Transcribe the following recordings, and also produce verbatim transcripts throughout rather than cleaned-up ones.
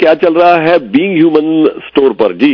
क्या चल रहा है बीइंग ह्यूमन स्टोर पर? जी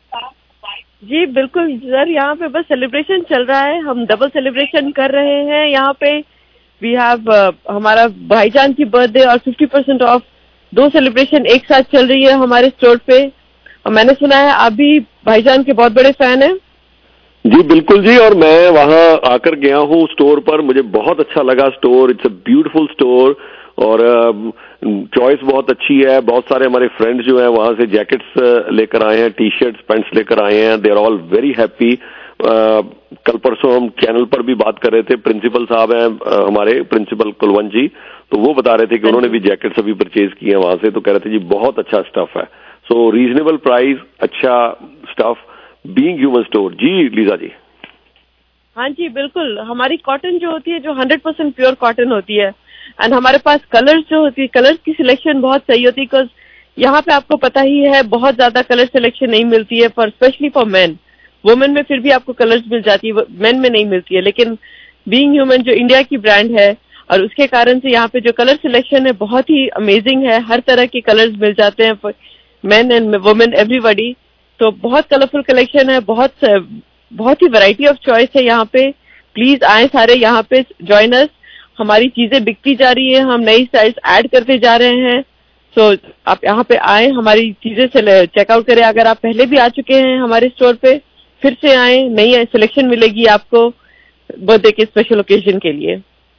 जी बिल्कुल सर, यहाँ पे बस सेलिब्रेशन चल रहा है, हम डबल सेलिब्रेशन कर रहे हैं यहाँ पे। वी हैव uh, हमारा भाईजान की बर्थडे और फिफ्टी परसेंट ऑफ, दो सेलिब्रेशन एक साथ चल रही है हमारे स्टोर पे। और मैंने सुना है आप भी भाईजान के बहुत बड़े फैन हैं। जी बिल्कुल जी, और मैं वहां आकर गया हूँ स्टोर पर, मुझे बहुत अच्छा लगा store. It's a beautiful store और चॉइस uh, बहुत अच्छी है। बहुत सारे हमारे फ्रेंड्स जो हैं वहां से जैकेट्स uh, लेकर आए हैं, टी शर्ट्स पैंट्स लेकर आए हैं। They are all very happy. कल परसों हम चैनल पर भी बात कर रहे थे, प्रिंसिपल साहब हैं uh, हमारे प्रिंसिपल कुलवंत जी, तो वो बता रहे थे कि उन्होंने भी जैकेट्स अभी परचेज किए हैं वहां से, तो कह रहे थे जी बहुत अच्छा स्टफ है। सो रीजनेबल प्राइस, अच्छा स्टफ, बीइंग ह्यूमन स्टोर। जी लीजा जी। हाँ जी बिल्कुल, हमारी कॉटन जो होती है जो हंड्रेड परसेंट प्योर कॉटन होती है, एंड हमारे पास कलर्स जो होती है, कलर्स की सिलेक्शन बहुत सही होती है, बिकॉज यहाँ पे आपको पता ही है बहुत ज्यादा कलर सिलेक्शन नहीं मिलती है, for specially for men. Women में फिर भी आपको कलर्स मिल जाती है, मेन में नहीं मिलती है। लेकिन बीइंग ह्यूमन जो इंडिया की ब्रांड है और उसके कारण से यहाँ पे जो कलर सिलेक्शन है बहुत ही अमेजिंग है। हर तरह के कलर्स मिल जाते हैं, मेन एंड वुमेन एवरीबॉडी। तो बहुत कलरफुल कलेक्शन है, बहुत बहुत ही वैरायटी ऑफ चॉइस है यहाँ पे। प्लीज आए सारे यहाँ पे, जॉइन अस। हमारी चीजें बिकती जा रही है, हम नई स्टाइल्स ऐड करते जा रहे हैं। सो so, आप यहाँ पे आए, हमारी चीजें से चेकआउट करें। अगर आप पहले भी आ चुके हैं हमारे स्टोर पे, फिर से आए, नई सिलेक्शन मिलेगी आपको बर्थडे के स्पेशल ओकेजन के लिए।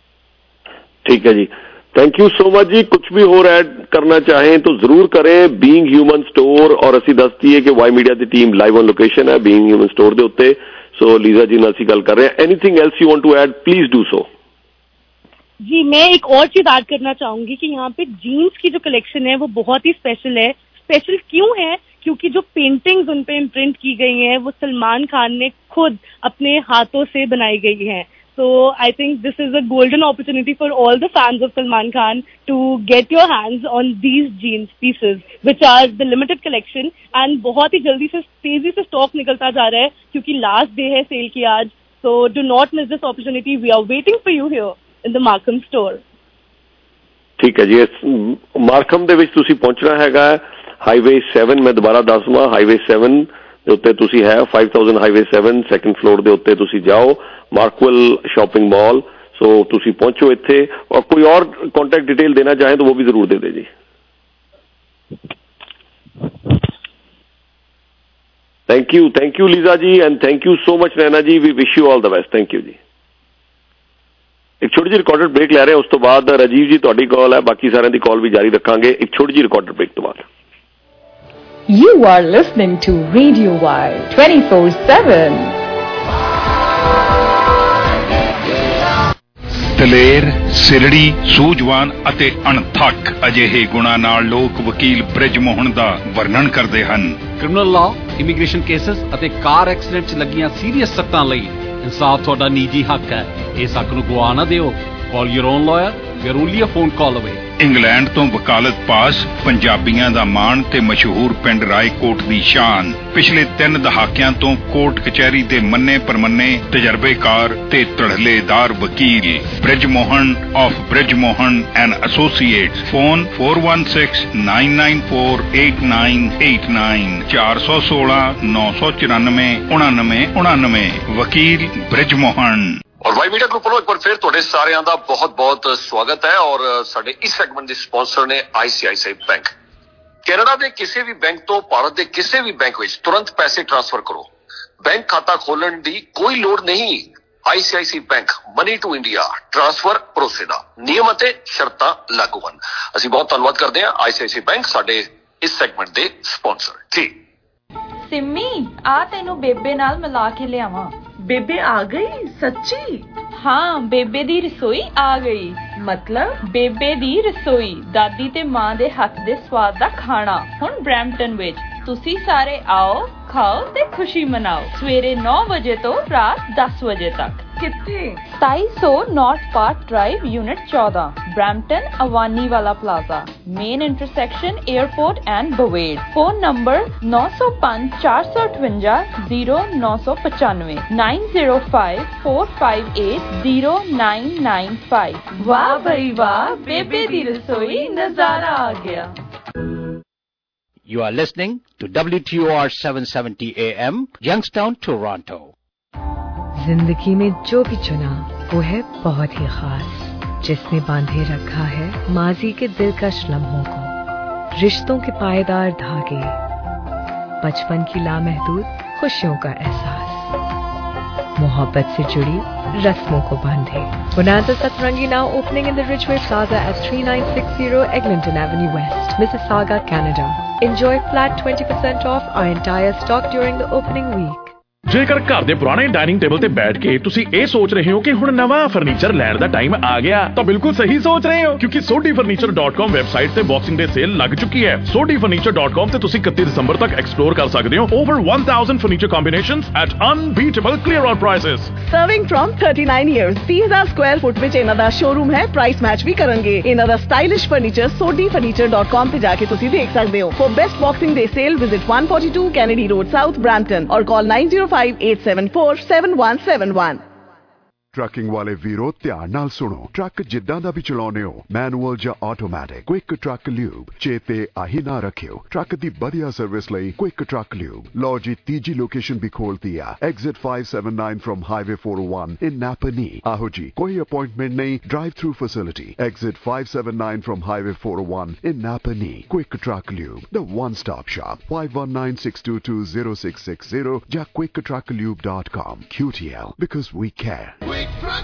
ठीक है जी, थैंक यू सो मच जी। कुछ भी और ऐड करना चाहें तो जरूर करें। बीइंग ह्यूमन स्टोर और असी दसती है कि वाई मीडिया की टीम लाइव ऑन लोकेशन है बीइंग ह्यूमन स्टोर के उत्ते। सो लीजा जी नाल असी गल कर रहे हैं। Anything else you want to add, please do so. जी मैं एक और चीज ऐड करना चाहूंगी कि यहाँ पे जीन्स की जो कलेक्शन है वो बहुत ही स्पेशल है। स्पेशल क्यों है? क्योंकि जो पेंटिंग्स उन पे इम्प्रिंट की गई हैं वो सलमान खान ने खुद अपने हाथों से बनाई गई हैं। So I think this is a golden opportunity for all the fans of Salman Khan to get your hands on these jeans pieces, which are the limited collection, and बहुत ही जल्दी से तेजी से स्टॉक निकलता जा रहा है क्योंकि लास्ट डे है सेल की आज। So do not miss this opportunity. We are waiting for you here in the Markham store. ठीक है जी, मार्खम ਦੇ ਵਿੱਚ ਤੁਸੀਂ ਪਹੁੰਚਣਾ ਹੈਗਾ ਹਾਈਵੇ ਸੈਵਨ। ਮੈਂ ਦੁਬਾਰਾ ਦੱਸਵਾਂ, ਹਾਈਵੇ ਸੈਵਨ ਦੇ ਉੱਤੇ ਤੁਸੀਂ ਹੈ, five thousand Highway seven second floor ਦੇ ਉੱਤੇ ਤੁਸੀਂ ਜਾਓ, मार्कवेल शॉपिंग मॉल। सो तुसी पहुंचो इत्थे, और कोई और कॉन्टैक्ट डिटेल देना चाहें तो वो भी जरूर दे दे जी। Thank you, thank you Lisa ji, and thank you so much Naina ji. We wish you all the best. Thank you जी। एक छोटी जी रिकॉर्डेड ब्रेक ले रहे हैं, उस तो बाद राजीव जी तुहाडी कॉल है, बाकी सारे दी कॉल भी जारी रखांगे एक छोटी जी रिकॉर्डेड ब्रेक तो बाद। You are listening to Radio Wire twenty-four seven. ਦਲੇਰ, ਸਿਰੜੀ, ਸੂਝਵਾਨ ਅਤੇ ਅਣਥੱਕ ਅਜਿਹੇ ਗੁਣਾਂ ਨਾਲ ਲੋਕ ਵਕੀਲ ਬ੍ਰਿਜ ਮੋਹਨ ਦਾ ਵਰਣਨ ਕਰਦੇ ਹਨ। ਕ੍ਰਿਮੀਨਲ ਲਾਅ, ਇਮੀਗ੍ਰੇਸ਼ਨ ਕੇਸਸ ਅਤੇ ਕਾਰ ਐਕਸੀਡੈਂਟ 'ਚ ਲੱਗੀਆਂ ਸੀਰੀਅਸ ਸੱਟਾਂ ਲਈ ਇਨਸਾਫ ਤੁਹਾਡਾ ਨਿੱਜੀ ਹੱਕ ਹੈ। ਇਸ ਹੱਕ ਨੂੰ ਗਵਾ ਨਾ ਦਿਓ। Call your own lawyer, we are only a phone call away. England ਤੋਂ ਵਕਾਲਤ ਪਾਸ, ਪੰਜਾਬੀਆਂ ਦਾ ਮਾਣ ਤੇ ਮਸ਼ਹੂਰ ਪਿੰਡ ਰਾਏਕੋਟ ਦੀ ਸ਼ਾਨ। ਪਿਛਲੇ ਤਿੰਨ ਦਹਾਕਿਆਂ ਤੋਂ ਕੋਰਟ ਕਚਹਿਰੀ ਦੇ ਮੰਨੇ ਪਰਮੰਨੇ ਤਜਰਬੇਕਾਰ ਤੇ ਧੜਲੇਦਾਰ ਵਕੀਲ Brij Mohan of Brij Mohan and associates. Phone four one six nine nine four eight nine eight nine, चार सौ सोलह नौ सौ चौरानवे उनानवे उनानवे। वकील बृज मोहन। और वाई मीडिया ग्रुप ਵੱਲੋਂ ਇੱਕ ਵਾਰ ਫਿਰ ਤੁਹਾਡੇ ਸਾਰਿਆਂ ਦਾ ਬਹੁਤ ਬਹੁਤ ਸਵਾਗਤ ਹੈ। ਔਰ ਸਾਡੇ ਇਸ ਸੈਗਮੈਂਟ ਦੇ ਸਪਾਂਸਰ ਨੇ ਆਈਸੀਆਈਸੀਆਈ ਬੈਂਕ। ਕੈਨੇਡਾ ਦੇ ਕਿਸੇ ਵੀ ਬੈਂਕ ਤੋਂ ਭਾਰਤ ਦੇ ਕਿਸੇ ਵੀ ਬੈਂਕ ਵਿੱਚ ਤੁਰੰਤ ਪੈਸੇ ਟ੍ਰਾਂਸਫਰ ਕਰੋ। ਬੈਂਕ ਖਾਤਾ ਖੋਲਣ ਦੀ ਕੋਈ ਲੋੜ ਨਹੀਂ। ICICI bank, money to India transfer ਭਰੋਸੇ ਦਾ। ਨਿਯਮ ਅਤੇ ਸ਼ਰਤਾਂ ਲਾਗੂ ਹਨ। ਅਸੀਂ ਬਹੁਤ ਧੰਨਵਾਦ ਕਰਦੇ ਹਾਂ ਆਈਸੀਆਈਸੀਆਈ ਬੈਂਕ, ਸਾਡੇ ਇਸ ਸੈਗਮੈਂਟ ਦੇ ਸਪਾਂਸਰ। ਜੀ सिमी, आ तेनू बेबे नाल मिला के लियावां। बेबे आ गई सच्ची? हाँ, बेबे दी रसोई आ गई। मतलब बेबे दी रसोई, दादी ते मां दे हथ दे स्वाद दा खाना हुण ब्रैम्पटन विच। तुसी सारे आओ, खाओ ते खुशी मनाओ। सवेरे नौ बजे तो रात दस बजे तक। कित्थे? सताईस सौ नॉर्थ पार्क ड्राइव, यूनिट चौदह, ब्रैम्पटन अवानी वाला plaza, main intersection Airport and Bovaird. Phone number नौ सौ पांच चार सौ अठवंजा जीरो नौ सौ पचानवे, nine zero five four five eight zero nine nine five. वाह भाई वाह, बेबे दी रसोई नजारा आ गया। You are listening to W T O R seven seventy A M, Youngstown, Toronto. जिंदगी में जो भी चुना वो है बहुत ही खास, जिसने बांधे रखा है माजी के दिलकश लम्हों को, रिश्तों के पायदार धागे, बचपन की लामहदूद खुशियों का एहसास, मोहब्बत से जुड़ी रस्मों को बांधे। Bonanza Satrangi now opening in the Ridgeway Plaza at thirty-nine sixty Eglinton Avenue West, Mississauga, Canada. Enjoy flat twenty percent off our entire stock during the opening week. ਜੇਕਰ ਘਰ ਦੇ ਪੁਰਾਣੇ ਡਾਈਨਿੰਗ ਟੇਬਲ ਤੇ ਬੈਠ ਕੇ ਤੁਸੀਂ ਇਹ ਸੋਚ ਰਹੇ ਹੋ ਕਿ ਹੁਣ ਨਵਾਂ ਫਰਨੀਚਰ ਲੈਣ ਦਾ ਟਾਈਮ ਆ ਗਿਆ, ਤਾਂ ਬਿਲਕੁਲ ਸਹੀ ਸੋਚ ਰਹੇ ਹੋ, ਕਿਉਂਕਿ Sodhi furniture dot com website ਤੇ ਬਾਕਸਿੰਗ ਡੇ ਸੇਲ ਲੱਗ ਚੁੱਕੀ ਹੈ। ਸੋਢੀ ਫਰਨੀਚਰ ਡਾਟ ਕਾਮ ਤੇ ਤੁਸੀਂ ਇਕੱਤੀ ਦਸੰਬਰ ਤੱਕ ਐਕਸਪਲੋਰ ਕਰ ਸਕਦੇ ਹੋ over one thousand furniture combinations at unbeatable clear out prices. Serving from thirty-nine years, thirty thousand square foot ਵਿੱਚ ਇਹਨਾਂ ਦਾ ਸ਼ੋਰੂਮ ਹੈ। ਪ੍ਰਾਈਸ ਮੈਚ ਵੀ ਕਰਨਗੇ। ਇਹਨਾਂ ਦਾ stylish furniture Sodhi furniture dot com ਤੇ ਜਾ ਕੇ ਤੁਸੀਂ ਦੇਖ ਸਕਦੇ ਹੋ। For best Boxing Day sale visit one forty-two Kennedy Road South, Brampton, or call nine zero five eight seven four seven one seven one। Trucking ਵਾਲੇ ਵੀਰੋ ਧਿਆਨ ਨਾਲ ਸੁਣੋ, ਟਰੱਕ ਜਿੱਦਾਂ ਦਾ ਵੀ ਚਲਾਉਨੇ ਹੋ, ਮੈਨੂਅਲ ਜਾਂ ਆਟੋਮੈਟਿਕ, ਕੁਇਕ ਟਰੱਕ ਲਿਊਬ ਚੇਤੇ ਆਹੀ ਨਾ ਰੱਖਿਓ। ਟਰੱਕ ਦੀ ਵਧੀਆ ਸਰਵਿਸ ਲਈ ਕੁਇਕ ਟਰੱਕ ਲਿਊਬ। ਲਓ ਜੀ ਤੀਜੀ ਲੋਕੇਸ਼ਨ ਵੀ ਖੋਲਤੀ ਆ, exit five seventy-nine from Highway four oh one in Napanee। ਆਹੋ ਜੀ, ਕੋਈ ਅਪਾਇੰਟਮੈਂਟ ਨਹੀਂ, drive through facility, exit five seventy-nine from Highway four oh one in Napanee। Quick Truck Lube, the one stop shop, five one nine six two two zero six six zero ਜਾਂ quick truck lube dot com। Q T L, because we care।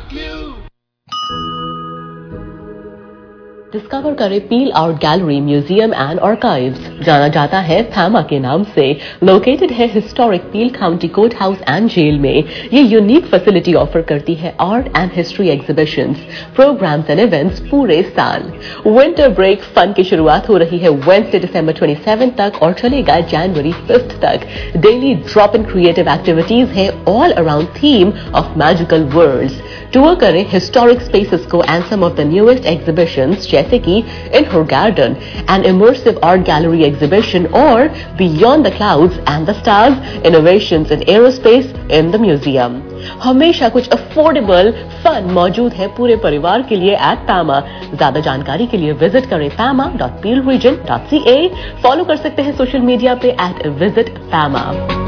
Discover करें Peel art gallery, museum and archives. जाना जाता है PAMA के नाम से, located है historic Peel County court house and jail में। ये यूनिक फैसिलिटी ऑफर करती है art and history exhibitions, programs and events पूरे साल। विंटर ब्रेक फन की शुरुआत हो रही है वेडनेसडे दिसंबर twenty-seventh तक और चलेगा जनवरी fifth तक। Daily drop in creative activities है all around theme of magical worlds. Tour करें हिस्टोरिक स्पेसेस को and some of the newest exhibitions जैसे कि in her garden, an immersive art gallery exhibition, और beyond the clouds and the stars, innovations in aerospace in the museum. हमेशा कुछ affordable fun मौजूद है पूरे परिवार के लिए एट पैमा। ज्यादा जानकारी के लिए विजिट करें PAMA dot Peel region dot C A. Follow कर सकते हैं सोशल मीडिया पे at visit PAMA.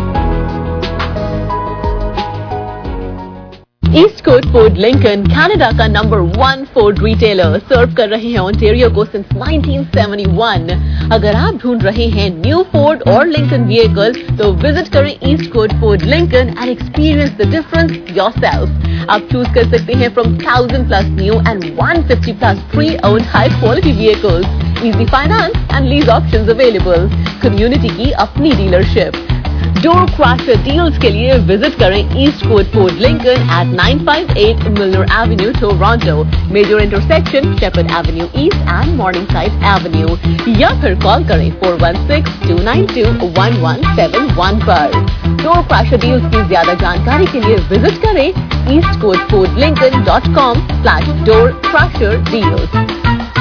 East Coast Ford Lincoln Canada का number one Ford retailer, serve कर रहे हैं ओंटारियो को सिंस nineteen seventy-one। अगर आप ढूंढ रहे हैं न्यू फोर्ड और लिंकन व्हीकल तो विजिट करें East Coast Ford Lincoln and experience the difference yourself. आप चूज कर सकते हैं from thousand plus new and one fifty plus pre-owned high quality vehicles, easy finance and lease options available। Community की अपनी dealership. Door crasher deals के लिए visit करें East Coast Ford Lincoln at nine fifty-eight Milner Avenue, Toronto, major intersection Sheppard Avenue East and Morningside Avenue, या फिर call करें four one six two nine two one one seven one पर। Door crasher deals की ज्यादा जानकारी के लिए visit करें East Coast Ford Lincoln dot com slash door crasher deals.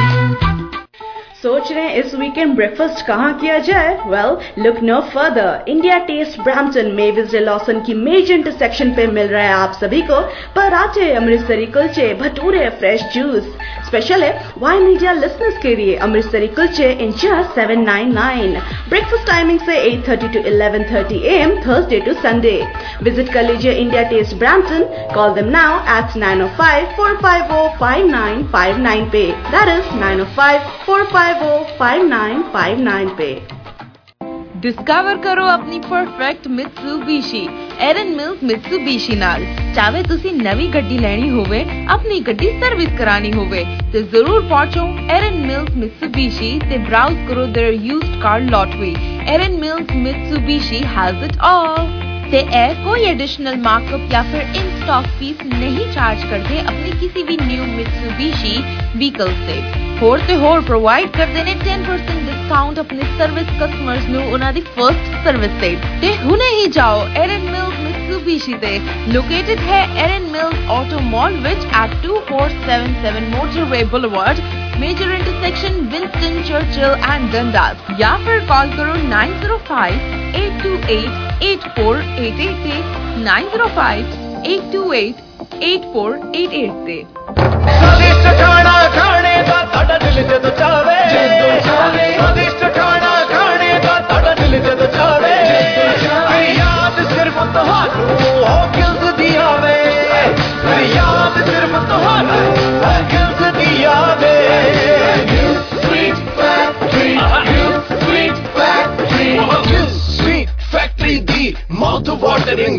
सोच रहे हैं इस वीकेंड ब्रेकफास्ट कहाँ किया जाए? Well, look no further. India Taste Brampton में विजय लॉसन की मेजर इंटरसेक्शन पे मिल रहा है आप सभी को पराठे, अमृतसरी कुलचे, भटूरे, फ्रेश जूस। स्पेशल है वाई मीडिया लिसनर्स के लिए अमृतसरी कुलचे in just seven ninety-nine। Breakfast timing से eight thirty to eleven thirty a m Thursday to Sunday. Visit कर लीजिए India Taste Brampton. Call them now at nine oh five four five oh five nine five nine पे। That is nine oh five four five oh five nine five nine पे। Discover करो अपनी perfect Mitsubishi Erin Mills Mitsubishi नाल। चाहे तुसी नवी गड्डी लेनी होवे, अपनी गड्डी सर्विस करानी होवे ते जरूर पहुंचो एरन मिल्स मित्सुबिशी ते ब्राउज करो their used car lottery. Erin Mills Mitsubishi has it all. ते ए कोई एडिशनल मार्कअप या फिर इन स्टॉक फीस नहीं चार्ज करते अपनी किसी भी न्यू मित्सुबिशी व्हीकल से। होर ते होर प्रोवाइड करते ने ten percent डिस्काउंट अपने सर्विस कस्टमर्स ਨੂੰ ਉਹਨਾਂ ਦੀ फर्स्ट सर्विस ਤੇ। ਤੇ ਹੁਣੇ ਹੀ ਜਾਓ एरन मिल्स मित्सुबिशी ਤੇ। लोकेटेड है Erin Mills auto mall which at two four seven seven Motorway Boulevard, major intersection Winston, Churchill and Dundas, या फिर कॉल करो nine zero five eight two eight eight four eight eight ਤੇ nine zero five eight two eight eight four eight eight ਤੇ। स्वादिष्ट खाना खाने का साडा दिल ते चावे, स्वादिष्ट खाना खाने का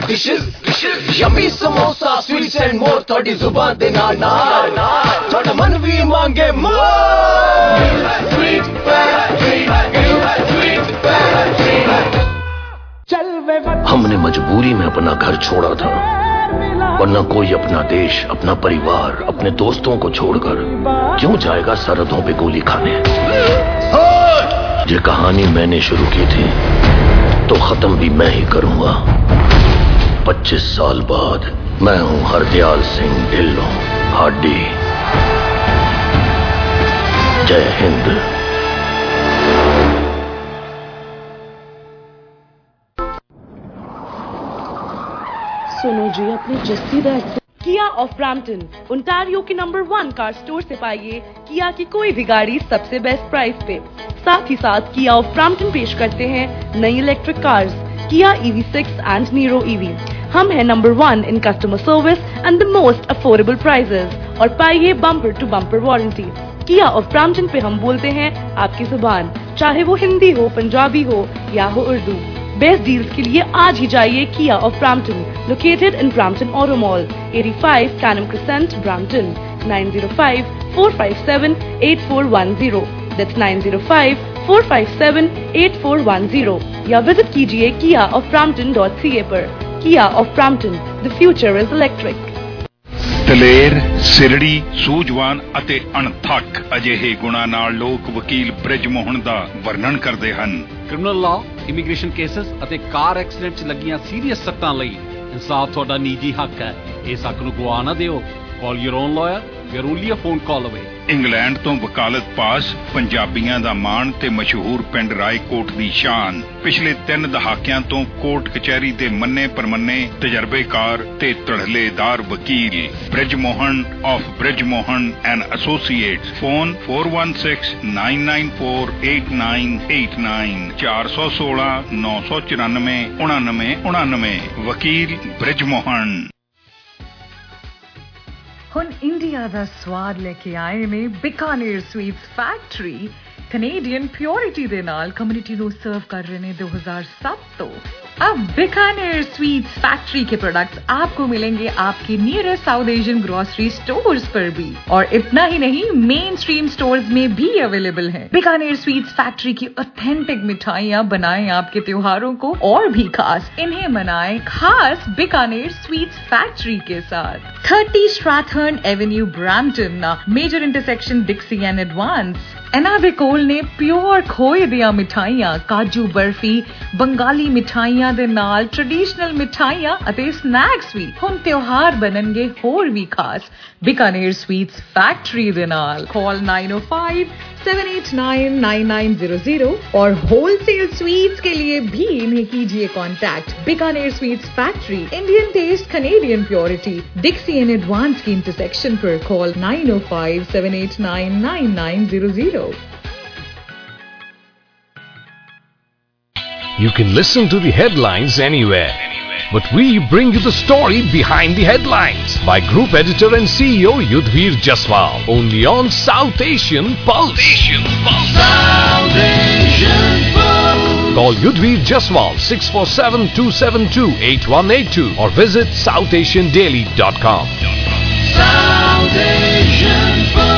dishes. Yummy samosa, sweets and more. थोड़ी जुबान देना ना, थोड़ा मन भी मांगे more. Sweet Factory, Sweet Factory. हमने मजबूरी में अपना घर छोड़ा था, वरना कोई अपना देश, अपना परिवार, अपने दोस्तों को छोड़कर क्यों जाएगा सरहदों पे गोली खाने। ये कहानी मैंने शुरू की थी तो खत्म भी मैं ही करूंगा। पच्चीस साल बाद मैं हूं हरदयाल सिंह ढिल्लों हाडी। जय हिंद। सुनो जी अपने जस्सीदार से किया ऑफ ब्रैम्पटन, ओंटारियो के नंबर वन कार स्टोर से पाइए किया की कोई भी गाड़ी सबसे बेस्ट प्राइस पे। साथ ही साथ किया ऑफ ब्रैम्पटन पेश करते हैं नई electric cars Kia E V six and Niro E V. हम हैं number one in customer service and the most affordable prices और पाइए bumper to bumper warranty. Kia of Brampton पे हम बोलते हैं आपकी जुबान, चाहे वो हिंदी हो, पंजाबी हो या हो उर्दू। बेस्ट डील्स के लिए आज ही जाइए Kia of Brampton, located in Brampton auto mall, पचासी Canam Crescent, Brampton, nine zero five, four five seven, eight four one zero. That's nine zero five, four five seven, eight four one zero या visit कीजिए Kia of Brampton dot C A पर। Kia of Brampton, the future is electric. ਦਲੇਰ, ਸਿਰੜੀ, ਸੂਝਵਾਨ ਅਤੇ ਅਣਥੱਕ ਅਜਿਹੇ ਗੁਣਾਂ ਨਾਲ ਲੋਕ ਵਕੀਲ ਬ੍ਰਿਜ ਮੋਹਨ ਦਾ ਵਰਣਨ ਕਰਦੇ ਹਨ। ਕ੍ਰਿਮੀਨਲ ਲਾਅ, ਇਮੀਗ੍ਰੇਸ਼ਨ ਕੇਸਸ ਅਤੇ ਕਾਰ ਐਕਸੀਡੈਂਟ 'ਚ ਲੱਗੀਆਂ ਸੀਰੀਅਸ ਸੱਟਾਂ ਲਈ ਇਨਸਾਫ ਤੁਹਾਡਾ ਨਿੱਜੀ ਹੱਕ ਹੈ। ਇਸ ਹੱਕ ਨੂੰ ਗਵਾ ਨਾ ਦਿਓ। Call your own lawyer, we are only a phone call away. England ਤੋਂ ਵਕਾਲਤ ਪਾਸ, ਪੰਜਾਬੀਆਂ ਦਾ ਮਾਣ ਤੇ ਮਸ਼ਹੂਰ ਪਿੰਡ ਰਾਏਕੋਟ ਦੀ ਸ਼ਾਨ। ਪਿਛਲੇ ਤਿੰਨ ਦਹਾਕਿਆਂ ਤੋਂ ਕੋਰਟ ਕਚਹਿਰੀ ਦੇ ਮੰਨੇ ਪਰਮੰਨੇ ਤਜਰਬੇਕਾਰ ਤੇ ਧੜਲੇਦਾਰ ਵਕੀਲ Brij Mohan of Brij Mohan and associates. Phone four one six nine nine four eight nine eight nine, चार सौ सोलह नौ सौ चौरानवे उनानवे उनानवे। वकील बृज मोहन। ਹੁਣ ਇੰਡੀਆ ਦਾ ਸਵਾਦ ਲੈ ਕੇ ਆਏ ਨੇ Bikaner sweets factory. Canadian purity ਦੇ ਨਾਲ ਕਮਿਊਨਿਟੀ ਨੂੰ ਸਰਵ ਕਰ ਰਹੇ ਨੇ दो हज़ार सात ਤੋਂ। अब बीकानेर स्वीट्स फैक्ट्री के प्रोडक्ट्स आपको मिलेंगे आपके nearest South Asian grocery stores पर भी, और इतना ही नहीं मेन स्ट्रीम स्टोर्स में भी अवेलेबल है। बीकानेर स्वीट्स फैक्ट्री की ऑथेंटिक मिठाइयाँ बनाएं आपके त्योहारों को और भी खास। इन्हें मनाएं खास बीकानेर स्वीट्स फैक्ट्री के साथ। Thirty Strathearn Avenue, Brampton, major intersection Dixie and Advance. ਇਹਨਾਂ ਦੇ ਕੋਲ ਨੇ ਪਿਓਰ ਖੋਏ ਦੀਆਂ ਮਿਠਾਈਆਂ, ਕਾਜੂ ਬਰਫੀ, ਬੰਗਾਲੀ ਮਿਠਾਈਆਂ ਦੇ ਨਾਲ ਟ੍ਰੈਡੀਸ਼ਨਲ ਮਿਠਾਈਆਂ ਅਤੇ ਸਨੈਕਸ ਵੀ। ਹੁਣ ਤਿਉਹਾਰ ਬਣਨਗੇ ਹੋਰ ਵੀ ਖਾਸ बीकानेर स्वीट्स फैक्ट्री ਦੇ ਨਾਲ। Call nine oh five, seven eight nine, nine nine zero zero और होलसेल स्वीट्स के लिए भी इन्हें कीजिए contact. Bikaner sweets factory, Indian taste, Canadian purity, Dixie and Advance की इंटरसेक्शन पर। Call nine oh five, seven eight nine, nine nine zero zero. You can listen to the headlines anywhere, but we bring you the story behind the headlines by Group Editor and C E O Yudhvir Jaswal, only on South Asian Pulse. Asian Pulse. South Asian Pulse. Call Yudhvir Jaswal six four seven, two seven two, eight one eight two or visit south asian daily dot com. South Asian Pulse.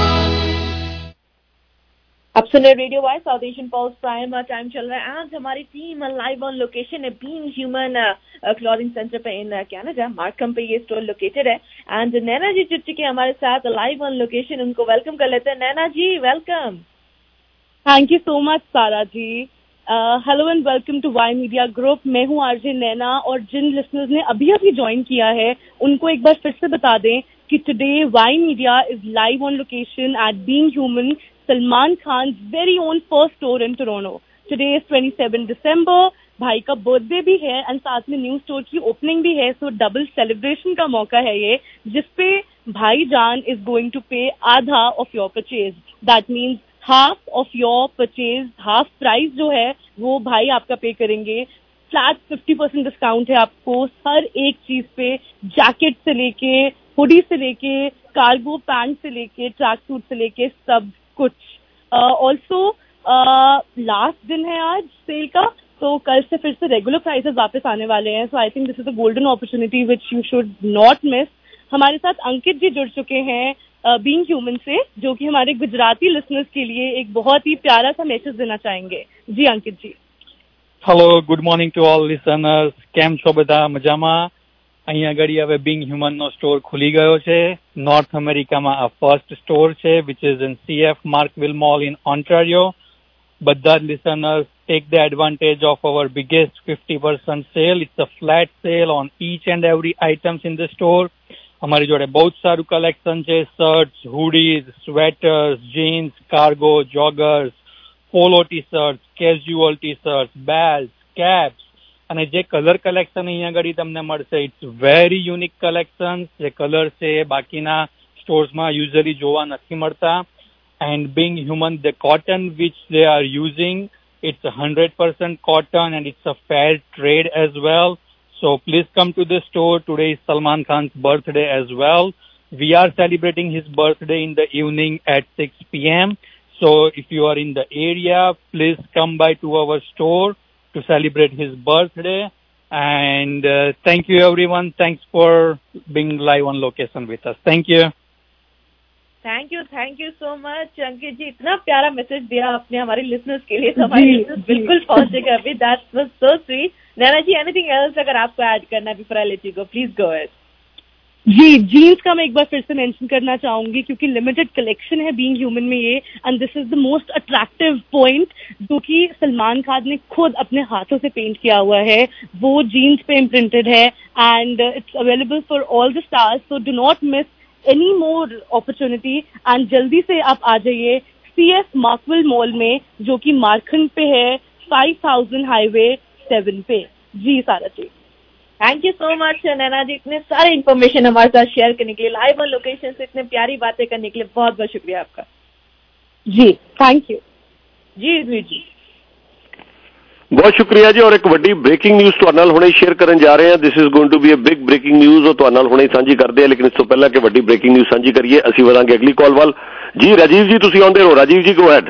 अब सुन रहे radio Voice South Asian Pulse prime time चल रहा है। आज हमारी team live on location है being Human clothing center पे इन कनाडा, मार्कम पे ये स्टोर लोकेटेड है। एंड नैना जी जुट चुके हमारे साथ लाइव ऑन लोकेशन, उनको वेलकम कर लेते हैं। Naina ji welcome. Thank you so much Sara ji. Hello and welcome to Y Media group. मैं हूँ आरजे नैना, और जिन लिसनर्स ने अभी अभी ज्वाइन किया है उनको एक बार फिर से बता दें कि today Y Media is live on location at Being Human, Salman Khan's very own first store in Toronto. Today is twenty-seventh December. भाई का बर्थडे भी है एंड साथ में न्यू स्टोर की ओपनिंग भी है, सो डबल सेलिब्रेशन का मौका है ये, जिसपे भाईजान इज गोइंग टू पे आधा off your purchase. That means half of your purchase, half price जो है वो भाई आपका पे करेंगे। फ्लैट फिफ्टी परसेंट डिस्काउंट है आपको हर एक चीज पे, जैकेट से लेके, हुडी से लेके, कार्गो पैंट से लेके, ट्रैक सूट से लेके सब कुछ। ऑल्सो लास्ट दिन है आज सेल का, तो कल से फिर से रेगुलर प्राइसेस वापस आने वाले हैं. So I think this is a golden opportunity which you should not miss. हमारे साथ अंकित जी जुड़ चुके हैं बीइंग ह्यूमन से, जो कि हमारे गुजराती लिसनर्स के लिए एक बहुत ही प्यारा सा मैसेज देना चाहेंगे. जी Ankit ji. Hello, good morning to all listeners. કેમ છો બધા? મજામાં? અહીંયા આગળ હવે બીંગ હ્યુમનનો સ્ટોર ખુલી ગયો છે. નોર્થ અમેરિકામાં આ ફર્સ્ટ સ્ટોર છે which is in CF Markville mall in Ontario. બધા જ listeners take the advantage of our biggest fifty percent sale. It's a flat sale on each and every items in the store. हमारी जोड़े बहुत सारू collection है. Shirts, hoodies, sweaters, jeans, cargo, joggers, polo T shirts, casual T shirts, belt, caps અને જે colour collection અહીંયા આગળ તમને મળશે ઇટ્સ વેરી યુનિક કલેક્શન. જે કલર છે એ બાકીના સ્ટોર્સમાં યુઝલી જોવા નથી મળતા. And being human the cotton which they are using it's one hundred percent cotton and it's a fair trade as well. So please come to the store. Today is Salman Khan's birthday as well. We are celebrating his birthday in the evening at six p.m. So if you are in the area, please come by to our store to celebrate his birthday. And uh, thank you everyone. Thanks for being live on location with us. Thank you. Thank you thank you so much Ankit ji. इतना प्यारा message दिया आपने हमारे listeners के लिए. तो हमारे listeners बिल्कुल पहुंचेगा अभी. That was so sweet. Naina ji, anything else अगर आपको ऐड करना है before I let you go, please go ahead. जी, जीन्स का मैं एक बार फिर से मेंशन करना चाहूंगी क्योंकि लिमिटेड कलेक्शन है बीइंग ह्यूमन में ये. And this is the most attractive point जो कि सलमान खान ने खुद अपने हाथों से पेंट किया हुआ है. वो जीन्स पे इम्प्रिंटेड है and it's available for all the stars. So do not miss any more opportunity and जल्दी से आप आ जाइए सीएफ मार्कविल मॉल में, जो कि मार्खंड पे है, फाइव थाउजेंड हाईवे सेवन पे. जी Sara ji. Thank you so much Naina ji, इतने सारे इन्फॉर्मेशन हमारे साथ शेयर करने के लिए, लाइव ऑन लोकेशन से इतने प्यारी बातें करने के लिए बहुत बहुत शुक्रिया आपका. जी थैंक यू. जी जी जी बहुत शुक्रिया जी. और एक वड्डी ब्रेकिंग न्यूज़ ਤੁਹਾਡੇ ਨਾਲ ਹੁਣੇ ਸ਼ੇਅਰ ਕਰਨ ਜਾ ਰਹੇ ਹਾਂ. This is going to be a big breaking news. ਉਹ ਤੁਹਾਡੇ ਨਾਲ ਹੁਣੇ ਸਾਂਝੀ ਕਰਦੇ ਆ, ਲੇਕਿਨ ਇਸ ਤੋਂ ਪਹਿਲਾਂ ਕਿ ਵੱਡੀ ਬ੍ਰੇਕਿੰਗ ਨਿਊਜ਼ ਸਾਂਝੀ ਕਰੀਏ ਅਸੀਂ ਵਧਾਂਗੇ ਅਗਲੀ ਕਾਲ ਵੱਲ. ਜੀ ਰਾਜੀਵ ਜੀ ਤੁਸੀਂ ਆਉਂਦੇ ਰਹੋ. ਰਾਜੀਵ ਜੀ ਗੋ ਹੈਡ.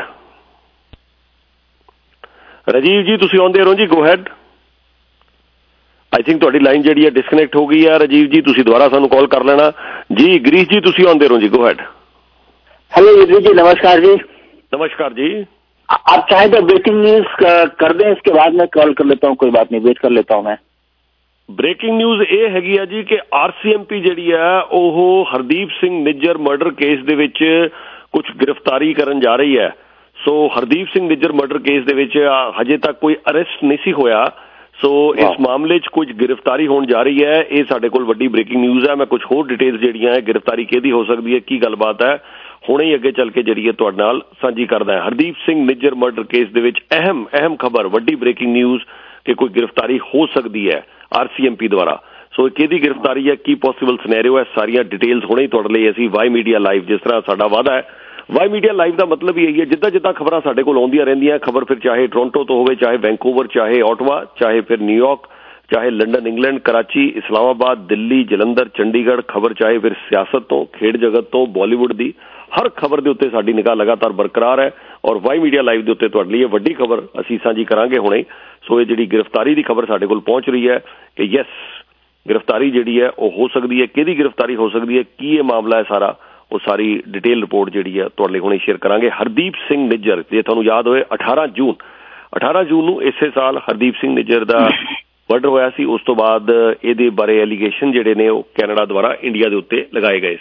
ਰਾਜੀਵ ਜੀ ਤੁਸੀਂ ਆਉਂਦੇ ਰਹੋ ਜੀ, ਗੋ ਹੈਡ. ਆਈ ਥਿੰਕ ਤੁਹਾਡੀ ਲਾਈਨ ਜਿਹੜੀ ਹੈ ਡਿਸਕਨੈਕਟ ਹੋ ਗਈ ਹੈ. ਰਾਜੀਵ ਜੀ ਤੁਸੀਂ ਦੁਬਾਰਾ ਸਾਨੂੰ ਕਾਲ ਕਰ ਲੈਣਾ. ਜੀ ਗਰੀਸ਼ ਜੀ ਤੁਸੀਂ ਆਉਂਦੇ ਰਹੋ ਜੀ, go ahead. Hello Yudhvir ji, नमस्कार जी. नमस्कार जी. आप चाहे तो ब्रेकिंग न्यूज कर दें, इसके बाद मैं कॉल कर लेता हूँ, कोई बात नहीं, वेट कर लेता हूँ मैं. ਬ੍ਰੇਕਿੰਗ ਨਿਊਜ਼ ਇਹ ਹੈਗੀ ਆ ਜੀ ਕਿ ਆਰਸੀਐਮਪੀ ਜਿਹੜੀ ਆ ਉਹ ਹਰਦੀਪ ਸਿੰਘ ਨਿੱਜਰ ਮਰਡਰ ਕੇਸ ਦੇ ਵਿੱਚ ਕੁਝ ਗ੍ਰਿਫਤਾਰੀ ਕਰਨ ਜਾ ਰਹੀ ਹੈ. So Hardeep Singh Nijjar murder case ਦੇ ਵਿੱਚ ਹਜੇ ਤੱਕ ਕੋਈ ਅਰੈਸਟ ਨਹੀਂ ਸੀ ਹੋਇਆ. ਸੋ ਇਸ ਮਾਮਲੇ 'ਚ ਕੁਝ ਗ੍ਰਿਫਤਾਰੀ ਹੋਣ ਜਾ ਰਹੀ ਹੈ. ਇਹ ਸਾਡੇ ਕੋਲ ਵੱਡੀ ਬ੍ਰੇਕਿੰਗ ਨਿਊਜ਼ ਹੈ. ਮੈਂ ਕੁਝ ਹੋਰ ਡਿਟੇਲਸ ਜਿਹੜੀਆਂ ਹੈ ਗ੍ਰਿਫਤਾਰੀ ਕਿਹਦੀ ਹੋ ਸਕਦੀ ਹੈ, ਕੀ ਗੱਲਬਾਤ ਹੈ, ਹੁਣੇ ਹੀ ਅੱਗੇ ਚੱਲ ਕੇ ਜਿਹੜੀ ਹੈ ਤੁਹਾਡੇ ਨਾਲ ਸਾਂਝੀ ਕਰਦਾ ਹੈ. ਹਰਦੀਪ ਸਿੰਘ ਨਿੱਜਰ ਮਰਡਰ ਕੇਸ ਦੇ ਵਿੱਚ ਅਹਿਮ ਅਹਿਮ ਖਬਰ, ਵੱਡੀ ਬ੍ਰੇਕਿੰਗ ਨਿਊਜ਼ ਕਿ ਕੋਈ ਗ੍ਰਿਫਤਾਰੀ ਹੋ ਸਕਦੀ ਹੈ ਆਰਸੀਐਮਪੀ ਦੁਆਰਾ. ਸੋ ਕਿਹਦੀ ਗ੍ਰਿਫਤਾਰੀ ਹੈ, ਕੀ ਪੋਸੀਬਲ ਸਿਨੈਰੀਓ ਹੈ, ਸਾਰੀਆਂ ਡਿਟੇਲਸ ਹੁਣੇ ਹੀ ਤੁਹਾਡੇ ਲਈ ਅਸੀਂ ਵਾਈ ਮੀਡੀਆ ਲਾਈਵ, ਜਿਸ ਤਰ੍ਹਾਂ ਸਾਡਾ ਵਾਅਦਾ ਹੈ, ਵਾਈ ਮੀਡੀਆ ਲਾਈਵ ਦਾ ਮਤਲਬ ਹੀ ਇਹੀ ਹੈ ਜਿੱਦਾਂ ਜਿੱਦਾਂ ਖਬਰਾਂ ਸਾਡੇ ਕੋਲ ਆਉਂਦੀਆਂ ਰਹਿੰਦੀਆਂ, ਖਬਰ ਫਿਰ ਚਾਹੇ ਟੋਰਾਂਟੋ ਤੋਂ ਹੋਵੇ, ਚਾਹੇ ਵੈਂਕੂਵਰ, ਚਾਹੇ ਓਟਵਾ, ਚਾਹੇ ਫਿਰ ਨਿਊਯਾਰਕ, ਚਾਹੇ ਲੰਡਨ ਇੰਗਲੈਂਡ, ਕਰਾਚੀ, ਇਸਲਾਮਾਬਾਦ, ਦਿੱਲੀ, ਜਲੰਧਰ, ਚੰਡੀਗੜ੍ਹ, ਖਬਰ ਚਾਹੇ ਫਿਰ ਸਿਆਸਤ ਤੋਂ, ਖੇਡ ਜਗਤ ਤੋਂ, ਬਾਲੀਵੁੱਡ ਦੀ, ਹਰ ਖਬਰ ਦੇ ਉੱਤੇ ਸਾਡੀ ਨਿਗਾਹ ਲਗਾਤਾਰ ਬਰਕਰਾਰ ਹੈ. ਔਰ ਵਾਈ ਮੀਡੀਆ ਲਾਈਵ ਦੇ ਉੱਤੇ ਤੁਹਾਡੇ ਲਈ ਇਹ ਵੱਡੀ ਖਬਰ ਅਸੀਂ ਸਾਂਝੀ ਕਰਾਂਗੇ ਹੁਣੇ. ਸੋ ਇਹ ਜਿਹੜੀ ਗ੍ਰਿਫਤਾਰੀ ਦੀ ਖਬਰ ਸਾਡੇ ਕੋਲ ਪਹੁੰਚ ਰਹੀ ਹੈ ਕਿ ਯੈਸ ਗ੍ਰਿਫਤਾਰੀ ਜਿਹੜੀ ਹੈ ਉਹ ਹੋ ਸਕਦੀ ਹੈ. ਕਿਹਦੀ ਗ੍ਰਿਫਤਾਰੀ ਹੋ ਸਕਦੀ ਹੈ, ਕੀ ਇਹ ਮਾਮਲਾ ਹੈ ਸਾਰਾ, ਉਹ ਸਾਰੀ ਡਿਟੇਲ ਰਿਪੋਰਟ ਜਿਹੜੀ ਹੈ ਤੁਹਾਡੇ ਲਈ ਹੁਣੇ ਸ਼ੇਅਰ ਕਰਾਂਗੇ. ਹਰਦੀਪ ਸਿੰਘ ਨਿੱਜਰ, ਜੇ ਤੁਹਾਨੂੰ ਯਾਦ ਹੋਏ ਅਠਾਰਾਂ ਜੂਨ ਅਠਾਰਾਂ ਜੂਨ ਨੂੰ ਇਸੇ ਸਾਲ ਹਰਦੀਪ ਸਿੰਘ ਨਿੱਜਰ ਦਾ ਮਰਡਰ ਹੋਇਆ ਸੀ. ਉਸ ਤੋਂ ਬਾਅਦ ਇਹਦੇ ਬਾਰੇ ਐਲੀਗੇਸ਼ਨ ਜਿਹੜੇ ਨੇ ਉਹ ਕੈਨੇਡਾ ਦੁਆਰਾ ਇੰਡੀਆ ਦੇ ਉੱਤੇ ਲਗਾਏ ਗਏ.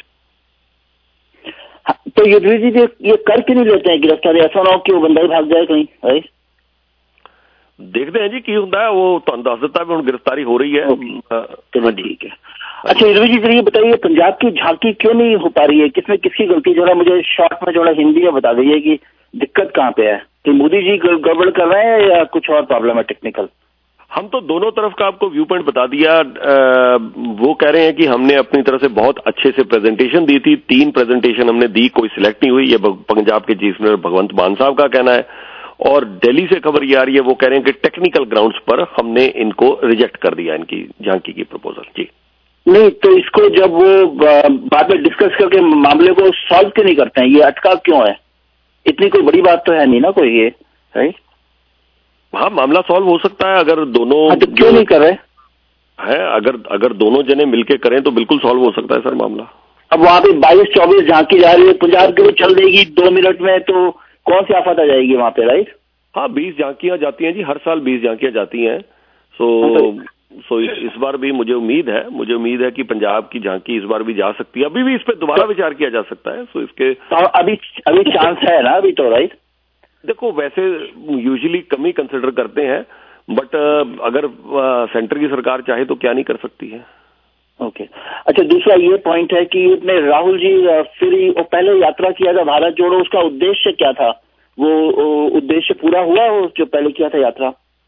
तो युद्धवीर जी ये कर क्यों नहीं लेते हैं गिरफ्तारी? ऐसा ना हो कि वो बंदा ही भाग जाए कहीं. राइट, देखते हैं जी की होता है, वो तो दस देता है. ਹੁਣ गिरफ्तारी हो रही है. चलो ठीक है. अच्छा युद्धवीर जी, ये बताइए पंजाब की झांकी क्यों नहीं हो पा रही है? किसमें किसकी गलती? जो है मुझे शॉर्ट में थोड़ा हिंदी में बता दीजिए कि दिक्कत कहाँ पे है, कि मोदी जी गड़बड़ कर रहे हैं या कुछ और प्रॉब्लम है टेक्निकल? हम तो दोनों तरफ का आपको व्यू पॉइंट बता दिया. आ, वो कह रहे हैं कि हमने अपनी तरफ से बहुत अच्छे से प्रेजेंटेशन दी थी. तीन प्रेजेंटेशन हमने दी, कोई सिलेक्ट नहीं हुई. ये पंजाब के चीफ मिनिस्टर भगवंत मान साहब का कहना है. और दिल्ली से खबर ये आ रही है, वो कह रहे हैं कि टेक्निकल ग्राउंड्स पर हमने इनको रिजेक्ट कर दिया, इनकी झांकी की प्रपोजल. जी नहीं, तो इसको जब वो बाद में डिस्कस करके मामले को सॉल्व क्यों नहीं करते हैं? ये अटका क्यों है? इतनी कोई बड़ी बात तो है नहीं ना कोई, ये है? हाँ, मामला सॉल्व हो सकता है अगर दोनों हाँ, तो क्यों नहीं कर रहे है, अगर अगर दोनों जने मिलके करें तो बिल्कुल सॉल्व हो सकता है सर मामला। अब वहाँ पे बाईस चौबीस झांकी जा रही है, पंजाब के वो चल देगी दो मिनट में, तो कौन सी आफत आ जाएगी वहाँ पे, राइट? हाँ, बीस झांकियां जाती हैं जी, हर साल बीस झांकियां जाती हैं। सो सो इस, इस बार भी मुझे उम्मीद है मुझे उम्मीद है कि पंजाब की झांकी इस बार भी जा सकती है। अभी भी इस पे दोबारा विचार किया जा सकता है। सो इसके तो अभी अभी चांस है ना अभी तो, राइट? देखो, वैसे यूजुअली कम ही कंसिडर करते हैं, बट अगर सेंटर की सरकार चाहे तो क्या नहीं कर सकती है। Okay okay. अच्छा, दूसरा ये पॉइंट है कि अपने राहुल जी फिर वो पहले यात्रा किया था भारत जोड़ो, उसका उद्देश्य क्या था? वो उद्देश्य पूरा हुआ वो जो पहले किया था यात्रा?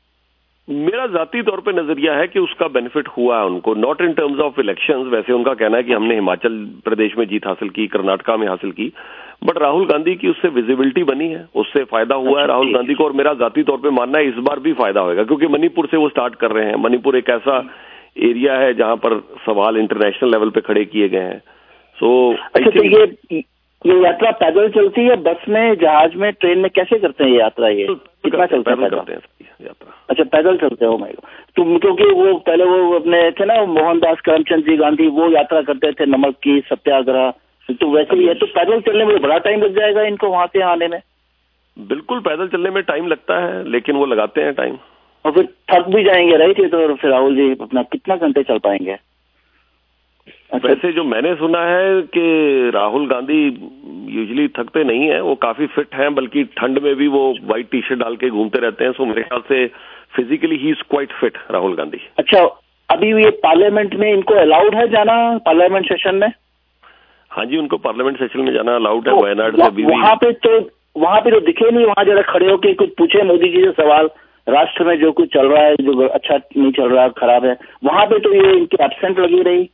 मेरा जाती तौर पे नजरिया है कि उसका बेनिफिट हुआ है उनको, not in terms of elections. वैसे उनका कहना है कि हमने हिमाचल प्रदेश में जीत हासिल की, कर्नाटका में हासिल की, बट राहुल गांधी की उससे विजिबिलिटी बनी है, उससे फायदा हुआ है राहुल गांधी को। और मेरा जाती तौर पे मानना है इस बार भी फायदा होगा, क्योंकि मणिपुर से वो स्टार्ट कर रहे हैं। मणिपुर एक ऐसा एरिया है जहां पर सवाल इंटरनेशनल लेवल पे खड़े किए गए हैं। सो अच्छा, तो ये ये यात्रा पैदल चलती है, बस में, जहाज में, ट्रेन में, कैसे करते हैं ये यात्रा? ये कितना चलता है करते हैं यात्रा? अच्छा, पैदल चलते हो। मैं तो क्योंकि वो पहले वो अपने थे ना मोहनदास करमचंद जी गांधी, वो यात्रा करते थे नमक की सत्याग्रह, तो वैसे ही है। तो पैदल चलने में बड़ा टाइम लग जाएगा इनको वहां से आने में? बिल्कुल, पैदल चलने में टाइम लगता है, लेकिन वो लगाते हैं टाइम। और फिर थक भी जाएंगे, राइट? ये तो फिर राहुल जी अपना कितना घंटे चल पाएंगे? अच्छा। वैसे जो मैंने सुना है कि राहुल गांधी यूजुअली थकते नहीं है, वो काफी फिट हैं, बल्कि ठंड में भी वो व्हाइट टी शर्ट डाल के घूमते रहते हैं। सो मेरे ख्याल से फिजिकली ही is quite fit Rahul Gandhi. अच्छा, अभी ये पार्लियामेंट में इनको अलाउड है जाना, पार्लियामेंट सेशन में? हाँ जी, उनको पार्लियामेंट सेशन में जाना अलाउड है। तो वायनाड से भी वहाँ पे तो वहाँ पे तो दिखे नहीं, वहाँ जरा खड़े होके कुछ पूछे मोदी जी से सवाल, राष्ट्र में जो कुछ चल रहा है, जो अच्छा नहीं चल रहा, खराब है, वहाँ पे तो ये इनकी एब्सेंट लगी रही।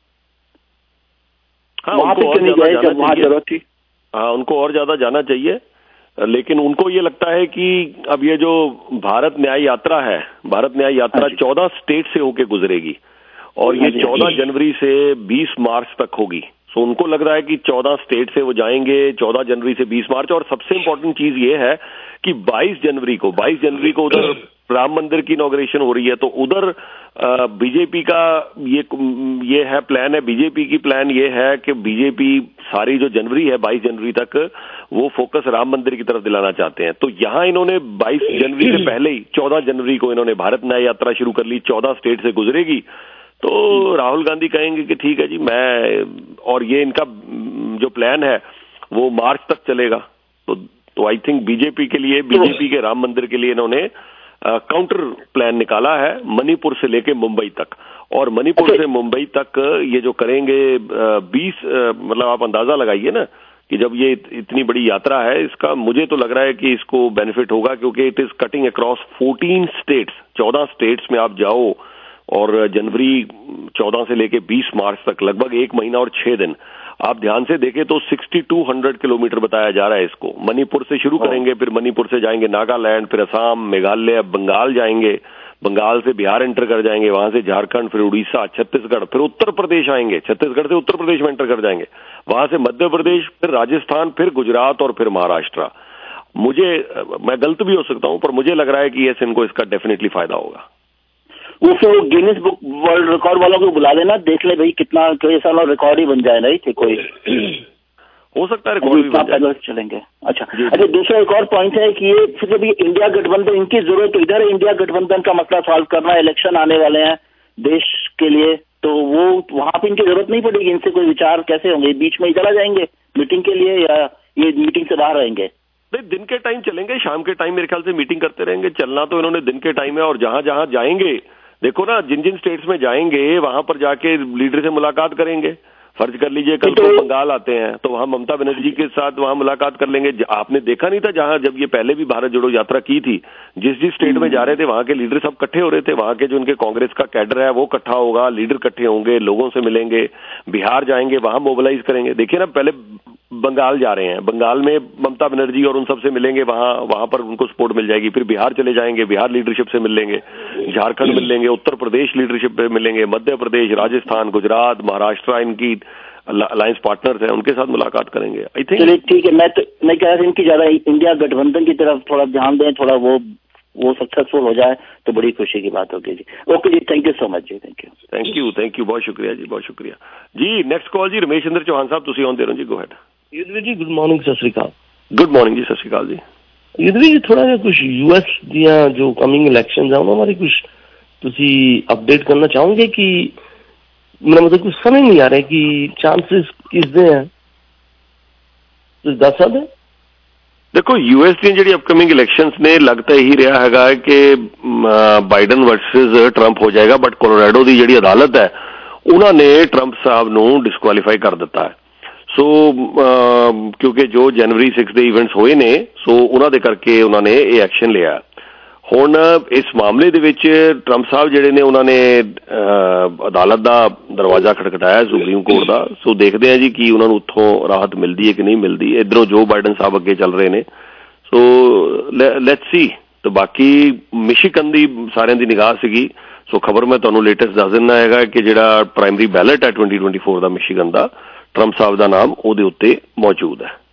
हाँ, वहाँ पे क्यों नहीं गए जब वहाँ जरूरत थी? हाँ, उनको और ज्यादा जाना चाहिए, लेकिन उनको ये लगता है कि अब ये जो भारत न्याय यात्रा है, भारत न्याय यात्रा चौदह स्टेट से होके गुजरेगी और ये चौदह जनवरी से बीस मार्च तक होगी। सो उनको लग रहा है कि चौदह स्टेट से वो जाएंगे चौदह जनवरी से बीस मार्च। और सबसे इम्पोर्टेंट चीज ये है कि बाईस जनवरी को बाईस जनवरी को उधर राम मंदिर की इनॉग्रेशन हो रही है, तो उधर बीजेपी का ये ये है प्लान है, बीजेपी की प्लान ये है कि बीजेपी सारी जो जनवरी है बाईस जनवरी तक वो फोकस राम मंदिर की तरफ दिलाना चाहते हैं। तो यहाँ इन्होंने बाईस जनवरी से पहले ही चौदह जनवरी को इन्होंने भारत न्याय यात्रा शुरू कर ली, चौदह स्टेट से गुजरेगी। तो राहुल गांधी कहेंगे कि ठीक है जी, मैं, और ये इनका जो प्लान है वो मार्च तक चलेगा। तो तो आई थिंक बीजेपी के लिए, बीजेपी के राम मंदिर के लिए इन्होंने काउंटर प्लान निकाला है मणिपुर से लेके मुंबई तक। और मणिपुर से मुंबई तक ये जो करेंगे बीस, मतलब आप अंदाजा लगाइए ना कि जब ये इतनी बड़ी यात्रा है, इसका मुझे तो लग रहा है कि इसको बेनिफिट होगा, क्योंकि it is cutting across fourteen states, चौदह स्टेट्स में आप जाओ और जनवरी चौदह से लेके बीस मार्च तक लगभग एक महीना और छह दिन आप ध्यान से देखें तो बासठ सौ किलोमीटर बताया जा रहा है इसको। मणिपुर से शुरू करेंगे, फिर मणिपुर से जाएंगे नागालैंड, फिर असम, मेघालय, बंगाल जाएंगे, बंगाल से बिहार एंटर कर जाएंगे, वहां से झारखंड, फिर उड़ीसा, छत्तीसगढ़, फिर उत्तर प्रदेश आएंगे, छत्तीसगढ़ से उत्तर प्रदेश में एंटर कर जाएंगे, वहां से मध्य प्रदेश, फिर राजस्थान, फिर गुजरात और फिर महाराष्ट्र। मुझे, मैं गलत भी हो सकता हूं, पर मुझे लग रहा है कि यस, इनको इसका डेफिनेटली फायदा होगा। वो फिर गिनीज बुक वर्ल्ड रिकॉर्ड वालों को बुला लेना, देख ले भाई कितना कई सालों रिकॉर्ड ही बन जाए, नहीं थे कोई हो सकता है रिकॉर्ड भी बन जाए, चलेंगे। अच्छा अच्छा, दूसरा एक और पॉइंट है कि ये फिर जब ये इंडिया गठबंधन, इनकी जरूरत तो इधर है, इंडिया गठबंधन का मसला सॉल्व करना, इलेक्शन आने वाले हैं देश के लिए, तो वो वहां पे इनकी जरूरत नहीं पड़ेगी, इनसे कोई विचार कैसे होंगे? बीच में इधर आ जाएंगे मीटिंग के लिए या ये मीटिंग से बाहर रहेंगे? नहीं, दिन के टाइम चलेंगे, शाम के टाइम मेरे ख्याल से मीटिंग करते रहेंगे। चलना तो इन्होंने दिन के टाइम है, और जहां जहां जाएंगे, देखो ना, जिन जिन स्टेट्स में जाएंगे वहां पर जाके लीडर से मुलाकात करेंगे। फर्ज कर लीजिए कल को बंगाल आते हैं तो वहां ममता बनर्जी के साथ वहां मुलाकात कर लेंगे। आपने देखा नहीं था जहां जब ये पहले भी भारत जोड़ो यात्रा की थी, जिस जिस स्टेट में जा रहे थे वहां के लीडर सब इकट्ठे हो रहे थे, वहां के जो उनके कांग्रेस का कैडर है वो इकट्ठा होगा, लीडर इकट्ठे होंगे, लोगों से मिलेंगे। बिहार जाएंगे, वहां मोबिलाइज करेंगे। देखिए ना, पहले बंगाल जा रहे हैं, बंगाल में ममता बनर्जी और उन सबसे मिलेंगे, वहां वहां पर उनको सपोर्ट मिल जाएगी। फिर बिहार चले जाएंगे, बिहार लीडरशिप से मिल लेंगे, झारखंड मिल लेंगे, उत्तर प्रदेश लीडरशिप पे मिलेंगे, मध्य प्रदेश, राजस्थान, गुजरात, महाराष्ट्र, इनकी अलायंस पार्टनर्स हैं, उनके साथ मुलाकात करेंगे। आई थिंक चलिए ठीक है। मैं तो मैं कह रहा था इनकी ज्यादा इंडिया गठबंधन की तरफ थोड़ा ध्यान दें, थोड़ा वो वो सक्सेसफुल हो जाए तो बड़ी खुशी की बात होगी जी। ओके जी, थैंक यू सो मच जी। Thank you thank you thank you बहुत शुक्रिया जी, बहुत शुक्रिया जी। नेक्स्ट कॉल जी रमेश चंद्र चौहान साहब, ਤੁਸੀਂ ਆਉਂਦੇ ਰਹੋ ਜੀ, go ahead. Yudhvir ji good morning, सत श्री अकाल। गुड मॉर्निंग जी, सत श्री अकाल जी। युद्धवीर जी थोड़ा जिहा कुछ यूएस ਦੀਆਂ जो कमिंग इलैक्शंस ਆ ਉਹਨਾਂ ਬਾਰੇ ਕੁਝ ਤੁਸੀਂ ਅਪਡੇਟ ਕਰਨਾ ਚਾਹੋਗੇ ਕਿ मेरा मतलब कुछ समझ नहीं आ रहा है कि चांसेस किसਦੇ हैं, ਤੁਸੀਂ ਦੱਸ ਸਕਦੇ? ਦੇਖੋ ਯੂਐਸ ਦੀਆਂ ਜਿਹੜੀ ਅਪਕਮਿੰਗ ਇਲੈਕਸ਼ਨਸ ਨੇ ਲੱਗ ਤਾਂ ਇਹੀ ਰਿਹਾ ਹੈਗਾ ਕਿ ਬਾਈਡਨ ਵਰਸਸ ਟਰੰਪ ਹੋ ਜਾਏਗਾ, ਬਟ ਕੋਲੋਰਾਡੋ ਦੀ ਜਿਹੜੀ ਅਦਾਲਤ ਹੈ ਉਹਨਾਂ ਨੇ ਟਰੰਪ ਸਾਹਿਬ ਨੂੰ ਡਿਸਕੁਆਲੀਫਾਈ ਕਰ ਦਿੱਤਾ ਹੈ। ਸੋ ਕਿਉਂਕਿ ਜੋ ਜਨਵਰੀ ਸਿਕਸ ਦੇ ਇਵੈਂਟਸ ਹੋਏ ਨੇ, ਸੋ ਉਹਨਾਂ ਦੇ ਕਰਕੇ ਉਹਨਾਂ ਨੇ ਇਹ ਐਕਸ਼ਨ ਲਿਆ। ਹੁਣ ਇਸ ਮਾਮਲੇ ਦੇ ਵਿੱਚ ਟਰੰਪ ਸਾਹਿਬ ਜਿਹੜੇ ਨੇ ਉਹਨਾਂ ਨੇ ਅਦਾਲਤ ਦਾ ਦਰਵਾਜ਼ਾ ਖਟਖਟਾਇਆ, ਸੁਪਰੀਮ ਕੋਰਟ ਦਾ। ਸੋ ਦੇਖਦੇ ਹਾਂ ਜੀ ਕੀ ਉਹਨਾਂ ਨੂੰ ਉੱਥੋਂ ਰਾਹਤ ਮਿਲਦੀ ਹੈ ਕਿ ਨਹੀਂ ਮਿਲਦੀ। ਇੱਧਰੋਂ ਜੋ ਬਾਈਡਨ ਸਾਹਿਬ ਅੱਗੇ ਚੱਲ ਰਹੇ ਨੇ, ਸੋ ਲੈਟਸ ਸੀ। ਤੇ ਬਾਕੀ ਮਿਸ਼ੀਗਨ ਦੀ ਸਾਰਿਆਂ ਦੀ ਨਿਗਾਹ ਸੀਗੀ। ਸੋ ਖਬਰ ਮੈਂ ਤੁਹਾਨੂੰ ਲੇਟੈਸਟ ਦੱਸ ਦਿੰਦਾ ਹੈਗਾ ਕਿ ਜਿਹੜਾ ਪ੍ਰਾਇਮਰੀ ਬੈਲਟ ਹੈ ਟਵੈਂਟੀ ਟਵੈਂਟੀ ਫੋਰ ਦਾ ਮਿਸ਼ੀਗਨ ਦਾ, ਟਰੰਪ ਸਾਹਿਬ ਦਾ ਨਾਮ ਉਹਦੇ ਉੱਤੇ ਮੌਜੂਦ ਹੈ।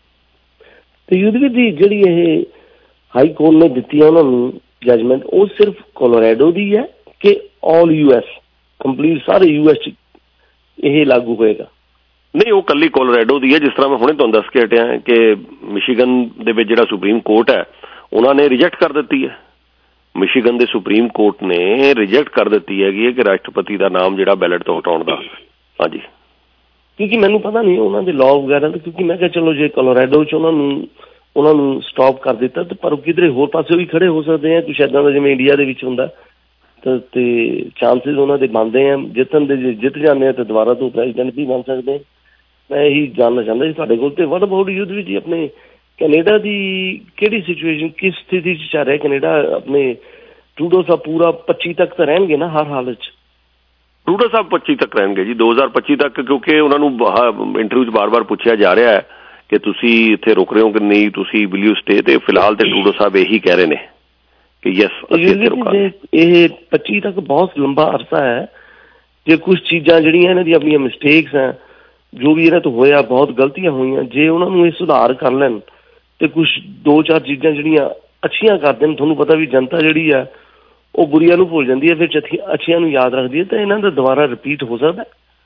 ਤੇ ਯੂਧਵੀਰ ਜੀ ਜਿਹੜੀ ਇਹ ਹਾਈ ਕੋਰਟ ਨੇ ਦਿੱਤੀ ਹੈ ਉਹਨਾਂ ਨੂੰ ਜਜਮੈਂਟ, ਉਹ ਸਿਰਫ ਕੋਲੋਰਾਡੋ ਦੀ ਹੈ ਕਿ ਆਲ ਯੂਐਸ ਕੰਪਲੀਟ ਸਾਰੇ ਯੂਐਸ ਚ ਇਹ ਲਾਗੂ ਹੋਏਗਾ? ਨਹੀਂ, ਉਹ ਕੱਲੀ ਕੋਲੋਰਾਡੋ ਦੀ ਹੈ। ਜਿਸ ਤਰ੍ਹਾਂ ਮੈਂ ਹੁਣੇ ਤੁਹਾਨੂੰ ਦੱਸ ਕੇ ਹਟਿਆ ਕਿ ਮਿਸ਼ੀਗਨ ਦੇ ਵਿੱਚ ਜਿਹੜਾ ਸੁਪਰੀਮ ਕੋਰਟ ਹੈ ਉਹਨਾਂ ਨੇ ਰਿਜੈਕਟ ਕਰ ਦਿੱਤੀ ਹੈ। ਮਿਸ਼ੀਗਨ ਦੇ ਸੁਪਰੀਮ ਕੋਰਟ ਨੇ ਰਿਜੈਕਟ ਕਰ ਦਿੱਤੀ ਹੈਗੀ ਕਿ ਰਾਸ਼ਟਰਪਤੀ ਦਾ ਨਾਮ ਜਿਹੜਾ ਬੈਲਟ ਤੋਂ ਹਟਾਉਣ ਦਾ। ਹਾਂਜੀ, ਕਿਉਂਕਿ ਮੈਨੂੰ ਪਤਾ ਨਹੀਂ ਉਹਨਾਂ ਦੇ ਲਾਅ ਵਗੈਰਾ, ਕਿਉਂਕਿ ਮੈਂ ਕਿਹਾ ਚਲੋ ਜੇ ਕੋਲੋਰਾਡੋ ਚ ਉਹਨਾਂ ਨੂੰ ਉਹਨਾਂ ਨੂੰ ਸਟਾਪ ਕਰ ਦਿੱਤਾ ਤੇ ਪਰ ਕਿਧਰੇ ਹੋਰ ਪਾਸੇ ਵੀ ਖੜੇ ਹੋ ਸਕਦੇ ਆ ਕੁਛ ਇੱਦਾਂ ਦਾ ਜਿਵੇਂ ਇੰਡੀਆ ਦੇ ਵਿੱਚ ਹੁੰਦਾ, ਤੇ ਚਾਂਸਿਸ ਉਹਨਾਂ ਦੇ ਬਣਦੇ ਆ ਜਿੱਤਣ ਦੇ। ਜੇ ਜਿੱਤ ਜਾਂਦੇ ਆ ਤਾਂ ਦੁਬਾਰਾ ਤੋਂ ਪ੍ਰੈਜ਼ੀਡੈਂਟ ਵੀ ਬਣ ਸਕਦੇ ਆ। ਮੈਂ ਇਹੀ ਜਾਣਨਾ ਚਾਹੁੰਦਾ ਜੀ ਤੁਹਾਡੇ ਕੋਲ। ਤੇ ਵਟ ਅਬਾਊਟ ਯੂਥ ਵਿੱਚ ਆਪਣੇ ਕੈਨੇਡਾ ਦੀ ਕਿਹੜੀ ਸਿਚੁਏਸ਼ਨ, ਕਿਸ ਸਥਿਤੀ ਚ ਚੱਲ ਰਿਹਾ ਕੈਨੇਡਾ? ਆਪਣੇ ਟਰੂਡੋ ਸਾਹਿਬ ਪੂਰਾ ਪੱਚੀ ਤੱਕ ਤਾਂ ਰਹਿਣਗੇ ਨਾ ਹਰ ਹਾਲਤ ਚ? ਟਰੂਡੋ ਸਾਹਿਬ ਪੱਚੀ ਤੱਕ ਰਹਿਣਗੇ ਜੀ, ਦੋ ਹਜ਼ਾਰ ਪੱਚੀ ਤੱਕ, ਕਿਉਂਕਿ ਉਹਨਾਂ ਨੂੰ ਇੰਟਰਵਿਊ ਚ ਬਾਰ ਬਾਰ ਪੁੱਛਿਆ ਜਾ ਰਿਹਾ ਹੈ ਕਿ ਤੁਸੀਂ ਇੱਥੇ ਰੁਕ ਰਹੇ ਹੋ ਕਿ ਨਹੀਂ, ਤੁਸੀਂ ਵਿਲ ਯੂ ਸਟੇ? ਤੇ ਫਿਲਹਾਲ ਤੇ ਟਰੂਡੋ ਸਾਹਿਬ ਇਹੀ ਕਹਿ ਰਹੇ ਨੇ ਕਿ ਯੈਸ ਅਸੀਂ ਇੱਥੇ ਰੁਕਾਂਗੇ। ਇਹ ਪੱਚੀ ਤੱਕ ਬਹੁਤ ਲੰਬਾ ਅਰਸਾ ਹੈ। ਜੇ ਕੁਛ ਚੀਜ਼ਾਂ ਜਿਹੜੀਆਂ ਇਹਨਾਂ ਦੀ ਆਪਣੀਆਂ ਮਿਸਟੇਕਸ ਹੈ, ਜੋ ਵੀ ਇਹਨਾਂ ਤੋਂ ਹੋਇਆ, ਬਹੁਤ ਗਲਤੀਆਂ ਹੋਈਆਂ, ਜੇ ਉਹਨਾਂ ਨੂੰ ਇਹ ਸੁਧਾਰ ਕਰ ਲੈਣ ਤੇ ਕੁਛ ਦੋ ਚਾਰ ਚੀਜ਼ਾਂ ਜਿਹੜੀਆਂ ਅੱਛੀਆਂ ਕਰ ਦੇਣ, ਤੁਹਾਨੂੰ ਪਤਾ ਵੀ ਜਨਤਾ ਜਿਹੜੀ ਆ ਉਹ ਬੁਰੀਆਂ ਨੂੰ ਭੁੱਲ ਜਾਂਦੀ ਹੈ, ਫਿਰ ਅੱਛੀਆਂ ਨੂੰ ਯਾਦ ਰੱਖਦੀ ਹੈ, ਤਾਂ ਇਹਨਾਂ ਦਾ ਦੁਬਾਰਾ ਰਿਪੀਟ ਹੋ ਸਕਦਾ।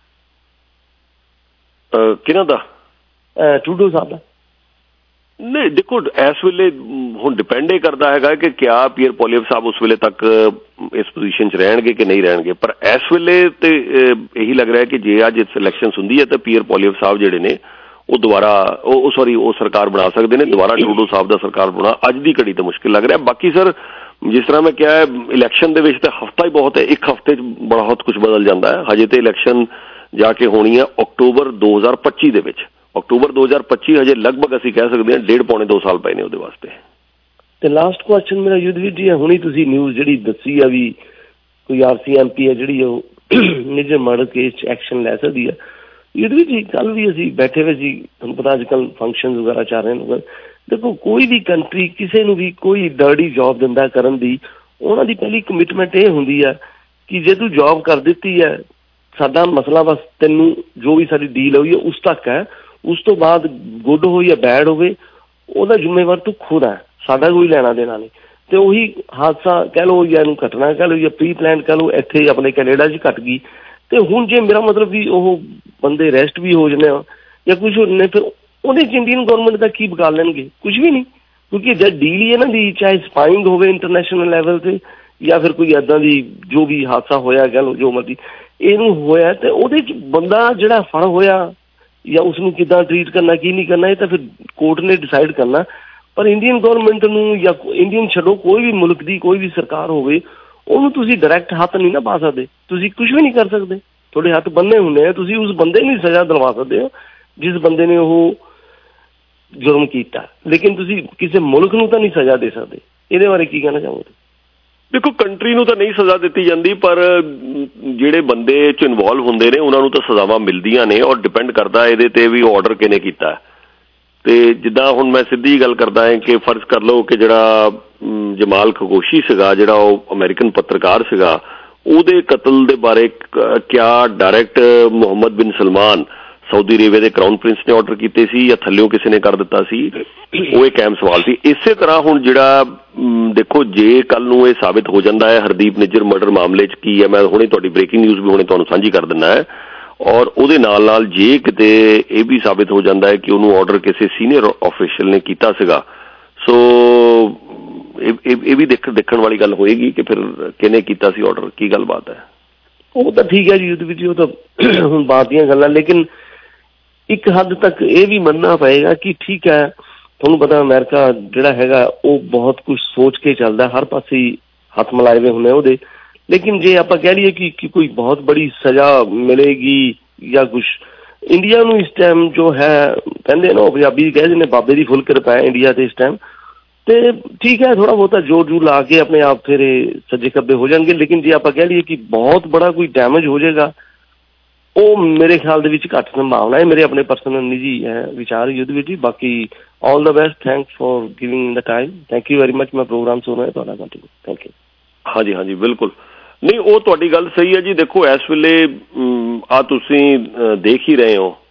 ਕਿਹਨਾਂ ਦਾ? ਟਰੂਡੋ ਸਾਹਿਬ ਦਾ? ਨਹੀਂ, ਦੇਖੋ ਇਸ ਵੇਲੇ ਹੁਣ ਡਿਪੈਂਡ ਇਹ ਕਰਦਾ ਹੈਗਾ ਕਿ ਕਿਆ ਪੀਅਰ ਪੋਲੀਅਮ ਸਾਹਿਬ ਉਸ ਵੇਲੇ ਤੱਕ ਇਸ ਪੋਜੀਸ਼ਨ 'ਚ ਰਹਿਣਗੇ ਕਿ ਨਹੀਂ ਰਹਿਣਗੇ। ਪਰ ਇਸ ਵੇਲੇ ਤੇ ਇਹੀ ਲੱਗ ਰਿਹਾ ਕਿ ਜੇ ਅੱਜ ਇਲੈਕਸ਼ਨ ਹੁੰਦੀ ਹੈ ਤਾਂ ਪੀਅਰ ਪੋਲੀਅਮ ਸਾਹਿਬ ਜਿਹੜੇ ਨੇ ਉਹ ਦੁਬਾਰਾ ਉਹ ਸੌਰੀ ਉਹ ਸਰਕਾਰ ਬਣਾ ਸਕਦੇ ਨੇ। ਦੁਬਾਰਾ ਟਰੂਡੋ ਸਾਹਿਬ ਦਾ ਸਰਕਾਰ ਬਣਾ ਅੱਜ ਦੀ ਘੜੀ ਤਾਂ ਮੁਸ਼ਕਿਲ ਲੱਗ ਰਿਹਾ। ਬਾਕੀ ਸਰ ਜਿਸ ਤਰ੍ਹਾਂ ਮੈਂ ਕਿਹਾ ਇਲੈਕਸ਼ਨ ਦੇ ਵਿੱਚ ਤਾਂ ਹਫ਼ਤਾ ਹੀ ਬਹੁਤ ਹੈ, ਇੱਕ ਹਫ਼ਤੇ 'ਚ ਬਹੁਤ ਕੁਝ ਬਦਲ ਜਾਂਦਾ ਹੈ। ਹਜੇ ਤੇ ਇਲੈਕਸ਼ਨ ਜਾ ਕੇ ਹੋਣੀ ਹੈ ਅਕਤੂਬਰ ਦੋ ਹਜ਼ਾਰ ਪੱਚੀ ਦੇ ਵਿੱਚ। ਅਕਤੂਬਰ ਦੋ ਹਜ਼ਾਰ ਪੱਚੀ ਹਜੇ ਲਗਭਗ ਅਸੀਂ ਕਹਿ ਸਕਦੇ ਹਾਂ ਡੇਢ ਪੌਣੇ ਦੋ ਸਾਲ ਪਏ ਨੇ ਉਹਦੇ ਵਾਸਤੇ। ਤੇ ਲਾਸਟ ਕੁਐਸਚਨ ਮੇਰਾ ਯੁੱਧਵੀਰ ਜੀ, ਹੁਣੀ ਤੁਸੀਂ ਨਿਊਜ਼ ਜਿਹੜੀ ਦੱਸੀ ਆ ਵੀ ਕੋਈ ਆਰਸੀ ਐਮ ਪੀ ਹੈ ਜਿਹੜੀ ਉਹ ਨਿੱਜਰ ਮਰਡਰ ਕੇਸ 'ਚ ਐਕਸ਼ਨ ਲੈ ਸਕਦੀ ਹੈ। ਯੁੱਧਵੀਰ ਜੀ ਕੱਲ ਵੀ ਅਸੀਂ ਬੈਠੇ ਹੋਏ ਸੀ, ਤੁਹਾਨੂੰ ਪਤਾ ਅੱਜ ਕੱਲ੍ਹ ਫੰਕਸ਼ਨ ਵਗੈਰਾ ਚੱਲ ਰਹੇ ਨੇ। ਦੇਖੋ ਕੋਈ ਵੀ ਕੰਟਰੀ ਕਿਸੇ ਨੂੰ ਵੀ ਕੋਈ ਡਰਟੀ ਜੌਬ ਦਿੰਦਾ ਕਰਨ ਦੀ, ਉਹਨਾਂ ਦੀ ਪਹਿਲੀ ਕਮਿਟਮੈਂਟ ਇਹ ਹੁੰਦੀ ਹੈ ਕਿ ਜੇ ਤੂੰ ਜੌਬ ਕਰ ਦਿੱਤੀ ਹੈ, ਸਾਡਾ ਮਸਲਾ ਬਸ ਤੈਨੂੰ ਜੋ ਵੀ ਸਾਡੀ ਡੀਲ ਹੋਈ ਹੈ ਉਸ ਤੱਕ ਹੈ, ਉਸ ਤੋਂ ਬਾਅਦ ਗੁੱਡ ਹੋਈ ਜਾਂ ਬੈਡ ਹੋਵੇ ਉਹਦਾ ਜ਼ਿੰਮੇਵਾਰ ਤੂੰ ਖੁਦ ਹੈ, ਸਾਡਾ ਕੋਈ ਲੈਣਾ ਦੇਣਾ ਨਹੀਂ। ਤੇ ਉਹੀ ਹਾਦਸਾ ਕਹਿ ਲਓ ਜਾਂ ਇਹਨੂੰ ਘਟਨਾ ਕਹਿ ਲਓ ਜਾਂ ਪ੍ਰੀ ਪਲਾਨ ਕਹਿ ਲਓ, ਇੱਥੇ ਆਪਣੇ ਕੈਨੇਡਾ 'ਚ ਘਟ ਗਈ। ਤੇ ਹੁਣ ਜੇ ਮੇਰਾ ਮਤਲਬ ਵੀ ਉਹ ਬੰਦੇ ਅਰੈਸਟ ਵੀ ਹੋ ਜਾਂਦੇ ਆ ਜਾਂ ਕੁਝ ਹੋ ਜਾਂਦੇ, ਫਿਰ ਉਹਦੇ 'ਚ ਇੰਡੀਅਨ ਗੌਰਮੈਂਟ ਦਾ ਕੀ ਬਗਾ ਲੈਣਗੇ? ਕੁਝ ਵੀ ਨਹੀਂ, ਕਿਉਂਕਿ ਜਦ ਡੀਲ ਹੀ ਇਹਨਾਂ ਦੀ ਚਾਹੇ ਸਪਾਈੰਗ ਹੋਵੇ ਇੰਟਰਨੈਸ਼ਨਲ ਲੈਵਲ 'ਤੇ ਜਾਂ ਫਿਰ ਕੋਈ ਇੱਦਾਂ ਦੀ ਜੋ ਵੀ ਹਾਦਸਾ ਹੋਇਆ ਕਹਿ ਲਓ ਜੋ ਮਰਜ਼ੀ ਇਹਨੂੰ ਹੋਇਆ, ਤੇ ਉਹਦੇ 'ਚ ਬੰਦਾ ਜਿਹੜਾ ਫੜ ਹੋਇਆ ਜਾਂ ਉਸਨੂੰ ਕਿੱਦਾਂ ਟਰੀਟ ਕਰਨਾ ਕੀ ਨਹੀਂ ਕਰਨਾ ਇਹ ਤਾਂ ਫਿਰ ਕੋਰਟ ਨੇ ਡਿਸਾਈਡ ਕਰਨਾ। ਪਰ ਇੰਡੀਅਨ ਗੌਰਮੈਂਟ ਨੂੰ ਜਾਂ ਇੰਡੀਅਨ ਛੱਡੋ ਕੋਈ ਵੀ ਮੁਲਕ ਦੀ ਕੋਈ ਵੀ ਸਰਕਾਰ ਹੋਵੇ, ਉਹਨੂੰ ਤੁਸੀਂ ਡਾਇਰੈਕਟ ਹੱਥ ਨਹੀਂ ਨਾ ਪਾ ਸਕਦੇ, ਤੁਸੀਂ ਕੁਝ ਵੀ ਨਹੀਂ ਕਰ ਸਕਦੇ, ਤੁਹਾਡੇ ਹੱਥ ਬੰਨੇ ਹੁੰਦੇ ਆ। ਤੁਸੀਂ ਉਸ ਬੰਦੇ ਨੂੰ ਸਜ਼ਾ ਦਿਲਵਾ ਸਕਦੇ ਹੋ ਜਿਸ ਬੰਦੇ ਨੇ ਉਹ ਜੁਰਮ ਕੀਤਾ, ਲੇਕਿਨ ਤੁਸੀਂ ਕਿਸੇ ਮੁਲਕ ਨੂੰ ਤਾਂ ਨਹੀਂ ਸਜ਼ਾ ਦੇ ਸਕਦੇ। ਇਹਦੇ ਬਾਰੇ ਕੀ ਕਹਿਣਾ ਚਾਹੋਗੇ? ਦੇਖੋ ਕੰਟਰੀ ਨੂੰ ਤਾਂ ਨਹੀਂ ਸਜ਼ਾ ਦਿੱਤੀ ਜਾਂਦੀ, ਪਰ ਜਿਹੜੇ ਬੰਦੇ 'ਚ ਇਨਵੋਲਵ ਹੁੰਦੇ ਨੇ ਉਹਨਾਂ ਨੂੰ ਤਾਂ ਸਜ਼ਾਵਾਂ ਮਿਲਦੀਆਂ ਨੇ, ਔਰ ਡਿਪੈਂਡ ਕਰਦਾ ਇਹਦੇ 'ਤੇ ਵੀ ਆਰਡਰ ਕਿਹਨੇ ਕੀਤਾ। ਤੇ ਜਿੱਦਾਂ ਹੁਣ ਮੈਂ ਸਿੱਧੀ ਗੱਲ ਕਰਦਾ ਹਾਂ ਕਿ ਫਰਜ਼ ਕਰ ਲਓ ਕਿ ਜਿਹੜਾ ਜਮਾਲ ਖਸ਼ੋਗੀ ਸੀਗਾ, ਜਿਹੜਾ ਉਹ ਅਮਰੀਕਨ ਪੱਤਰਕਾਰ ਸੀਗਾ, ਉਹਦੇ ਕਤਲ ਦੇ ਬਾਰੇ ਕਿਆ direct Mohammed bin Salman Saudi Arabia ਦੇ ਕਰਾਊਨ ਪ੍ਰਿੰਸ ਨੇ ਆਰਡਰ ਕੀਤੇ ਸੀ ਜਾਂ ਥੱਲਿਓਂ ਕਿਸੇ ਨੇ ਕਰ ਦਿੱਤਾ ਸੀ, ਉਹ ਇੱਕ ਅਹਿਮ ਸਵਾਲ ਸੀ। ਇਸੇ ਤਰ੍ਹਾਂ ਹੁਣ ਜਿਹੜਾ ਦੇਖੋ ਜੇ ਕੱਲ ਨੂੰ ਇਹ ਸਾਬਿਤ ਹੋ ਜਾਂਦਾ ਹੈ ਹਰਦੀਪ ਨਿੱਜਰ ਮਰਡਰ ਮਾਮਲੇ 'ਚ ਕੀ ਹੈ, ਮੈਂ ਹੁਣੇ ਤੁਹਾਡੀ ਬ੍ਰੇਕਿੰਗ ਨਿਊਜ਼ ਵੀ ਹੁਣੇ ਤੁਹਾਨੂੰ ਸਾਂਝੀ ਕਰ ਦਿੰਦਾ ਹੈ, ਔਰ ਉਹਦੇ ਨਾਲ ਨਾਲ ਜੇ ਕਿਤੇ ਇਹ ਵੀ ਸਾਬਿਤ ਹੋ ਜਾਂਦਾ ਹੈ ਕਿ ਉਹਨੂੰ ਆਰਡਰ ਕਿਸੇ ਸੀਨੀਅਰ ਆਫੀਸ਼ੀਅਲ ਨੇ ਕੀਤਾ ਸੀਗਾ, ਸੋ ਇਹ ਵੀ ਦੇਖ ਦੇਖਣ ਵਾਲੀ ਗੱਲ ਹੋਏਗੀ ਕਿ ਫਿਰ ਕਿਹਨੇ ਕੀਤਾ ਸੀ ਆਰਡਰ, ਕੀ ਗੱਲਬਾਤ ਹੈ। ਉਹ ਤਾਂ ਠੀਕ ਹੈ ਜੀ, ਉਹਦੇ ਵਿੱਚ ਉਹ ਤਾਂ ਹੁਣ ਬਾਤ ਦੀਆਂ ਗੱਲਾਂ, ਲੇਕਿਨ ਇੱਕ ਹੱਦ ਤੱਕ ਇਹ ਵੀ ਮੰਨਣਾ ਪਏਗਾ ਕਿ ਠੀਕ ਹੈ, ਤੁਹਾਨੂੰ ਪਤਾ ਅਮਰੀਕਾ ਜਿਹੜਾ ਹੈਗਾ ਉਹ ਬਹੁਤ ਕੁਝ ਸੋਚ ਕੇ ਚੱਲਦਾ, ਹਰ ਪਾਸੇ ਹੱਥ ਮਿਲਾਏ ਹੋਏ ਹੁੰਦੇ ਉਹਦੇ, ਲੇਕਿਨ ਜੇ ਆਪਾਂ ਕਹਿ ਲਈਏ ਕਿ, ਕਿ ਕੋਈ ਬਹੁਤ ਬੜੀ ਸਜ਼ਾ ਮਿਲੇਗੀ ਜਾਂ ਕੁਛ, ਇੰਡੀਆ ਨੂੰ ਇਸ ਟਾਈਮ ਜੋ ਹੈ ਕਹਿੰਦੇ ਨਾ ਪੰਜਾਬੀ ਕਹਿ ਦਿੰਦੇ ਬਾਬੇ ਦੀ ਫੁੱਲ ਕਿਰਪਾ ਹੈ ਇੰਡੀਆ ਤੇ ਇਸ ਟਾਈਮ, ਤੇ ਠੀਕ ਹੈ ਥੋੜਾ ਬਹੁਤਾ ਜੋਰ ਜੂਰ ਲਾ ਕੇ ਆਪਣੇ ਆਪ ਫਿਰ ਸੱਜੇ ਖੱਬੇ ਹੋ ਜਾਣਗੇ, ਲੇਕਿਨ ਜੇ ਆਪਾਂ ਕਹਿ ਲਈਏ ਕਿ ਬਹੁਤ ਬੜਾ ਕੋਈ ਡੈਮੇਜ ਹੋ ਜਾਏਗਾ, ਉਹ ਮੇਰੇ ਖਿਆਲ ਦੇ ਵਿੱਚ ਘੱਟ ਸੰਭਾਵਨਾ ਹੈ। ਮੇਰੇ ਆਪਣੇ ਪਰਸਨਲ ਨਿੱਜੀ ਹੈ ਵਿਚਾਰ ਯੁੱਧ ਵਿੱਚ ਹੀ। ਬਾਕੀ ਆਲ ਦਾ ਬੈਸਟ, ਥੈਂਕਸ ਫॉर ਗਿਵਿੰਗ ਦਾ time, thank you very much. ਮੈਂ ਪ੍ਰੋਗਰਾਮ ਸੁਣ ਰਿਹਾ ਤੁਹਾਡਾ ਕੰਟੀਨਿਊ, ਥੈਂਕ ਯੂ। ਹਾਂਜੀ ਹਾਂਜੀ ਬਿਲਕੁਲ, ਨਹੀਂ ਉਹ ਤੁਹਾਡੀ ਗੱਲ ਸਹੀ ਹੈ ਜੀ। ਦੇਖੋ ਇਸ ਵੇਲੇ ਆ ਤੁਸੀਂ ਦੇਖ ਹੀ ਰਹੇ ਹੋ,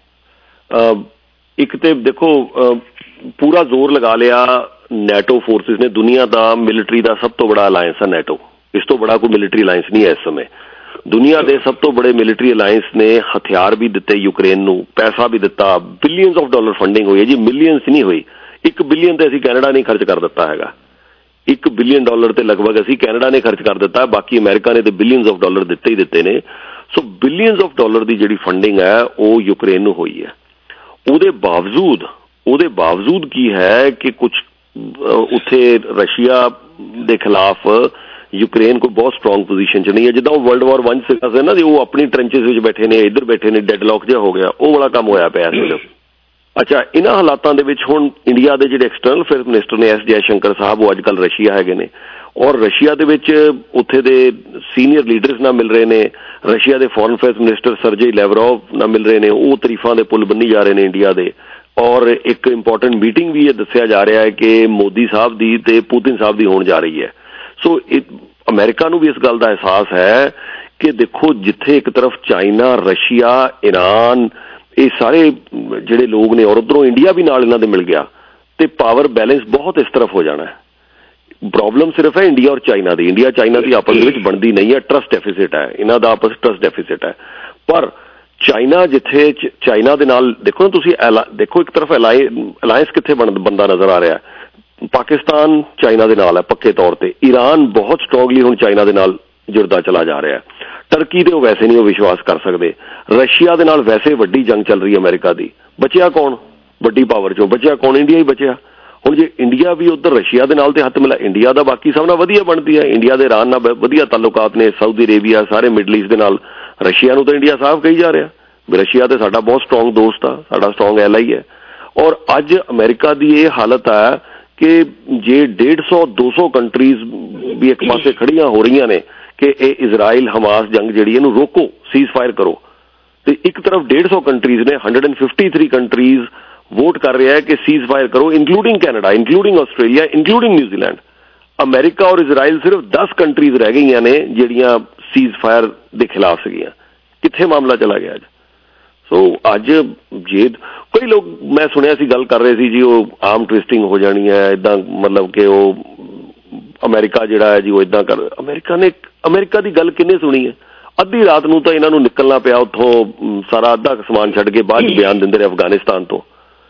ਇੱਕ ਤੇ ਦੇਖੋ ਪੂਰਾ ਜ਼ੋਰ ਲਗਾ ਲਿਆ ਨੈਟੋ ਫੋਰਸਿਸ ਨੇ, ਦੁਨੀਆ ਦਾ ਮਿਲਟਰੀ ਦਾ ਸਭ ਤੋਂ ਬੜਾ ਅਲਾਇੰਸ ਹੈ ਨੈਟੋ, ਇਸ ਤੋਂ ਬੜਾ ਕੋਈ ਮਿਲਟਰੀ ਅਲਾਇੰਸ ਨਹੀਂ ਹੈ ਇਸ ਸਮੇਂ। ਦੁਨੀਆ ਦੇ ਸਭ ਤੋਂ ਬੜੇ ਮਿਲਟਰੀ ਅਲਾਇੰਸ ਨੇ ਹਥਿਆਰ ਵੀ ਦਿੱਤੇ ਯੂਕਰੇਨ ਨੂੰ, ਪੈਸਾ ਵੀ ਦਿੱਤਾ, ਬਿਲੀਅਨਸ ਆਫ ਡਾਲਰ ਫੰਡਿੰਗ ਹੋਈ ਹੈ ਜੀ, ਮਿਲੀਅਨਸ ਨਹੀਂ ਹੋਈ, ਇੱਕ ਬਿਲੀਅਨ ਤੇ ਅਸੀਂ ਕੈਨੇਡਾ ਨੇ ਖਰਚ ਕਰ ਦਿੱਤਾ ਹੈਗਾ, ਇੱਕ ਬਿਲੀਅਨ ਡਾਲਰ ਤੇ ਲਗਭਗ ਅਸੀਂ ਕੈਨੇਡਾ ਨੇ ਖਰਚ ਕਰ ਦਿੱਤਾ, ਬਾਕੀ ਅਮਰੀਕਾ ਨੇ ਤੇ ਬਿਲੀਅਨਸ ਆਫ ਡਾਲਰ ਦਿੱਤੇ ਹੀ ਦਿੱਤੇ ਨੇ। ਸੋ ਬਿਲੀਅਨਸ ਆਫ ਡਾਲਰ ਦੀ ਜਿਹੜੀ ਫੰਡਿੰਗ ਹੈ ਉਹ ਯੂਕਰੇਨ ਨੂੰ ਹੋਈ ਹੈ। ਉਹਦੇ ਬਾਵਜੂਦ ਉਹਦੇ ਬਾਵਜੂਦ ਕੀ ਹੈ ਕਿ ਕੁਛ ਉੱਥੇ ਰਸ਼ੀਆ ਦੇ ਖਿਲਾਫ ਯੂਕਰੇਨ ਕੋਈ ਬਹੁਤ ਸਟਰੋਂਗ ਪੋਜੀਸ਼ਨ 'ਚ ਨਹੀਂ ਹੈ, ਜਿੱਦਾਂ ਉਹ ਵਰਲਡ ਵਾਰ ਵਨ ਸੀਗਾ ਸੀ ਨਾ, ਉਹ ਆਪਣੀ ਟ੍ਰੈਂਚਿਸ ਵਿੱਚ ਬੈਠੇ ਨੇ, ਇੱਧਰ ਬੈਠੇ ਨੇ, ਡੈਡਲੌਕ ਜਿਹਾ ਹੋ ਗਿਆ, ਉਹ ਵਾਲਾ ਕੰਮ ਹੋਇਆ ਪਿਆ ਇਸ ਵੇਲੇ। ਅੱਛਾ, ਇਹਨਾਂ ਹਾਲਾਤਾਂ ਦੇ ਵਿੱਚ ਹੁਣ ਇੰਡੀਆ ਦੇ ਜਿਹੜੇ ਐਕਸਟਰਨਲ ਅਫੇਅਰਸ ਮਿਨਿਸਟਰ ਨੇ ਐਸ ਜੈ ਸ਼ੰਕਰ ਸਾਹਿਬ, ਉਹ ਅੱਜ ਕੱਲ੍ਹ ਰਸ਼ੀਆ ਹੈਗੇ ਨੇ, ਔਰ ਰਸ਼ੀਆ ਦੇ ਵਿੱਚ ਉੱਥੇ ਦੇ ਸੀਨੀਅਰ ਲੀਡਰਸ ਨਾਲ ਮਿਲ ਰਹੇ ਨੇ, ਰਸ਼ੀਆ ਦੇ foreign affairs minister Sergey Lavrov ਨਾਲ ਮਿਲ ਰਹੇ ਨੇ, ਉਹ ਤਾਰੀਫਾਂ ਦੇ ਪੁੱਲ ਬੰਨੀ ਜਾ ਰਹੇ ਨੇ ਇੰਡੀਆ ਦੇ, ਔਰ ਇੱਕ ਇੰਪੋਰਟੈਂਟ ਮੀਟਿੰਗ ਵੀ ਇਹ ਦੱਸਿਆ ਜਾ ਰਿਹਾ ਹੈ ਕਿ ਮੋਦੀ ਸਾਹਿਬ ਦੀ ਤੇ ਪੁਤਿਨ ਸਾਹਿਬ ਦੀ ਹੋਣ ਜਾ ਰਹੀ ਹੈ। ਸੋ ਅਮਰੀਕਾ ਨੂੰ ਵੀ ਇਸ ਗੱਲ ਦਾ ਅਹਿਸਾਸ ਹੈ ਕਿ ਦੇਖੋ ਜਿੱਥੇ ਇੱਕ ਤਰਫ ਚਾਈਨਾ, ਰਸ਼ੀਆ, ਈਰਾਨ, ਇਹ ਸਾਰੇ ਜਿਹੜੇ ਲੋਕ ਨੇ, ਔਰ ਉੱਧਰੋਂ ਇੰਡੀਆ ਵੀ ਨਾਲ ਇਹਨਾਂ ਦੇ ਮਿਲ ਗਿਆ, ਤੇ ਪਾਵਰ ਬੈਲੈਂਸ ਬਹੁਤ ਇਸ ਤਰਫ ਹੋ ਜਾਣਾ ਹੈ। ਪ੍ਰੋਬਲਮ ਸਿਰਫ ਹੈ ਇੰਡੀਆ ਔਰ ਚਾਈਨਾ ਦੀ, ਇੰਡੀਆ ਚਾਈਨਾ ਦੀ ਆਪਸ ਦੇ ਵਿੱਚ ਬਣਦੀ ਨਹੀਂ ਹੈ, ਟਰਸਟ ਡੈਫਿਸਿਟ ਹੈ ਇਹਨਾਂ ਦਾ, ਆਪਸ ਟਰਸਟ ਡੈਫਿਸਿਟ ਹੈ। ਪਰ ਚਾਈਨਾ ਜਿੱਥੇ ਚਾਈਨਾ ਦੇ ਨਾਲ ਦੇਖੋ ਨਾ ਤੁਸੀਂ, ਦੇਖੋ ਇੱਕ ਤਰਫ ਅਲਾਇੰਸ ਕਿੱਥੇ ਬਣਦਾ ਨਜ਼ਰ ਆ ਰਿਹਾ, ਪਾਕਿਸਤਾਨ ਚਾਈਨਾ ਦੇ ਨਾਲ ਹੈ ਪੱਕੇ ਤੌਰ ਤੇ, ਈਰਾਨ ਬਹੁਤ ਸਟਰੋਂਗਲੀ ਹੁਣ ਚਾਈਨਾ ਦੇ ਨਾਲ ਜੁੜਦਾ ਚਲਾ ਜਾ ਰਿਹਾ, ਟਰਕੀ ਤੇ ਉਹ ਵੈਸੇ ਨਹੀਂ ਉਹ ਵਿਸ਼ਵਾਸ ਕਰ ਸਕਦੇ, ਰਸ਼ੀਆ ਦੇ ਨਾਲ ਵੈਸੇ ਵੱਡੀ ਜੰਗ ਚੱਲ ਰਹੀ ਹੈ ਅਮਰੀਕਾ ਦੀ, ਬਚਿਆ ਕੌਣ ਵੱਡੀ ਪਾਵਰ ਚੋਂ, ਬਚਿਆ ਕੌਣ, ਇੰਡੀਆ ਹੀ ਬਚਿਆ। ਹੁਣ ਜੇ ਇੰਡੀਆ ਵੀ ਉੱਧਰ ਰਸ਼ੀਆ ਦੇ ਨਾਲ ਤੇ ਹੱਥ ਮਿਲਾ, ਇੰਡੀਆ ਦਾ ਬਾਕੀ ਸਭ ਨਾਲ ਵਧੀਆ ਬਣਦੀ ਹੈ, ਇੰਡੀਆ ਦੇ ਈਰਾਨ ਨਾਲ ਵਧੀਆ ਤਾਲੁਕਾਤ ਨੇ, ਸਾਊਦੀ ਅਰੇਬੀਆ, ਸਾਰੇ ਮਿਡਲ ਈਸਟ ਦੇ ਨਾਲ, ਰਸ਼ੀਆ ਨੂੰ ਤਾਂ ਇੰਡੀਆ ਸਾਫ਼ ਕਹੀ ਜਾ ਰਿਹਾ ਵੀ ਰਸ਼ੀਆ ਤੇ ਸਾਡਾ ਬਹੁਤ ਸਟਰੋਂਗ ਦੋਸਤ ਆ, ਸਾਡਾ ਸਟਰੋਂਗ ਐਲਾਈ ਹੈ। ਔਰ ਅੱਜ ਅਮਰੀਕਾ ਦੀ ਇਹ ਹਾਲਤ ਹੈ ਕਿ ਜੇ ਡੇਢ ਸੌ ਦੋ ਸੌ ਕੰਟਰੀਜ਼ ਵੀ ਇੱਕ ਪਾਸੇ ਖੜੀਆਂ ਹੋ ਰਹੀਆਂ ਨੇ ਕਿ ਇਹ ਇਜ਼ਰਾਈਲ ਹਮਾਸ ਜੰਗ ਜਿਹੜੀ ਇਹਨੂੰ ਰੋਕੋ, ਸੀਜ਼ ਫਾਇਰ ਕਰੋ, ਤੇ ਇੱਕ ਤਰਫ ਡੇਢ ਸੌ ਕੰਟਰੀਜ਼ ਨੇ, ਇੱਕ ਸੌ ਤਿਆਲੀ ਕੰਟਰੀਜ਼ ਵੋਟ ਕਰ ਰਿਹਾ ਹੈ ਕਿ ਸੀਜ਼ ਫਾਇਰ ਕਰੋ, including Canada, including Australia, including New Zealand. America ਔਰ ਇਜ਼ਰਾਈਲ ਸਿਰਫ ਦਸ ਕੰਟਰੀਜ਼ ਰਹਿ ਗਈਆਂ ਨੇ ਜਿਹੜੀਆਂ ਸੀਜ਼ ਫਾਇਰ ਦੇ ਖਿਲਾਫ ਸੀਗੀਆਂ। ਕਿੱਥੇ ਮਾਮਲਾ ਚਲਾ ਗਿਆ ਅੱਜ? ਸੋ ਅੱਜ ਜੇ ਕਈ ਲੋਕ ਮੈਂ ਸੁਣਿਆ ਸੀ ਗੱਲ ਕਰ ਰਹੇ ਸੀ ਜੀ ਉਹ ਆਰਮ ਟਵਿਸਟਿੰਗ ਹੋ ਜਾਣੀ ਹੈ, ਇੱਦਾਂ ਮਤਲਬ ਕਿ ਉਹ ਅਮਰੀਕਾ ਜਿਹੜਾ ਹੈ ਜੀ ਉਹ ਇੱਦਾਂ ਕਰ, ਅਮਰੀਕਾ ਨੇ ਅਮਰੀਕਾ ਦੀ ਗੱਲ ਕਿੰਨੇ ਸੁਣੀ ਹੈ? ਅੱਧੀ ਰਾਤ ਨੂੰ ਤਾਂ ਇਹਨਾਂ ਨੂੰ ਨਿਕਲਣਾ ਪਿਆ ਉੱਥੋਂ, ਸਾਰਾ ਅੱਧਾ ਸਮਾਨ ਛੱਡ ਕੇ ਬਾਅਦ ਬਿਆਨ ਦਿੰਦੇ ਰਹੇ ਅਫਗਾਨਿਸਤਾਨ ਤੋਂ।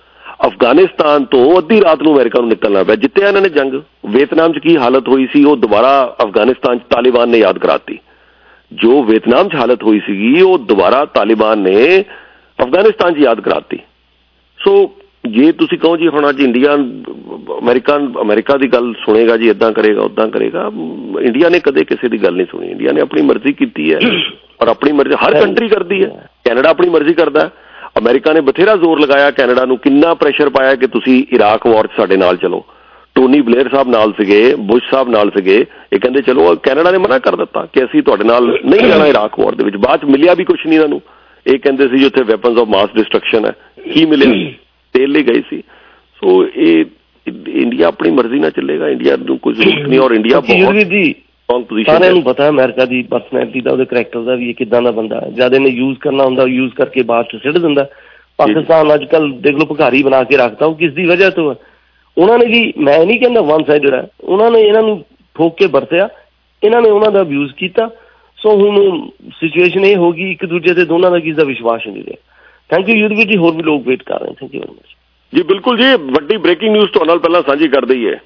ਅਫਗਾਨਿਸਤਾਨ ਤੋਂ ਅੱਧੀ ਰਾਤ ਨੂੰ ਅਮਰੀਕਾ ਨੂੰ ਨਿਕਲਣਾ ਪਿਆ, ਜਿੱਤਿਆ ਇਹਨਾਂ ਨੇ ਜੰਗ। ਵੀਅਤਨਾਮ 'ਚ ਕੀ ਹਾਲਤ ਹੋਈ ਸੀ ਉਹ ਦੁਬਾਰਾ ਅਫਗਾਨਿਸਤਾਨ 'ਚ ਤਾਲਿਬਾਨ ਨੇ ਯਾਦ ਕਰਾਤੀ। ਜੋ ਵੀਅਤਨਾਮ 'ਚ ਹਾਲਤ ਹੋਈ ਸੀਗੀ ਉਹ ਦੁਬਾਰਾ ਤਾਲਿਬਾਨ ਨੇ ਅਫਗਾਨਿਸਤਾਨ 'ਚ ਯਾਦ ਕਰਾਤੀ। ਸੋ ਜੇ ਤੁਸੀਂ ਕਹੋ ਜੀ ਹੁਣ ਅੱਜ ਇੰਡੀਆ ਅਮਰੀਕਾ ਅਮਰੀਕਾ ਦੀ ਗੱਲ ਸੁਣੇਗਾ ਜੀ, ਇੱਦਾਂ ਕਰੇਗਾ ਉੱਦਾਂ ਕਰੇਗਾ, ਇੰਡੀਆ ਨੇ ਕਦੇ ਕਿਸੇ ਦੀ ਗੱਲ ਨਹੀਂ ਸੁਣੀ। ਇੰਡੀਆ ਨੇ ਆਪਣੀ ਮਰਜ਼ੀ ਕੀਤੀ ਹੈ ਔਰ ਆਪਣੀ ਮਰਜ਼ੀ ਹਰ ਕੰਟਰੀ ਕਰਦੀ ਹੈ। ਕੈਨੇਡਾ ਆਪਣੀ ਮਰਜ਼ੀ ਕਰਦਾ, ਅਮਰੀਕਾ ਨੇ ਬਥੇਰਾ ਜ਼ੋਰ ਲਗਾਇਆ ਕੈਨੇਡਾ ਨੂੰ, ਕਿੰਨਾ ਪ੍ਰੈਸ਼ਰ ਪਾਇਆ ਕਿ ਤੁਸੀਂ ਇਰਾਕ ਵਾਰ 'ਚ ਸਾਡੇ ਨਾਲ ਚਲੋ। ਟੋਨੀ ਬਲੇਅਰ ਸਾਹਿਬ ਨਾਲ ਸੀਗੇ, ਬੁਸ਼ ਸਾਹਿਬ ਨਾਲ ਸੀਗੇ, ਇਹ ਕਹਿੰਦੇ ਚਲੋ, ਕੈਨੇਡਾ ਨੇ ਮਨਾ ਕਰ ਦਿੱਤਾ ਕਿ ਅਸੀਂ ਤੁਹਾਡੇ ਨਾਲ ਨਹੀਂ ਜਾਣਾ ਇਰਾਕ ਵਾਰ ਦੇ ਵਿੱਚ। ਬਾਅਦ 'ਚ ਮਿਲਿਆ ਵੀ ਕੁਛ ਨਹੀਂ ਇਹਨਾਂ ਨੂੰ, ਇਹ ਕਹਿੰਦੇ ਸੀ ਜੀ ਉੱਥੇ ਵੈਪਨਸ ਆਫ ਮਾਸ ਡਿਸਟਰਕਸ਼ਨ ਹੈ, ਕੀ ਮਿਲਿਆ? ਤੇਲ ਲਈ ਗਏ ਸੀ। ਸੋ ਇਹ ਇੰਡੀਆ ਆਪਣੀ ਮਰਜ਼ੀ ਨਾਲ ਚੱਲੇਗਾ, ਇੰਡੀਆ ਨੂੰ ਕੋਈ ਜ਼ਰੂਰਤ ਨਹੀਂ। ਔਰ ਇੰਡੀਆ ਬਹੁਤ ਸਟਰੋਂਗ ਪੋਜੀਸ਼ਨ, ਸਾਰਿਆਂ ਨੂੰ ਪਤਾ ਅਮਰੀਕਾ ਦੀ ਪਰਸਨੈਲਿਟੀ ਦਾ, ਉਹਦੇ ਕਰੈਕਟਰ ਦਾ ਵੀ, ਇਹ ਕਿੱਦਾਂ ਦਾ ਬੰਦਾ ਹੈ। ਜਦ ਇਹਨੇ ਯੂਜ਼ ਕਰਨਾ ਹੁੰਦਾ ਯੂਜ਼ ਕਰਕੇ ਬਾਅਦ 'ਚ ਸਿੱਟ ਦਿੰਦਾ, ਪਾਕਿਸਤਾਨ ਅੱਜ ਕੱਲ ਦੇਖ ਲਓ ਭਿਖਾਰੀ ਬਣਾ ਕੇ ਰੱਖਤਾ, ਉਹ ਕਿਸ ਦੀ ਵਜ੍ਹਾ ਤੋਂ ਹੈ? ਉਹਨਾਂ ਨੇ ਜੀ, ਮੈਂ ਨਹੀਂ ਕਹਿੰਦਾ ਵਨ ਸਾਈਡਡ ਹੈ, ਉਹਨਾਂ ਨੇ ਇਹਨਾਂ ਨੂੰ ਠੋਕ ਕੇ ਵਰਤਿਆ, ਇਹਨਾਂ ਨੇ ਉਹਨਾਂ ਦਾ ਅਬਿਊਜ਼ ਕੀਤਾ। ਸੋ ਹੁਣ ਸਿਚੁਏਸ਼ਨ ਇਹ ਹੋ ਗਈ, ਇੱਕ ਦੂਜੇ ਤੇ ਦੋਨਾਂ ਦਾ ਕਿਸੇ ਦਾ ਵਿਸ਼ਵਾਸ ਨਹੀਂ ਰਿਹਾ। ਥੈਂਕ ਯੂ ਯੂਧਵੀਰ ਜੀ, ਹੋਰ ਵੀ ਲੋਕ ਵੇਟ ਕਰ ਰਹੇ। ਥੈਂਕ ਯੂ ਵੈਰੀ ਮਚ ਜੀ। ਬਿਲਕੁਲ ਜੀ, ਵੱਡੀ ਬ੍ਰੇਕਿੰਗ ਨਿਊਜ਼ ਤੁਹਾਡੇ ਨਾਲ ਪਹਿਲਾਂ ਸਾਂਝੀ ਕਰ ਦਈ ਹੈ।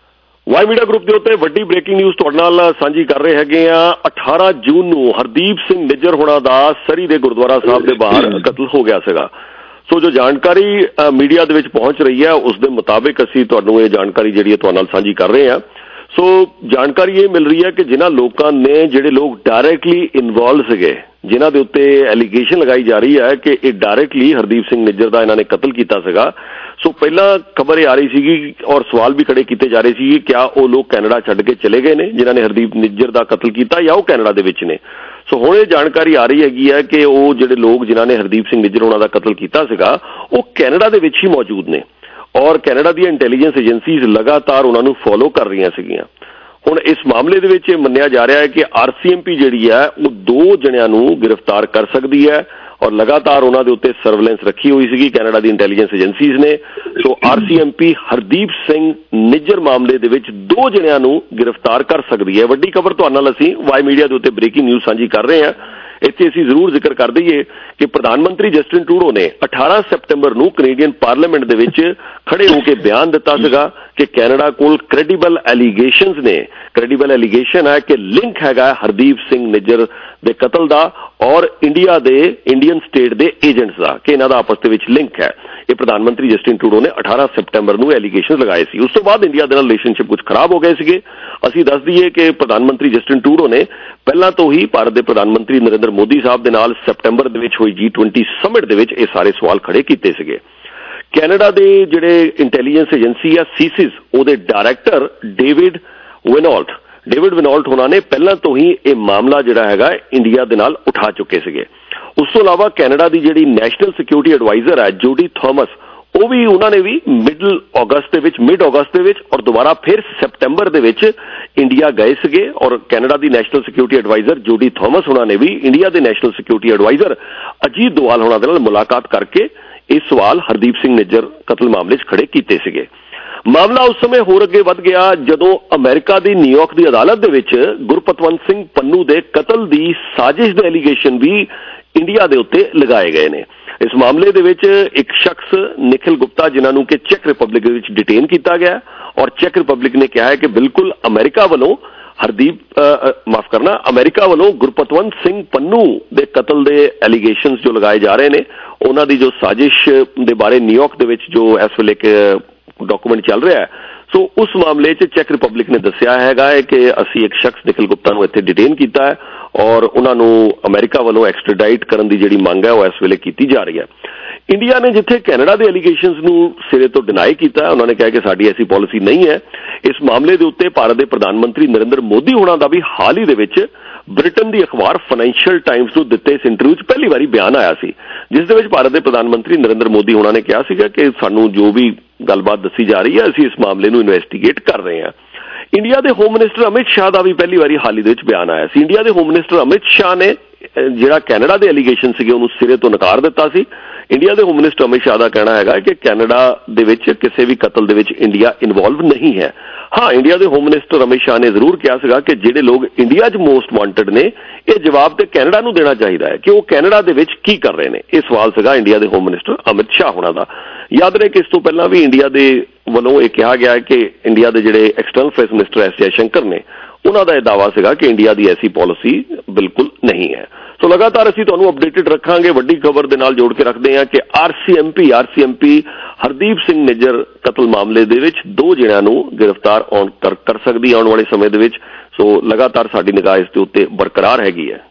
ਵਾਈ ਮੀਡੀਆ ਗਰੁੱਪ ਦੇ ਉੱਤੇ ਵੱਡੀ ਬ੍ਰੇਕਿੰਗ ਨਿਊਜ਼ ਤੁਹਾਡੇ ਨਾਲ ਸਾਂਝੀ ਕਰ ਰਹੇ ਹੈਗੇ ਆ। ਅਠਾਰਾਂ ਜੂਨ ਨੂੰ ਹਰਦੀਪ ਸਿੰਘ ਨਿੱਜਰ ਹੋਣਾ ਦਾ ਸਰੀ ਦੇ ਗੁਰਦੁਆਰਾ ਸਾਹਿਬ ਦੇ ਬਾਹਰ ਕਤਲ ਹੋ ਗਿਆ ਸੀਗਾ। ਸੋ ਜੋ ਜਾਣਕਾਰੀ ਮੀਡੀਆ ਦੇ ਵਿੱਚ ਪਹੁੰਚ ਰਹੀ ਹੈ ਉਸ ਦੇ ਮੁਤਾਬਿਕ ਅਸੀਂ ਤੁਹਾਨੂੰ ਇਹ ਜਾਣਕਾਰੀ ਜਿਹੜੀ ਹੈ ਤੁਹਾਡੇ ਨਾਲ ਸਾਂਝੀ ਕਰ ਰਹੇ ਹਾਂ। ਸੋ ਜਾਣਕਾਰੀ ਇਹ ਮਿਲ ਰਹੀ ਹੈ ਕਿ ਜਿਨ੍ਹਾਂ ਲੋਕਾਂ ਨੇ, ਜਿਹੜੇ ਲੋਕ ਡਾਇਰੈਕਟਲੀ ਇਨਵੋਲਵ ਸੀਗੇ, ਜਿਨ੍ਹਾਂ ਦੇ ਉੱਤੇ ਐਲੀਗੇਸ਼ਨ ਲਗਾਈ ਜਾ ਰਹੀ ਹੈ ਕਿ ਇਹ ਡਾਇਰੈਕਟਲੀ ਹਰਦੀਪ ਸਿੰਘ ਨਿੱਜਰ ਦਾ ਇਹਨਾਂ ਨੇ ਕਤਲ ਕੀਤਾ ਸੀਗਾ। ਸੋ ਪਹਿਲਾਂ ਖਬਰ ਇਹ ਆ ਰਹੀ ਸੀਗੀ ਔਰ ਸਵਾਲ ਵੀ ਖੜੇ ਕੀਤੇ ਜਾ ਰਹੇ ਸੀ ਕਿ ਕਿਆ ਉਹ ਲੋਕ ਕੈਨੇਡਾ ਛੱਡ ਕੇ ਚਲੇ ਗਏ ਨੇ ਜਿਨ੍ਹਾਂ ਨੇ ਹਰਦੀਪ ਨਿੱਜਰ ਦਾ ਕਤਲ ਕੀਤਾ, ਜਾਂ ਉਹ ਕੈਨੇਡਾ ਦੇ ਵਿੱਚ ਨੇ। ਸੋ ਹੁਣ ਇਹ ਜਾਣਕਾਰੀ ਆ ਰਹੀ ਹੈਗੀ ਹੈ ਕਿ ਉਹ ਜਿਹੜੇ ਲੋਕ ਜਿਨ੍ਹਾਂ ਨੇ ਹਰਦੀਪ ਸਿੰਘ ਨਿੱਜਰ ਹੋਣਾ ਦਾ ਕਤਲ ਕੀਤਾ ਸੀਗਾ ਉਹ ਕੈਨੇਡਾ ਦੇ ਵਿੱਚ ਹੀ ਮੌਜੂਦ ਨੇ ਔਰ ਕੈਨੇਡਾ ਦੀਆਂ ਇੰਟੈਲੀਜੈਂਸ ਏਜੰਸੀਜ਼ ਲਗਾਤਾਰ ਉਹਨਾਂ ਨੂੰ ਫੋਲੋ ਕਰ ਰਹੀਆਂ ਸੀਗੀਆਂ। ਹੁਣ ਇਸ ਮਾਮਲੇ ਦੇ ਵਿੱਚ ਇਹ ਮੰਨਿਆ ਜਾ ਰਿਹਾ ਹੈ ਕਿ ਆਰ ਸੀ ਐਮ ਪੀ ਜਿਹੜੀ ਹੈ ਉਹ ਦੋ ਜਣਿਆਂ ਨੂੰ ਗ੍ਰਿਫਤਾਰ ਕਰ ਸਕਦੀ ਹੈ ਔਰ ਲਗਾਤਾਰ ਉਹਨਾਂ ਦੇ ਉੱਤੇ ਸਰਵੇਲੈਂਸ ਰੱਖੀ ਹੋਈ ਸੀਗੀ ਕੈਨੇਡਾ ਦੀ ਇੰਟੈਲੀਜੈਂਸ ਏਜੰਸੀਜ਼ ਨੇ। So R C M P Hardeep Singh Nijjar ਮਾਮਲੇ ਦੇ ਵਿੱਚ ਦੋ ਜਣਿਆਂ ਨੂੰ ਗ੍ਰਿਫਤਾਰ ਕਰ ਸਕਦੀ ਹੈ। ਵੱਡੀ ਖਬਰ ਤੁਹਾਡੇ ਨਾਲ ਅਸੀਂ ਵਾਈ ਮੀਡੀਆ ਦੇ ਉੱਤੇ ਬ੍ਰੇਕਿੰਗ ਨਿਊਜ਼ ਸਾਂਝੀ ਕਰ ਰਹੇ ਹਾਂ। ਇੱਥੇ ਅਸੀਂ ਜ਼ਰੂਰ ਜ਼ਿਕਰ ਕਰ ਦਈਏ ਕਿ ਪ੍ਰਧਾਨ ਮੰਤਰੀ ਜਸਟਿਨ ਟਰੂਡੋ ਨੇ ਅਠਾਰਾਂ ਸੈਪਟੈਂਬਰ ਨੂੰ ਕੈਨੇਡੀਅਨ ਪਾਰਲੀਮੈਂਟ ਦੇ ਵਿੱਚ ਖੜੇ ਹੋ ਕੇ ਬਿਆਨ ਦਿੱਤਾ ਸੀਗਾ ਕਿ ਕੈਨੇਡਾ ਕੋਲ ਕ੍ਰੈਡੀਬਲ ਐਲੀਗੇਸ਼ਨਸ ਨੇ। ਕ੍ਰੈਡੀਬਲ ਐਲੀਗੇਸ਼ਨ ਹੈ ਕਿ ਲਿੰਕ ਹੈਗਾ ਹਰਦੀਪ ਸਿੰਘ ਨਿੱਜਰ ਦੇ ਕਤਲ ਦਾ ਔਰ ਇੰਡੀਆ ਦੇ ਇੰਡੀਅਨ ਸਟੇਟ ਦੇ ਏਜੰਟਸ ਦਾ, ਕਿ ਇਹਨਾਂ ਦਾ ਆਪਸ ਦੇ ਵਿੱਚ ਲਿੰਕ ਹੈ। ਇਹ ਪ੍ਰਧਾਨ ਮੰਤਰੀ ਜਸਟਿਨ ਟਰੂਡੋ ਨੇ ਅਠਾਰਾਂ ਸੈਪਟੈਂਬਰ ਨੂੰ ਐਲੀਗੇਸ਼ਨ ਲਗਾਏ ਸੀ। ਉਸ ਤੋਂ ਬਾਅਦ ਇੰਡੀਆ ਦੇ ਨਾਲ ਰਿਲੇਸ਼ਨਸ਼ਿਪ ਕੁਝ ਖਰਾਬ ਹੋ ਗਏ ਸੀਗੇ। ਅਸੀਂ ਦੱਸ ਦਈਏ ਕਿ ਪ੍ਰਧਾਨ ਮੰਤਰੀ ਜਸਟਿਨ ਟਰੂਡੋ ਨੇ ਪਹਿਲਾਂ ਤੋਂ ਹੀ ਭਾਰਤ ਦੇ ਪ੍ਰਧਾਨ ਮੰਤਰੀ ਨਰਿੰਦਰ ਮੋਦੀ ਸਾਹਿਬ ਦੇ ਨਾਲ ਸੈਪਟੈਂਬਰ ਦੇ ਵਿੱਚ ਹੋਈ ਜੀ ਟਵੈਂਟੀ ਸਮਿਟ ਦੇ ਵਿੱਚ ਇਹ ਸਾਰੇ ਸਵਾਲ ਖੜੇ ਕੀਤੇ ਸੀਗੇ। ਕੈਨੇਡਾ ਦੇ ਜਿਹੜੇ ਇੰਟੈਲੀਜੈਂਸ ਏਜੰਸੀ ਆ ਸੀਸਿਸ, ਉਹਦੇ director David Vigneault David Vigneault ਉਹਨਾਂ ਨੇ ਪਹਿਲਾਂ ਤੋਂ ਹੀ ਇਹ ਮਾਮਲਾ ਜਿਹੜਾ ਹੈਗਾ ਇੰਡੀਆ ਦੇ ਨਾਲ ਉਠਾ ਚੁੱਕੇ ਸੀਗੇ। ਉਸ ਤੋਂ ਇਲਾਵਾ ਕੈਨੇਡਾ ਦੀ ਜਿਹੜੀ ਨੈਸ਼ਨਲ ਸਿਕਿਉਰਿਟੀ ਐਡਵਾਈਜ਼ਰ ਹੈ ਜੋਡੀ ਥਾਮਸ, ਉਹ ਵੀ ਉਹਨਾਂ ਨੇ ਵੀ ਮਿਡਲ ਅਗਸਤ ਦੇ ਵਿੱਚ ਮਿਡ ਅਗਸਤ ਦੇ ਵਿੱਚ ਔਰ ਦੁਬਾਰਾ ਫਿਰ ਸੈਪਟੈਂਬਰ ਦੇ ਵਿੱਚ ਇੰਡੀਆ ਗਏ ਸੀਗੇ ਔਰ ਕੈਨੇਡਾ ਦੀ national security adviser Jody Thomas ਉਹਨਾਂ ਨੇ ਵੀ ਇੰਡੀਆ ਦੇ national security adviser Ajit Doval ਉਹਨਾਂ ਦੇ ਨਾਲ ਮੁਲਾਕਾਤ ਕਰਕੇ ਇਹ ਸਵਾਲ ਹਰਦੀਪ ਸਿੰਘ ਨਿੱਜਰ ਕਤਲ ਮਾਮਲੇ 'ਚ ਖੜੇ ਕੀਤੇ ਸੀਗੇ। ਮਾਮਲਾ ਉਸ ਸਮੇਂ ਹੋਰ ਅੱਗੇ ਵੱਧ ਗਿਆ ਜਦੋਂ ਅਮਰੀਕਾ ਦੀ ਨਿਊਯਾਰਕ ਦੀ ਅਦਾਲਤ ਦੇ ਵਿੱਚ ਗੁਰਪਤਵੰਤ ਸਿੰਘ ਪੰਨੂ ਦੇ ਕਤਲ ਦੀ ਸਾਜ਼ਿਸ਼ ਦੇ ਐਲੀਗੇਸ਼ਨ ਵੀ ਇੰਡੀਆ ਦੇ ਉੱਤੇ ਲਗਾਏ ਗਏ ਨੇ। ਇਸ ਮਾਮਲੇ ਦੇ ਵਿੱਚ ਇੱਕ ਸ਼ਖਸ ਨਿਖਿਲ ਗੁਪਤਾ, ਜਿਨ੍ਹਾਂ ਨੂੰ ਕਿ ਚੈਕ ਰਿਪਬਲਿਕ ਦੇ ਵਿੱਚ ਡਿਟੇਨ ਕੀਤਾ ਗਿਆ ਔਰ ਚੈਕ ਰਿਪਬਲਿਕ ਨੇ ਕਿਹਾ ਹੈ ਕਿ ਬਿਲਕੁਲ ਅਮਰੀਕਾ ਵੱਲੋਂ ਹਰਦੀਪ ਮਾਫ ਕਰਨਾ ਅਮਰੀਕਾ ਵੱਲੋਂ ਗੁਰਪਤਵੰਤ ਸਿੰਘ ਪੰਨੂ ਦੇ ਕਤਲ ਦੇ ਐਲੀਗੇਸ਼ਨਸ ਜੋ ਲਗਾਏ ਜਾ ਰਹੇ ਨੇ, ਉਹਨਾਂ ਦੀ ਜੋ ਸਾਜ਼ਿਸ਼ ਦੇ ਬਾਰੇ ਨਿਊਯਾਰਕ ਦੇ ਵਿੱਚ ਜੋ ਇਸ ਵੇਲੇ ਡਾਕੂਮੈਂਟ ਚੱਲ ਰਿਹਾ ਹੈ, ਸੋ ਉਸ ਮਾਮਲੇ 'ਚ ਚੈਕ ਰਿਪਬਲਿਕ ਨੇ ਦੱਸਿਆ ਹੈਗਾ ਹੈ ਕਿ ਅਸੀਂ ਇੱਕ ਸ਼ਖਸ ਨਿਖਿਲ ਗੁਪਤਾ ਨੂੰ ਇੱਥੇ ਡਿਟੇਨ ਕੀਤਾ ਹੈ ਔਰ ਉਹਨਾਂ ਨੂੰ ਅਮਰੀਕਾ ਵੱਲੋਂ ਐਕਸਟ੍ਰੈਡਾਈਟ ਕਰਨ ਦੀ ਜਿਹੜੀ ਮੰਗ ਹੈ ਉਹ ਇਸ ਵੇਲੇ ਕੀਤੀ ਜਾ ਰਹੀ ਹੈ। ਇੰਡੀਆ ਨੇ ਜਿੱਥੇ ਕੈਨੇਡਾ ਦੇ ਐਲੀਗੇਸ਼ਨਸ ਨੂੰ ਸਿਰੇ ਤੋਂ ਡਿਨਾਈ ਕੀਤਾ, ਉਹਨਾਂ ਨੇ ਕਿਹਾ ਕਿ ਸਾਡੀ ਐਸੀ ਪਾਲਿਸੀ ਨਹੀਂ ਹੈ। ਇਸ ਮਾਮਲੇ ਦੇ ਉੱਤੇ ਭਾਰਤ ਦੇ ਪ੍ਰਧਾਨ ਮੰਤਰੀ ਨਰਿੰਦਰ ਮੋਦੀ ਹੋਣਾ ਦਾ ਵੀ ਹਾਲ ਹੀ ਦੇ ਵਿੱਚ ਬ੍ਰਿਟਨ ਦੀ ਅਖਬਾਰ ਫਾਈਨੈਂਸ਼ੀਅਲ ਟਾਈਮਸ ਨੂੰ ਦਿੱਤੇ ਇਸ ਇੰਟਰਵਿਊ 'ਚ ਪਹਿਲੀ ਵਾਰੀ ਬਿਆਨ ਆਇਆ ਸੀ, ਜਿਸ ਦੇ ਵਿੱਚ ਭਾਰਤ ਦੇ ਪ੍ਰਧਾਨ ਮੰਤਰੀ ਨਰਿੰਦਰ ਮੋਦੀ ਹੋਣਾ ਨੇ ਕਿਹਾ ਸੀਗਾ ਕਿ ਸਾਨੂੰ ਜੋ ਵੀ ਗੱਲਬਾਤ ਦੱਸੀ ਜਾ ਰਹੀ ਹੈ ਅਸੀਂ ਇਸ ਮਾਮਲੇ ਨੂੰ ਇਨਵੈਸਟੀਗੇਟ ਕਰ ਰਹੇ ਹਾਂ। ਇੰਡੀਆ ਦੇ ਹੋਮ ਮਿਨਿਸਟਰ ਅਮਿਤ ਸ਼ਾਹ ਦਾ ਵੀ ਪਹਿਲੀ ਵਾਰੀ ਹਾਲ ਹੀ ਦੇ ਵਿੱਚ ਬਿਆਨ ਆਇਆ ਸੀ। ਇੰਡੀਆ ਦੇ ਹੋਮ ਮਿਨਿਸਟਰ ਅਮਿਤ ਸ਼ਾਹ ਨੇ ਜਿਹੜਾ ਕੈਨੇਡਾ ਦੇ ਐਲੀਗੇਸ਼ਨ ਸੀਗੇ ਉਹਨੂੰ ਸਿਰੇ ਤੋਂ ਨਕਾਰ ਦਿੱਤਾ ਸੀ। ਇੰਡੀਆ ਦੇ ਹੋਮ ਮਿਨਿਸਟਰ ਅਮਿਤ ਸ਼ਾਹ ਦਾ ਕਹਿਣਾ ਹੈਗਾ ਕਿ ਕੈਨੇਡਾ ਦੇ ਵਿੱਚ ਕਿਸੇ ਵੀ ਕਤਲ ਦੇ ਵਿੱਚ ਇੰਡੀਆ ਇਨਵੋਲਵ ਨਹੀਂ ਹੈ। ਹਾਂ, ਇੰਡੀਆ ਦੇ ਹੋਮ ਮਿਨਿਸਟਰ ਅਮਿਤ ਸ਼ਾਹ ਨੇ ਜ਼ਰੂਰ ਕਿਹਾ ਸੀਗਾ ਕਿ ਜਿਹੜੇ ਲੋਕ ਇੰਡੀਆ 'ਚ ਮੋਸਟ ਵਾਂਟਡ ਨੇ, ਇਹ ਜਵਾਬ ਤੇ ਕੈਨੇਡਾ ਨੂੰ ਦੇਣਾ ਚਾਹੀਦਾ ਹੈ ਕਿ ਉਹ ਕੈਨੇਡਾ ਦੇ ਵਿੱਚ ਕੀ ਕਰ ਰਹੇ ਨੇ। ਇਹ ਸਵਾਲ ਸੀਗਾ ਇੰਡੀਆ ਦੇ ਹੋਮ ਮਿਨਿਸਟਰ ਅਮਿਤ ਸ਼ਾਹ ਹੋਣਾ ਦਾ। ਯਾਦ ਰਹੇ ਕਿ ਇਸ ਤੋਂ ਪਹਿਲਾਂ ਵੀ ਇੰਡੀਆ ਦੇ ਵੱਲੋਂ ਇਹ ਕਿਹਾ ਗਿਆ ਕਿ ਇੰਡੀਆ ਦੇ ਜਿਹੜੇ external affairs minister S Jai Shankar ਨੇ, ਉਹਨਾਂ ਦਾ ਇਹ ਦਾਅਵਾ ਸੀਗਾ ਕਿ ਇੰਡੀਆ ਦੀ ਐਸੀ ਪਾਲਿਸੀ ਬਿਲਕੁਲ ਨਹੀਂ ਹੈ। ਸੋ ਲਗਾਤਾਰ ਅਸੀਂ ਤੁਹਾਨੂੰ ਅਪਡੇਟਡ ਰੱਖਾਂਗੇ। ਵੱਡੀ ਖਬਰ ਦੇ ਨਾਲ ਜੋੜ ਕੇ ਰੱਖਦੇ ਹਾਂ ਕਿ R C M P R C M P Hardeep Singh Nijjar ਕਤਲ ਮਾਮਲੇ ਦੇ ਵਿੱਚ ਦੋ ਜਣਿਆਂ ਨੂੰ ਗ੍ਰਿਫਤਾਰ ਕਰ ਸਕਦੀ ਆਉਣ ਵਾਲੇ ਸਮੇਂ ਦੇ ਵਿੱਚ। ਸੋ ਲਗਾਤਾਰ ਸਾਡੀ ਨਿਗਾਹ ਇਸ ਦੇ ਉੱਤੇ ਬਰਕਰਾਰ ਹੈਗੀ ਹੈ।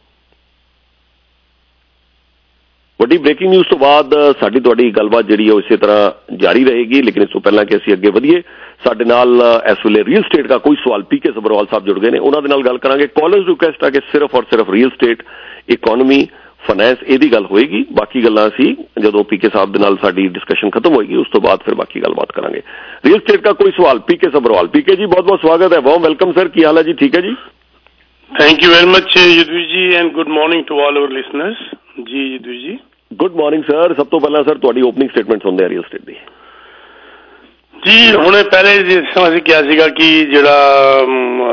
ਵੱਡੀ ਬ੍ਰੇਕਿੰਗ ਨਿਊਜ਼ ਤੋਂ ਬਾਅਦ ਸਾਡੀ ਤੁਹਾਡੀ ਗੱਲਬਾਤ ਜਿਹੜੀ ਹੈ ਇਸੇ ਤਰ੍ਹਾਂ ਜਾਰੀ ਰਹੇਗੀ, ਲੇਕਿਨ ਇਸ ਤੋਂ ਪਹਿਲਾਂ ਕਿ ਅਸੀਂ ਅੱਗੇ ਵਧੀਏ, ਸਾਡੇ ਨਾਲ ਇਸ ਵੇਲੇ ਰੀਅਲ ਸਟੇਟ ਦਾ ਕੋਈ ਸਵਾਲ ਪੀ ਕੇ ਸਬਰਵਾਲ ਸਾਹਿਬ ਜੁੜ ਗਏ ਨੇ, ਉਹਨਾਂ ਦੇ ਨਾਲ ਗੱਲ ਕਰਾਂਗੇ। ਕਾਲਰਸ ਰਿਕੁਐਸਟ ਆ ਕਿ ਸਿਰਫ ਔਰ ਸਿਰਫ ਰੀਅਲ ਸਟੇਟ, ਇਕੋਨਮੀ, ਫਾਈਨੈਂਸ ਇਹਦੀ ਗੱਲ ਹੋਏਗੀ। ਬਾਕੀ ਗੱਲਾਂ ਅਸੀਂ ਜਦੋਂ ਪੀ ਕੇ ਸਾਹਿਬ ਦੇ ਨਾਲ ਸਾਡੀ ਡਿਸਕਸ਼ਨ ਖਤਮ ਹੋਏਗੀ ਉਸ ਤੋਂ ਬਾਅਦ ਫਿਰ ਬਾਕੀ ਗੱਲਬਾਤ ਕਰਾਂਗੇ। ਰੀਅਲ ਸਟੇਟ ਦਾ ਕੋਈ ਸਵਾਲ ਪੀ ਕੇ ਸਬਰਵਾਲ। ਪੀ ਕੇ ਜੀ ਬਹੁਤ ਬਹੁਤ ਸਵਾਗਤ ਹੈ, ਵਾਰਮ ਵੈਲਕਮ ਸਰ, ਕੀ ਹਾਲ ਹੈ ਜੀ? ਠੀਕ ਹੈ ਜੀ, thank you very much Yudhvir ji and good morning to all our listeners. जी Yudhvir ji good morning sir. ਸਭ ਤੋਂ ਪਹਿਲਾਂ ਸਰ ਤੁਹਾਡੀ ਓਪਨਿੰਗ ਸਟੇਟਮੈਂਟ ਸੁਣਦੇ ਆ ਰੀਅਲ ਸਟੇਟ ਦੀ। ਜੀ ਹੁਣੇ ਪਹਿਲੇ ਜਿਸ ਅਸੀਂ ਕਿਹਾ ਸੀਗਾ ਕਿ ਜਿਹੜਾ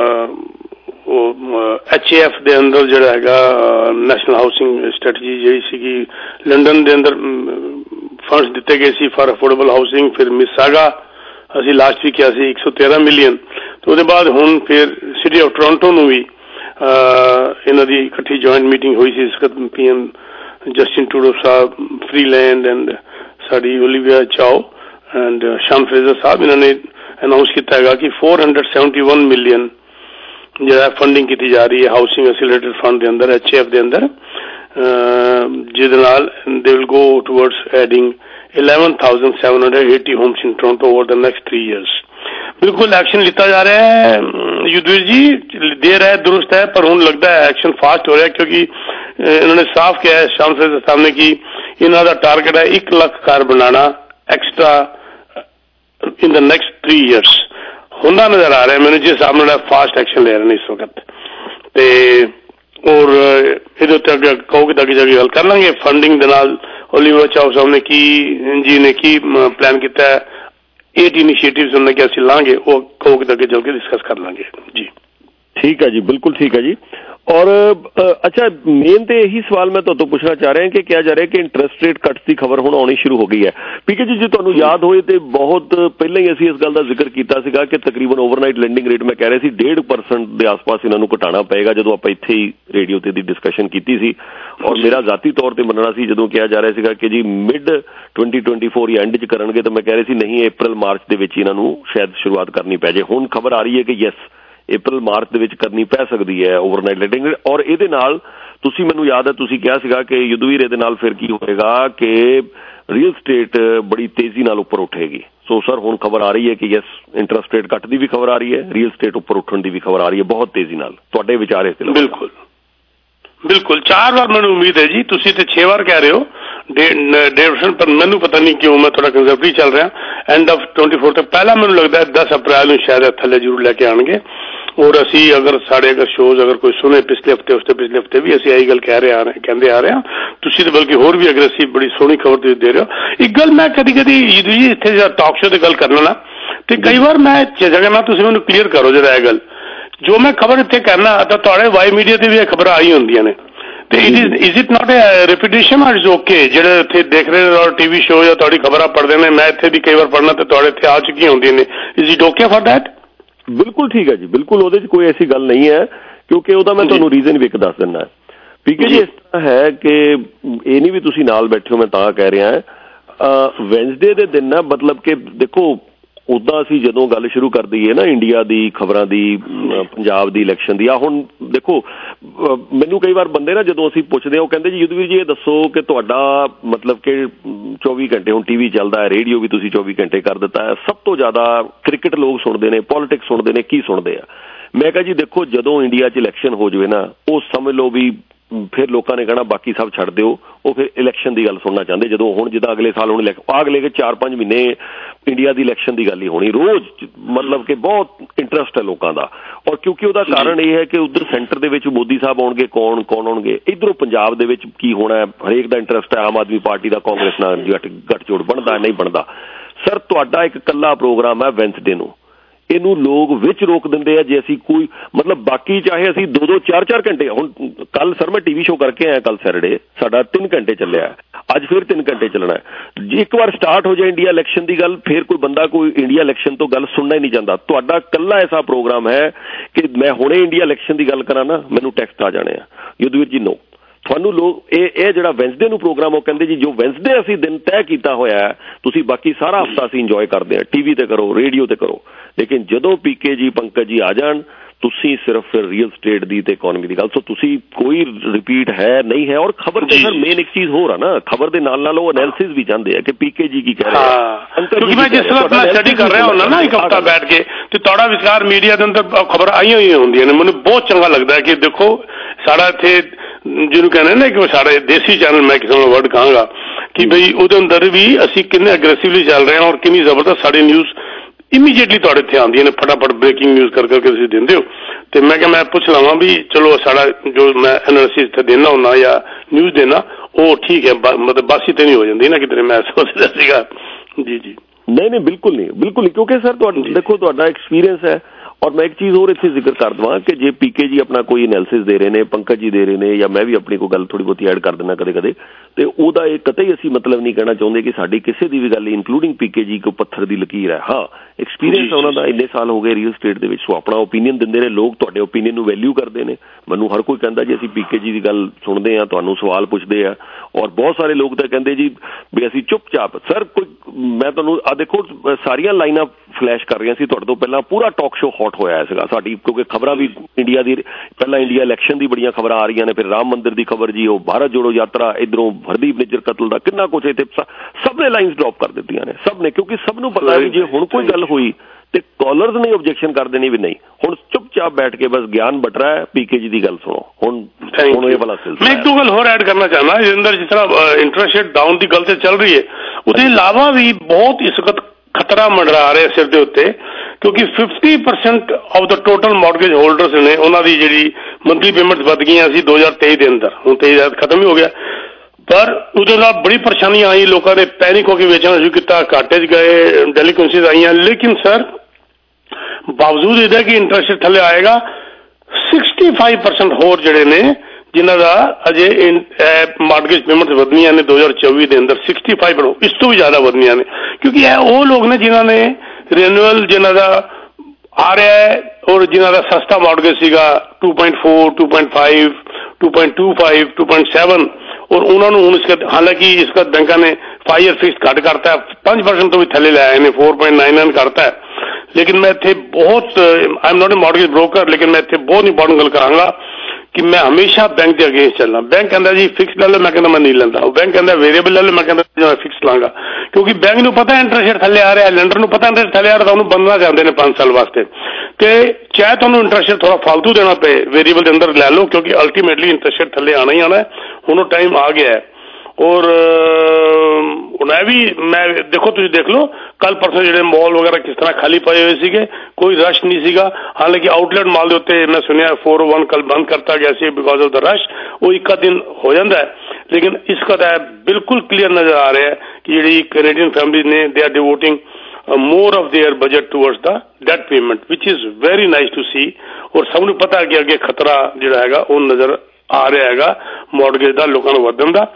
ਉਹ ਐਚ ਏ ਐਫ ਦੇ ਅੰਦਰ ਜਿਹੜਾ ਹੈਗਾ ਨੈਸ਼ਨਲ ਹਾਊਸਿੰਗ ਸਟ੍ਰੈਟਜੀ ਜਿਹੜੀ ਸੀਗੀ ਲੰਡਨ ਦੇ ਅੰਦਰ ਫੰਡਸ ਦਿੱਤੇ ਗਏ ਸੀ ਫਾਰ ਅਫੋਰਡੇਬਲ ਹਾਊਸਿੰਗ। ਫਿਰ ਮਿਸਾਗਾ ਅਸੀਂ ਲਾਸਟ ਵੀ ਕਿਹਾ ਸੀ ਇੱਕ ਸੌ ਤੇਰਾਂ ਮਿਲੀਅਨ। ਤੇ ਉਹਦੇ ਬਾਅਦ ਹੁਣ ਫਿਰ ਸਿਟੀ ਆਫ ਟੋਰਾਂਟੋ ਨੂੰ ਵੀ ਇਹਨਾਂ ਦੀ ਇਕੱਠੀ ਜੁਆਇੰਟ ਮੀਟਿੰਗ ਹੋਈ ਸੀ। ਇਸ ਵਕਤ ਪੀ ਐਮ ਜਸਟਿਨ ਟਰੂਡੋ ਸਾਹਿਬ, ਫਰੀਲੈਂਡ ਐਂਡ ਸਾਡੀ Olivia Chow and Sean Fraser ਸਾਹਿਬ ਇਹਨਾਂ ਨੇ ਅਨਾਊਂਸ ਕੀਤਾ ਹੈਗਾ ਕਿ four hundred seventy-one ਮਿਲੀਅਨ ਜਿਹੜਾ ਫੰਡਿੰਗ ਕੀਤੀ ਜਾ ਰਹੀ ਹੈ ਹਾਊਸਿੰਗ ਐਕਸੀਲਰੇਟਡ ਫੰਡ ਦੇ ਅੰਦਰ ਐਚ ਏ ਐਫ ਦੇ ਅੰਦਰ, ਜਿਹਦੇ ਨਾਲ they will go towards adding eleven thousand seven hundred eighty homes in Toronto over the next three years. ਬਿਲਕੁਲ ਐਕਸ਼ਨ ਲਿੱਤਾ ਜਾ ਰਿਹਾ ਹੈ ਯੁਧਵੀਰ ਜੀ, ਦੇਰ ਹੈ ਦੁਰਸਤ ਹੈ, ਪਰ ਹੁਣ ਲੱਗਦਾ ਹੈ ਐਕਸ਼ਨ ਫਾਸਟ ਹੋ ਰਿਹਾ ਕਿਉਂਕਿ ਇਹਨਾਂ ਨੇ ਸਾਫ਼ ਕਿਹਾ ਹੈ ਸ਼ਾਮ ਫਰੇਜ਼ਰ ਸਾਹਿਬ ਨੇ ਕਿ ਇਹਨਾਂ ਦਾ ਟਾਰਗੇਟ ਹੈ ਇੱਕ ਲੱਖ ਘਰ ਬਣਾਉਣਾ extra in the next three years. ਹੁੰਦਾ ਨਜ਼ਰ ਆ ਰਿਹਾ ਮੈਨੂੰ ਜਿਸ ਹਿਸਾਬ ਨਾਲ ਫਾਸਟ ਐਕਸ਼ਨ ਲੈ ਰਹੇ ਨੇ ਇਸ ਵਕਤ। ਤੇ ਔਰ ਇਹਦੇ ਉੱਤੇ ਅੱਗੇ ਕਹੋਗੇ ਤਾਂ ਅੱਗੇ ਜਾ ਕੇ ਗੱਲ ਕਰ ਲਾਂਗੇ ਫੰਡਿੰਗ ਦੇ ਨਾਲ। ਓਲੀਵਰ ਚਾਓ ਸਾਹਿਬ ਨੇ ਕੀ ਜੀ ਨੇ ਕੀ ਪਲਾਨ ਕੀਤਾ ਹੈ, ਏਟ ਇਨੀਸ਼ੀਏਟਿਵਸ ਉਹਨਾਂ ਕਿ ਅਸੀਂ ਲਾਂਗੇ, ਉਹ ਕਹੋਗੇ ਤਾਂ ਅੱਗੇ ਚੱਲ ਕੇ ਡਿਸਕਸ ਕਰ ਲਾਂਗੇ ਜੀ। ਠੀਕ ਹੈ ਜੀ, ਬਿਲਕੁਲ ਠੀਕ ਹੈ ਜੀ। ਔਰ ਅੱਛਾ ਮੇਨ ਤੇ ਇਹੀ ਸਵਾਲ ਮੈਂ ਤੁਹਾਨੂੰ ਪੁੱਛਣਾ ਚਾਹ ਰਿਹਾ ਕਿ ਕਿਹਾ ਜਾ ਰਿਹਾ ਕਿ ਇੰਟਰਸਟ ਰੇਟ ਕੱਟ ਦੀ ਖਬਰ ਹੁਣ ਆਉਣੀ ਸ਼ੁਰੂ ਹੋ ਗਈ ਹੈ। ਪੀਕੇ ਜੀ ਜੇ ਤੁਹਾਨੂੰ ਯਾਦ ਹੋਏ ਤੇ ਬਹੁਤ ਪਹਿਲਾਂ ਹੀ ਅਸੀਂ ਇਸ ਗੱਲ ਦਾ ਜ਼ਿਕਰ ਕੀਤਾ ਸੀਗਾ ਕਿ ਤਕਰੀਬਨ ਓਵਰਨਾਈਟ ਲੈਂਡਿੰਗ ਰੇਟ ਮੈਂ ਕਹਿ ਰਿਹਾ ਸੀ ਡੇਢ ਪਰਸੈਂਟ ਦੇ ਆਸ-ਪਾਸ ਇਹਨਾਂ ਨੂੰ ਘਟਾਉਣਾ ਪਏਗਾ ਜਦੋਂ ਆਪਾਂ ਇੱਥੇ ਹੀ ਰੇਡੀਓ ਤੇ ਦੀ ਡਿਸਕਸ਼ਨ ਕੀਤੀ ਸੀ। ਔਰ ਮੇਰਾ ਜ਼ਾਤੀ ਤੌਰ ਤੇ ਮੰਨਣਾ ਸੀ ਜਦੋਂ ਕਿਹਾ ਜਾ ਰਿਹਾ ਸੀਗਾ ਕਿ ਜੀ ਮਿਡ twenty twenty-four ਜਾਂ ਐਂਡ 'ਚ ਕਰਨਗੇ, ਤਾਂ ਮੈਂ ਕਹਿ ਰਿਹਾ ਸੀ ਨਹੀਂ ਅਪ੍ਰੈਲ ਮਾਰਚ ਦੇ ਵਿੱਚ ਇਹਨਾਂ ਨੂੰ ਸ਼ਾਇਦ ਸ਼ੁਰੂਆਤ ਕਰਨੀ ਪੈ ਜੇ। ਹੁਣ ਖਬਰ ਆ ਰਹੀ ਹੈ ਕਿ ਯੈਸ ਅਪ੍ਰੈਲ ਮਾਰਚ ਦੇ ਵਿੱਚ ਕਰਨੀ ਪੈ ਸਕਦੀ ਹੈ ਓਵਰਨਾਈਟ ਲੈਂਡਿੰਗ। ਔਰ ਇਹਦੇ ਨਾਲ ਤੁਸੀਂ ਮੈਨੂੰ ਯਾਦ ਹੈ ਤੁਸੀਂ ਕਿਹਾ ਸੀਗਾ ਕਿ ਯੁੱਧਵੀਰ ਇਹਦੇ ਨਾਲ ਫਿਰ ਕੀ ਹੋਏਗਾ ਕਿ ਰੀਅਲ ਸਟੇਟ ਬੜੀ ਤੇਜ਼ੀ ਨਾਲ ਉੱਪਰ ਉੱਠੇਗੀ। ਸੋ ਸਰ ਹੁਣ ਖਬਰ ਆ ਰਹੀ ਹੈ ਕਿ ਯੈਸ ਇੰਟਰਸਟ ਰੇਟ ਕੱਟ ਦੀ ਵੀ ਖਬਰ ਆ ਰਹੀ ਹੈ, ਰੀਅਲ ਸਟੇਟ ਉੱਪਰ ਉੱਠਣ ਦੀ ਵੀ ਖਬਰ ਆ ਰਹੀ ਹੈ ਬਹੁਤ ਤੇਜ਼ੀ ਨਾਲ। ਤੁਹਾਡੇ ਵਿਚਾਰ ਇਸ ਤੇ? ਬਿਲਕੁਲ ਬਿਲकुल ਚਾਰ ਵਾਰ ਮੈਨੂੰ ਉਮੀਦ ਹੈ ਜੀ, ਤੁਸੀਂ ਤੇ ਛੇ ਵਾਰ ਕਹਿ ਰਹੇ ਹੋ ਡੇਵਿਡਸਨ, ਪਰ ਮੈਨੂੰ ਪਤਾ ਨਹੀਂ ਕਿਉਂ ਮੈਂ ਥੋੜਾ ਕੰਜ਼ਰਵੇਟਿਵ ਚੱਲ ਰਿਹਾ। ਐਂਡ ਆਫ ਟਵੈਂਟੀ ਫੋਰ ਤੱਕ ਪਹਿਲਾਂ ਮੈਨੂੰ ਲੱਗਦਾ ਹੈ ਦਸ ਅਪ੍ਰੈਲ ਨੂੰ ਸ਼ਾਇਦ ਥੱਲੇ ਜ਼ਰੂਰ ਲੈ ਕੇ ਆਉਣਗੇ। ਔਰ ਅਸੀਂ ਅਗਰ ਸਾਡੇ ਅਗਰ ਸ਼ੋਜ਼ ਅਗਰ ਕੋਈ ਸੁਣੇ ਪਿਛਲੇ ਹਫ਼ਤੇ ਉਸ ਤੋਂ ਪਿਛਲੇ ਹਫ਼ਤੇ ਵੀ ਅਸੀਂ ਇਹੀ ਗੱਲ ਕਹਿ ਰਹੇ ਆ ਰਹੇ ਕਹਿੰਦੇ ਆ ਰਹੇ ਹਾਂ। ਤੁਸੀਂ ਤਾਂ ਬਲਕਿ ਹੋਰ ਵੀ ਅਗਰੈਸਿਵ ਬੜੀ ਸੋਹਣੀ ਖਬਰ ਤੁਸੀਂ ਦੇ ਰਹੇ ਹੋ। ਇੱਕ ਗੱਲ ਮੈਂ ਕਦੀ ਕਦੀ ਜੀ ਇੱਥੇ ਟਾਕ ਸ਼ੋ ਤੇ ਗੱਲ ਕਰਨਾ ਨਾ ਤੇ ਕਈ ਵਾਰ ਮੈਂ ਜਗ੍ਹਾ ਨਾ ਤੁਸੀਂ ਮੈਨੂੰ ਕਲੀਅਰ ਕਰੋ ਜਿਹੜਾ ਇਹ ਗੱਲ ਜੋ ਮੈਂ ਖਬਰ ਇੱਥੇ ਕਰਨਾ ਤਾਂ ਤੁਹਾਡੇ ਵਾਈ ਮੀਡੀਆ ਤੇ ਵੀ ਇਹ ਖਬਰਾਂ ਆਈ ਹੁੰਦੀਆਂ ਨੇ ਤੇ it is is it not a repetition or is okay ਜਿਹੜੇ ਇੱਥੇ ਦੇਖ ਰਹੇ ਨੇ ਔਰ ਟੀਵੀ ਸ਼ੋ ਜਾਂ ਤੁਹਾਡੀ ਖਬਰਾਂ ਪੜ੍ਹਦੇ ਨੇ ਮੈਂ ਇੱਥੇ ਵੀ ਕਈ ਵਾਰ ਪੜ੍ਹਨਾ ਤੇ ਤੁਹਾਡੇ ਇੱਥੇ ਆ ਚੁੱਕੀਆਂ ਹੁੰਦੀਆਂ ਨੇ। Is it okay for that? ਬਿਲਕੁਲ ਠੀਕ ਹੈ ਜੀ, ਬਿਲਕੁਲ ਉਹਦੇ 'ਚ ਕੋਈ ਐਸੀ ਗੱਲ ਨਹੀਂ ਹੈ ਕਿਉਂਕਿ ਉਹਦਾ ਮੈਂ ਤੁਹਾਨੂੰ ਰੀਜ਼ਨ ਵੀ ਇੱਕ ਦੱਸ ਦਿੰਦਾ। ਪੀਕੇ ਜੀ ਇਸ ਤਰ੍ਹਾਂ ਹੈ ਕਿ ਇਹ ਨਹੀਂ ਵੀ ਤੁਸੀਂ ਨਾਲ ਬੈਠੇ ਹੋ ਮੈਂ ਤਾਂ ਕਹਿ ਰਿਹਾ ਵੈਨਸਡੇ ਦੇ ਦਿਨ ਨਾ ਮਤਲਬ ਕਿ ਦੇਖੋ ਉੱਦਾਂ ਅਸੀਂ ਜਦੋਂ ਗੱਲ ਸ਼ੁਰੂ ਕਰ ਦਈਏ ਨਾ ਇੰਡੀਆ ਦੀ ਖਬਰਾਂ ਦੀ ਪੰਜਾਬ ਦੀ ਇਲੈਕਸ਼ਨ ਦੀ ਆ ਹੁਣ ਦੇਖੋ ਮੈਨੂੰ ਕਈ ਵਾਰ ਬੰਦੇ ਨਾ ਜਦੋਂ ਅਸੀਂ ਪੁੱਛਦੇ ਹਾਂ ਉਹ ਕਹਿੰਦੇ ਜੀ ਯੁੱਧਵੀਰ ਜੀ ਇਹ ਦੱਸੋ ਕਿ ਤੁਹਾਡਾ ਮਤਲਬ ਕਿ ਚੌਵੀ ਘੰਟੇ ਹੁਣ ਟੀ ਵੀ ਚੱਲਦਾ ਹੈ, ਰੇਡੀਓ ਵੀ ਤੁਸੀਂ ਚੌਵੀ ਘੰਟੇ ਕਰ ਦਿੱਤਾ ਹੈ, ਸਭ ਤੋਂ ਜ਼ਿਆਦਾ ਕ੍ਰਿਕਟ ਲੋਕ ਸੁਣਦੇ ਨੇ, ਪੋਲੀਟਿਕਸ ਸੁਣਦੇ ਨੇ, ਕੀ ਸੁਣਦੇ ਆ? ਮੈਂ ਕਿਹਾ ਜੀ ਦੇਖੋ ਜਦੋਂ ਇੰਡੀਆ 'ਚ ਇਲੈਕਸ਼ਨ ਹੋ ਜਾਵੇ ਨਾ ਉਹ ਸਮਝ ਲਓ ਵੀ ਫਿਰ ਲੋਕਾਂ ਨੇ ਕਹਿਣਾ ਬਾਕੀ ਸਭ ਛੱਡ ਦਿਓ, ਉਹ ਫਿਰ ਇਲੈਕਸ਼ਨ ਦੀ ਗੱਲ ਸੁਣਨਾ ਚਾਹੁੰਦੇ। ਜਦੋਂ ਹੁਣ ਜਿੱਦਾਂ ਅਗਲੇ ਸਾਲ ਹੁਣ ਅਗਲੇ ਕੇ ਚਾਰ ਪੰਜ ਮਹੀਨੇ ਇੰਡੀਆ ਦੀ ਇਲੈਕਸ਼ਨ ਦੀ ਗੱਲ ਹੀ ਹੋਣੀ ਰੋਜ਼, ਮਤਲਬ ਕਿ ਬਹੁਤ ਇੰਟਰਸਟ ਹੈ ਲੋਕਾਂ ਦਾ। ਔਰ ਕਿਉਂਕਿ ਉਹਦਾ ਕਾਰਨ ਇਹ ਹੈ ਕਿ ਉੱਧਰ ਸੈਂਟਰ ਦੇ ਵਿੱਚ ਮੋਦੀ ਸਾਹਿਬ ਆਉਣਗੇ, ਕੌਣ ਕੌਣ ਆਉਣਗੇ, ਇੱਧਰੋਂ ਪੰਜਾਬ ਦੇ ਵਿੱਚ ਕੀ ਹੋਣਾ, ਹਰੇਕ ਦਾ ਇੰਟਰਸਟ ਹੈ। ਆਮ ਆਦਮੀ ਪਾਰਟੀ ਦਾ ਕਾਂਗਰਸ ਨਾਲ ਗੱਠਜੋੜ ਬਣਦਾ ਨਹੀਂ ਬਣਦਾ। ਸਰ ਤੁਹਾਡਾ ਇੱਕ ਇਕੱਲਾ ਪ੍ਰੋਗਰਾਮ ਹੈ ਵੈਨਸਡੇ ਨੂੰ, ਇਹਨੂੰ ਲੋਕ ਵਿੱਚ ਰੋਕ ਦਿੰਦੇ ਆ ਜੇ ਅਸੀਂ ਕੋਈ ਮਤਲਬ ਬਾਕੀ ਚਾਹੇ ਅਸੀਂ ਦੋ ਦੋ ਚਾਰ ਚਾਰ ਘੰਟੇ ਹੁਣ ਕੱਲ ਸਰ ਮੈਂ ਟੀਵੀ ਸ਼ੋਅ ਕਰਕੇ ਆਇਆ ਕੱਲ ਸੈਟਰਡੇ ਸਾਡਾ ਤਿੰਨ ਘੰਟੇ ਚੱਲਿਆ, ਅੱਜ ਫਿਰ ਤਿੰਨ ਘੰਟੇ ਚੱਲਣਾ। ਜੇ ਇੱਕ ਵਾਰ ਸਟਾਰਟ ਹੋ ਜਾਏ ਇੰਡੀਆ ਇਲੈਕਸ਼ਨ ਦੀ ਗੱਲ ਫਿਰ ਕੋਈ ਬੰਦਾ ਕੋਈ ਇੰਡੀਆ ਇਲੈਕਸ਼ਨ ਤੋਂ ਗੱਲ ਸੁਣਨਾ ਹੀ ਨਹੀਂ ਚਾਹੁੰਦਾ। ਤੁਹਾਡਾ ਇਕੱਲਾ ਐਸਾ ਪ੍ਰੋਗਰਾਮ ਹੈ ਕਿ ਮੈਂ ਹੁਣੇ ਇੰਡੀਆ ਇਲੈਕਸ਼ਨ ਦੀ ਗੱਲ ਕਰਾਂ ਨਾ ਮੈਨੂੰ ਟੈਕਸਟ ਆ ਜਾਣੇ ਆ ਯੁੱਧਵੀਰ ਜੀ ਨੋ ਤੁਹਾਨੂੰ ਲੋਕ ਇਹ ਇਹ ਜਿਹੜਾ ਵੈਨਸਡੇ ਨੂੰ ਪ੍ਰੋਗਰਾਮ ਉਹ ਕਹਿੰਦੇ ਜੀ ਜੋ ਵੈਨਸਡੇ ਅਸੀਂ ਦਿਨ ਤੈਅ ਕੀਤਾ ਹੋਇਆ ਤੁਸੀਂ ਬਾਕੀ ਸਾਰਾ ਹਫ਼ਤਾ ਅਸੀਂ ਇੰਜੋਏ ਕਰਦੇ ਹਾਂ, ਟੀਵੀ ਤੇ ਕਰੋ, ਰੇਡੀਓ ਤੇ ਕਰੋ, ਲੇਕਿਨ ਜਦੋਂ ਪੀਕੇ ਜੀ ਪੰਕਜ ਜੀ ਆ ਜਾਣ ਤੁਸੀਂ ਸਿਰਫ ਫਿਰ ਰੀਅਲ ਸਟੇਟ ਦੀ ਤੇ ਇਕਨੋਮੀ ਦੀ ਗੱਲ ਸੋ ਤੁਸੀਂ ਕੋਈ ਰਿਪੀਟ ਹੈ ਨਹੀਂ ਹੈ। ਔਰ ਖਬਰ ਤੇ ਸਰ ਮੇਨ ਇੱਕ ਚੀਜ਼ ਹੋਰ ਆ ਨਾ ਖਬਰ ਦੇ ਨਾਲ ਨਾਲ ਉਹ ਐਨਾਲਿਸਿਸ ਵੀ ਚਾਹੁੰਦੇ ਆ ਕਿ ਪੀਕੇ ਜੀ ਕੀ ਕਹਿ ਰਹੇ ਆ ਕਿਉਂਕਿ ਮੈਂ ਜਿਸ ਵਕਤ ਮੈਂ ਸਟੱਡੀ ਕਰ ਰਿਹਾ ਹੁੰਦਾ ਨਾ ਇੱਕ ਹਫ਼ਤਾ ਬੈਠ ਕੇ ਤੇ ਤੁਹਾਡਾ ਵਿਚਾਰ ਮੀਡੀਆ ਦੇ ਅੰਦਰ ਖਬਰ ਆਈਆਂ ਹੋਈਆਂ ਹੁੰਦੀਆਂ ਨੇ ਮੈਨੂੰ ਬਹੁਤ ਚੰਗਾ ਲੱਗਦਾ ਕਿ ਦੇਖੋ ਸਾਡਾ ਇੱਥੇ ਜਿਹਨੂੰ ਕਹਿੰਦੇ ਨਾ ਕਿ ਸਾਡੇ ਦੇਸੀ ਚੈਨਲ ਮੈਂ ਕਿਸੇ ਨੂੰ ਵਰਡ ਕਹਾਂਗਾ ਕਿ ਬਈ ਉਹਦੇ ਅੰਦਰ ਵੀ ਅਸੀਂ ਕਿੰਨੇ ਅਗਰੈਸਿਵਲੀ ਚੱਲ ਰਹੇ ਹਾਂ ਔਰ ਕਿੰਨੀ ਜ਼ਬਰਦਸਤ ਸਾਡੀ ਨਿਊਜ਼ ਇਮੀਡੀਏਟਲੀ ਤੁਹਾਡੇ ਇੱਥੇ ਆਉਂਦੀਆਂ ਨੇ, ਫਟਾਫਟ ਬ੍ਰੇਕਿੰਗ ਨਿਊਜ਼ ਕਰ ਕਰਕੇ ਤੁਸੀਂ ਦਿੰਦੇ ਹੋ। ਤੇ ਮੈਂ ਕਿਹਾ ਮੈਂ ਪੁੱਛ ਲਵਾਂ ਵੀ ਚਲੋ ਸਾਡਾ ਜੋ ਮੈਂ ਐਨਾਲਿਸਿਸ ਇੱਥੇ ਦੇਣਾ ਹੁੰਦਾ ਜਾਂ ਨਿਊਜ਼ ਦੇਣਾ ਉਹ ਠੀਕ ਹੈ, ਮਤਲਬ ਬਾਸੀ ਤੇ ਨਹੀਂ ਹੋ ਜਾਂਦੀ ਨਾ ਕਿਤੇ, ਮੈਂ ਸੋਚਦਾ ਸੀਗਾ। ਜੀ ਜੀ ਨਹੀਂ ਨਹੀਂ ਬਿਲਕੁਲ ਨਹੀਂ, ਬਿਲਕੁਲ ਨਹੀਂ, ਕਿਉਂਕਿ ਸਰ ਤੁਹਾਡਾ ਦੇਖੋ ਤੁਹਾਡਾ ਐਕਸਪੀਰੀਅੰਸ ਹੈ। ਔਰ ਮੈਂ ਇੱਕ ਚੀਜ਼ ਹੋਰ ਇੱਥੇ ਜ਼ਿਕਰ ਕਰ ਦੇਵਾਂ ਕਿ ਜੇ ਪੀਕੇ ਜੀ ਆਪਣਾ ਕੋਈ ਐਨਾਲਿਸਿਸ ਦੇ ਰਹੇ ਨੇ, ਪੰਕਜ ਜੀ ਦੇ ਰਹੇ ਨੇ, ਜਾਂ ਮੈਂ ਵੀ ਆਪਣੀ ਕੋਈ ਗੱਲ ਥੋੜ੍ਹੀ ਬਹੁਤੀ ਐਡ ਕਰ ਦਿੰਦਾ ਕਦੇ ਕਦੇ, ਤੇ ਉਹਦਾ ਇਹ ਕਤਈ ਅਸੀਂ ਮਤਲਬ ਨਹੀਂ ਕਹਿਣਾ ਚਾਹੁੰਦੇ ਕਿ ਸਾਡੀ ਕਿਸੇ ਦੀ ਵੀ ਗੱਲ ਇਨਕਲੂਡਿੰਗ ਪੀਕੇ ਜੀ ਕੋਈ ਪੱਥਰ ਦੀ ਲਕੀਰ ਹੈ। ਹਾਂ ਐਕਸਪੀਰੀਅੰਸ ਉਹਨਾਂ ਦਾ ਇੰਨੇ ਸਾਲ ਹੋ ਗਏ ਰੀਅਲ ਸਟੇਟ ਦੇ ਵਿੱਚ, ਸੋ ਆਪਣਾ ਓਪੀਨੀਅਨ ਦਿੰਦੇ ਨੇ ਲੋਕ, ਤੁਹਾਡੇ ਓਪੀਨੀਅਨ ਨੂੰ ਵੈਲਿਊ ਕਰਦੇ ਨੇ। ਮੈਨੂੰ ਹਰ ਕੋਈ ਕਹਿੰਦਾ ਜੀ ਅਸੀਂ ਪੀਕੇ ਜੀ ਦੀ ਗੱਲ ਸੁਣਦੇ ਹਾਂ, ਤੁਹਾਨੂੰ ਸਵਾਲ ਪੁੱਛਦੇ ਆ, ਔਰ ਬਹੁਤ ਸਾਰੇ ਲੋਕ ਤਾਂ ਕਹਿੰਦੇ ਜੀ ਵੀ ਅਸੀਂ ਚੁੱਪਚਾਪ। ਸਰ ਕੋਈ ਮੈਂ ਤੁਹਾਨੂੰ ਆ ਦੇਖੋ ਸਾਰੀਆਂ ਲਾਈਨਾਂ ਫਲੈਸ਼ ਕਰ ਰਹੀਆਂ ਸੀ ਤੁਹਾਡੇ ਤੋਂ ਪਹਿਲਾਂ, ਪੂਰਾ ਟਾਕ ਸ਼ੋ ਹੌਟ ਹੋਇਆ ਸੀਗਾ ਸਾਡੀ, ਕਿਉਂਕਿ ਖਬਰਾਂ ਵੀ ਇੰਡੀਆ ਦੀ ਪਹਿਲਾਂ ਇੰਡੀਆ ਇਲੈਕਸ਼ਨ ਦੀ ਬੜੀਆਂ ਖਬਰਾਂ ਆ ਰਹੀਆਂ ਨੇ, ਫਿਰ ਰਾਮ ਮੰਦਿਰ ਦੀ ਖਬਰ ਜੀ, ਉਹ ਭਾਰਤ ਜੋੜੋ ਯਾਤਰਾ, ਇੱਧਰੋਂ ਹਰਦੀਪ ਨਿੱਜਰ ਕਤਲ ਦਾ ਕਿੰਨਾ ਕੁਛ ਇੱਥੇ ਸਭ ਨੇ ਲਾਈਨਸ ਡ੍ਰੌਪ ਕਰ ਦਿੱਤੀਆਂ ਨੇ, ਸਭ ਨੇ, ਕਿਉਂਕਿ ਸਭ ਨੂੰ ਪਤਾ ਵੀ ਜੇ ਹੁਣ ਕੋਈ ਗੱਲ ਹੋਈ ਤੇ ਕਾਲਰਸ ਨੇ ਆਬਜੈਕਸ਼ਨ ਕਰ ਦੇਣੀ ਵੀ ਨਹੀਂ, ਹੁਣ ਚੁੱਪਚਾਪ ਬੈਠ ਕੇ ਬਸ ਗਿਆਨ ਬਟ ਰਿਹਾ ਹੈ, ਪੀਕੇ ਜੀ ਦੀ ਗੱਲ ਸੁਣੋ। ਹੁਣ ਹੁਣ ਇਹ ਵਾਲਾ ਸਿਲਸਿਲਾ ਮੈਂ ਇੱਕ ਦੋ ਗੱਲ ਹੋਰ ਐਡ ਕਰਨਾ ਚਾਹੁੰਦਾ ਜਿੰਦਰ, ਜਿਸ ਤਰ੍ਹਾਂ ਇੰਟਰਸਟ ਰੇਟ ਡਾਊਨ ਦੀ ਗੱਲ ਤੇ ਚੱਲ ਰਹੀ ਹੈ, ਉਹਦੇ ਇਲਾਵਾ ਵੀ ਬਹੁਤ ਇਸ ਵਕਤ ਖਤਰਾ ਮੰਡਰਾ ਰਿਹਾ ਸਿਰ ਦੇ ਉੱਤੇ, ਕਿਉਂਕਿ fifty percent of the total mortgage holders ਨੇ ਉਹਨਾਂ ਦੀ ਜਿਹੜੀ ਮੰਥਲੀ ਪੇਮੈਂਟਸ ਵੱਧ ਗਈਆਂ ਸੀ ਦੋ ਹਜ਼ਾਰ ਤੇਈ ਦੇ ਅੰਦਰ, ਹੁਣ ਤੇਈ ਹਜ਼ਾਰ ਖਤਮ ਹੀ ਹੋ ਗਿਆ, ਪਰ ਉਹਦੇ ਨਾਲ ਬੜੀ ਪਰੇਸ਼ਾਨੀਆਂ ਆਈ, ਲੋਕਾਂ ਨੇ ਪੈਨਿਕ ਹੋ ਕੇ ਵੇਚਣਾ ਸ਼ੁਰੂ ਕੀਤਾ, ਘਾਟੇ 'ਚ ਗਏ, ਡੈਲੀਕੁਐਂਸੀਜ਼ ਆਈਆਂ। ਲੇਕਿਨ ਸਰ ਬਾਵਜੂਦ ਇਹਦਾ ਕਿ ਇੰਟਰਸਟ ਥੱਲੇ ਆਏਗਾ, ਸਿਕਸਟੀ ਫਾਈਵ ਪਰਸੈਂਟ ਹੋਰ ਜਿਹੜੇ ਨੇ ਜਿਨ੍ਹਾਂ ਦਾ ਅਜੇ ਮਾਰਗੇਜ ਪੇਮੈਂਟਸ ਵਧਣੀਆਂ ਨੇ ਦੋ ਹਜ਼ਾਰ ਚੌਵੀ ਦੇ ਅੰਦਰ, ਸਿਕਸਟੀ ਫਾਈਵ ਇਸ ਤੋਂ ਵੀ ਜ਼ਿਆਦਾ ਵਧਣੀਆਂ ਨੇ, ਕਿਉਂਕਿ ਇਹ ਉਹ ਲੋਕ ਨੇ ਜਿਨ੍ਹਾਂ ਨੇ ਰੀਨਿਊਅਲ ਜਿਨ੍ਹਾਂ ਦਾ ਆ ਰਿਹਾ ਹੈ ਔਰ ਜਿਨ੍ਹਾਂ ਦਾ ਸਸਤਾ ਮਾਰਗੇਜ ਸੀਗਾ two point four, two point five, two point two five, two point seven, ਔਰ ਉਹਨਾਂ ਨੂੰ ਹੁਣ ਇਸ ਹਾਲਾਂਕਿ ਇਸ ਦਾ ਬੈਂਕਾਂ ਨੇ ਫਾਈਵ ਈਅਰ ਫਿਕਸ ਘੱਟ ਕਰਤਾ, ਪੰਜ ਪਰਸੈਂਟ ਤੋਂ ਵੀ ਥੱਲੇ ਲੈ ਆਏ ਨੇ, ਫੋਰ ਪੁਆਇੰਟ ਨਾਈਨ ਨਾਈਨ ਕਰਤਾ ਹੈ। ਲੇਕਿਨ ਮੈਂ ਇੱਥੇ ਬਹੁਤ I am not a mortgage broker, ਲੇਕਿਨ ਮੈਂ ਇੱਥੇ ਬਹੁਤ ਇੰਪੋਰਟੈਂਟ ਗੱਲ ਕਰਾਂਗਾ ਕਿ ਮੈਂ ਹਮੇਸ਼ਾ ਬੈਂਕ ਦੇ ਅਗੇਂਸਟ ਚੱਲਣਾ। ਬੈਂਕ ਕਹਿੰਦਾ ਜੀ ਫਿਕਸ ਲੈ ਲਓ, ਮੈਂ ਕਹਿੰਦਾ ਮੈਂ ਨਹੀਂ ਲੈਂਦਾ, ਉਹ ਬੈਂਕ ਕਹਿੰਦਾ ਵੇਰੀਏਬਲ ਲੈ ਲਓ, ਮੈਂ ਕਹਿੰਦਾ ਮੈਂ ਫਿਕਸ ਲਾਂਗਾ, ਕਿਉਂਕਿ ਬੈਂਕ ਨੂੰ ਪਤਾ ਇੰਟਰਸਟ ਰੇਟ ਥੱਲੇ ਆ ਰਿਹਾ, ਲੈਂਡਰ ਨੂੰ ਪਤਾ ਇੰਟਰਸਟ ਥੱਲੇ ਆ ਰਿਹਾ, ਤਾਂ ਉਹਨੂੰ ਬੰਦਣਾ ਚਾਹੁੰਦੇ ਨੇ ਪੰਜ ਸਾਲ ਵਾਸਤੇ, ਤੇ ਚਾਹੇ ਤੁਹਾਨੂੰ ਇੰਟਰਸਟ ਰੇਟ ਥੋੜਾ ਫਾਲਤੂ ਦੇਣਾ ਪਏ ਵੇਰੀਏਬਲ ਦੇ ਅੰਦਰ ਲੈ ਲਓ, ਕਿਉਂਕਿ ਅਲਟੀਮੇਟਲੀ ਇੰਟਰਸਟ ਰੇਟ ਥੱਲੇ ਆਣਾ ਹੀ ਆਣਾ ਹੈ, ਹੁਣ ਉਹ ਟਾਈਮ ਆ ਗਿਆ ਹੈ। ਔਰ ਹੁਣ ਇਹ ਵੀ ਮੈਂ ਦੇਖੋ ਤੁਸੀਂ ਦੇਖ ਲਓ ਕੱਲ ਪਰਸੋਂ ਜਿਹੜੇ ਮਾਲ ਵਗੈਰਾ ਕਿਸ ਤਰ੍ਹਾਂ ਖਾਲੀ ਪਏ ਹੋਏ ਸੀਗੇ, ਕੋਈ ਰਸ਼ ਨਹੀਂ ਸੀਗਾ, ਹਾਲਾਂਕਿ ਆਊਟਲੈਟ ਮਾਲ ਦੇ ਉੱਤੇ ਮੈਂ ਸੁਣਿਆ ਫੋਰ ਓ ਵਨ ਕੱਲ ਬੰਦ ਕਰਤਾ ਗਿਆ ਸੀ ਬਿਕੋਜ਼ ਆਫ ਦਾ ਰਸ਼, ਉਹ ਇੱਕ ਦਿਨ ਹੋ ਜਾਂਦਾ ਹੈ, ਲੇਕਿਨ ਇਸ ਦਾ ਬਿਲਕੁਲ ਕਲੀਅਰ ਨਜ਼ਰ ਆ ਰਿਹਾ ਹੈ ਕਿ ਜਿਹੜੀ ਕੈਨੇਡੀਅਨ ਫੈਮਿਲੀ ਨੇ they are devoting more of their budget towards the debt payment, which is very nice to see। और ਸਭ ਨੂੰ ਪਤਾ ਕਿ ਅੱਗੇ ਖਤਰਾ ਜਿਹੜਾ ਹੈਗਾ ਉਹ ਨਜ਼ਰ ਆ ਰਿਹਾ ਹੈਗਾ ਮੌਰਗੇਜ ਦਾ ਲੋਕਾਂ ਨੂੰ ਵਧਣ ਦਾ,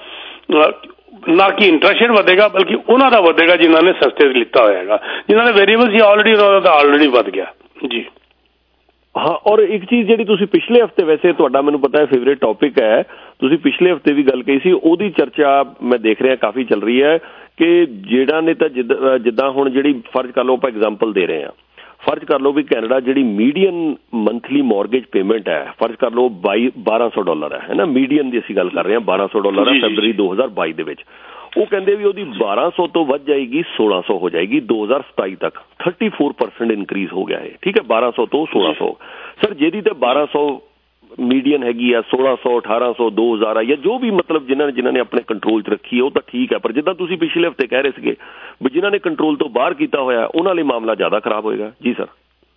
ਨਾ ਕਿ ਇੰਟਰਸਟ ਰੇਟ ਵਧੇਗਾ ਬਲਕਿ ਉਹਨਾਂ ਦਾ ਵਧੇਗਾ ਜਿਨ੍ਹਾਂ ਨੇ ਸਸਤੇ ਲਿੱਤਾ ਹੋਇਆ ਹੈਗਾ, ਜਿਨ੍ਹਾਂ ਨੇ ਵੇਰੀਏਬਲ ਸੀ ਆਲਰੇਡੀ ਉਹਨਾਂ ਦਾ ਆਲਰੇਡੀ ਵੱਧ ਗਿਆ ਜੀ। ਹਾਂ, ਔਰ ਇੱਕ ਚੀਜ਼ ਜਿਹੜੀ ਤੁਸੀਂ ਪਿਛਲੇ ਹਫ਼ਤੇ, ਵੈਸੇ ਤੁਹਾਡਾ ਮੈਨੂੰ ਪਤਾ ਹੈ ਫੇਵਰੇਟ ਟੌਪਿਕ ਹੈ, ਤੁਸੀਂ ਪਿਛਲੇ ਹਫ਼ਤੇ ਵੀ ਗੱਲ ਕਹੀ ਸੀ, ਉਹਦੀ ਚਰਚਾ ਮੈਂ ਦੇਖ ਰਿਹਾ ਕਾਫੀ ਚੱਲ ਰਹੀ ਹੈ ਕਿ ਜਿਹੜਾ ਨੇ ਤਾਂ ਜਿੱਦਾਂ ਜਿੱਦਾਂ ਹੁਣ ਜਿਹੜੀ ਫਰਜ਼ ਕਰ ਲਓ ਆਪਾਂ ਐਗਜ਼ਾਮਪਲ ਦੇ ਰਹੇ ਹਾਂ, ਫਰਜ਼ ਕਰ ਲਓ ਵੀ ਕੈਨੇਡਾ ਜਿਹੜੀ ਮੀਡੀਅਨ ਮੰਥਲੀ ਮੌਰਗੇਜ ਪੇਮੈਂਟ ਹੈ, ਫਰਜ਼ ਕਰ ਲਓ ਬਾਈ ਬਾਰਾਂ ਸੌ ਡਾਲਰ ਹੈ ਨਾ, ਮੀਡੀਅਨ ਦੀ ਅਸੀਂ ਗੱਲ ਕਰ ਰਹੇ ਹਾਂ, ਬਾਰਾਂ ਸੌ ਡਾਲਰ ਹੈ ਫਰਵਰੀ ਦੋ ਹਜ਼ਾਰ ਬਾਈ ਦੇ ਵਿੱਚ, ਉਹ ਕਹਿੰਦੇ ਵੀ ਉਹਦੀ ਬਾਰਾਂ ਸੌ ਤੋਂ ਵੱਧ ਜਾਏਗੀ ਸੋਲਾਂ ਸੌ ਹੋ ਜਾਏਗੀ ਦੋ ਹਜ਼ਾਰ ਸਤਾਈ ਤੱਕ, ਥਰਟੀ ਫੋਰ ਪਰਸੈਂਟ ਇਨਕਰੀਜ਼ ਹੋ ਗਿਆ ਹੈ, ਠੀਕ ਹੈ, ਬਾਰਾਂ ਸੌ ਤੋਂ ਸੋਲਾਂ ਸੌ। ਸਰ ਜਿਹਦੀ ਤੇ ਬਾਰਾਂ ਸੌ ਮੀਡੀਅਨ ਹੈਗੀ ਆ, ਸੋਲਾਂ ਸੌ, ਅਠਾਰਾਂ ਸੌ, ਦੋ ਹਜ਼ਾਰ ਆ, ਜਾਂ ਜੋ ਵੀ ਮਤਲਬ ਜਿਨ੍ਹਾਂ ਨੇ ਜਿਨ੍ਹਾਂ ਨੇ ਆਪਣੇ ਕੰਟਰੋਲ 'ਚ ਰੱਖੀ ਹੈ ਉਹ ਤਾਂ ਠੀਕ ਹੈ, ਪਰ ਜਿੱਦਾਂ ਤੁਸੀਂ ਪਿਛਲੇ ਹਫ਼ਤੇ ਕਹਿ ਰਹੇ ਸੀਗੇ ਵੀ ਜਿਨ੍ਹਾਂ ਨੇ ਕੰਟਰੋਲ ਤੋਂ ਬਾਹਰ ਕੀਤਾ ਹੋਇਆ ਉਹਨਾਂ ਲਈ ਮਾਮਲਾ ਜ਼ਿਆਦਾ ਖਰਾਬ ਹੋਏਗਾ। ਜੀ ਸਰ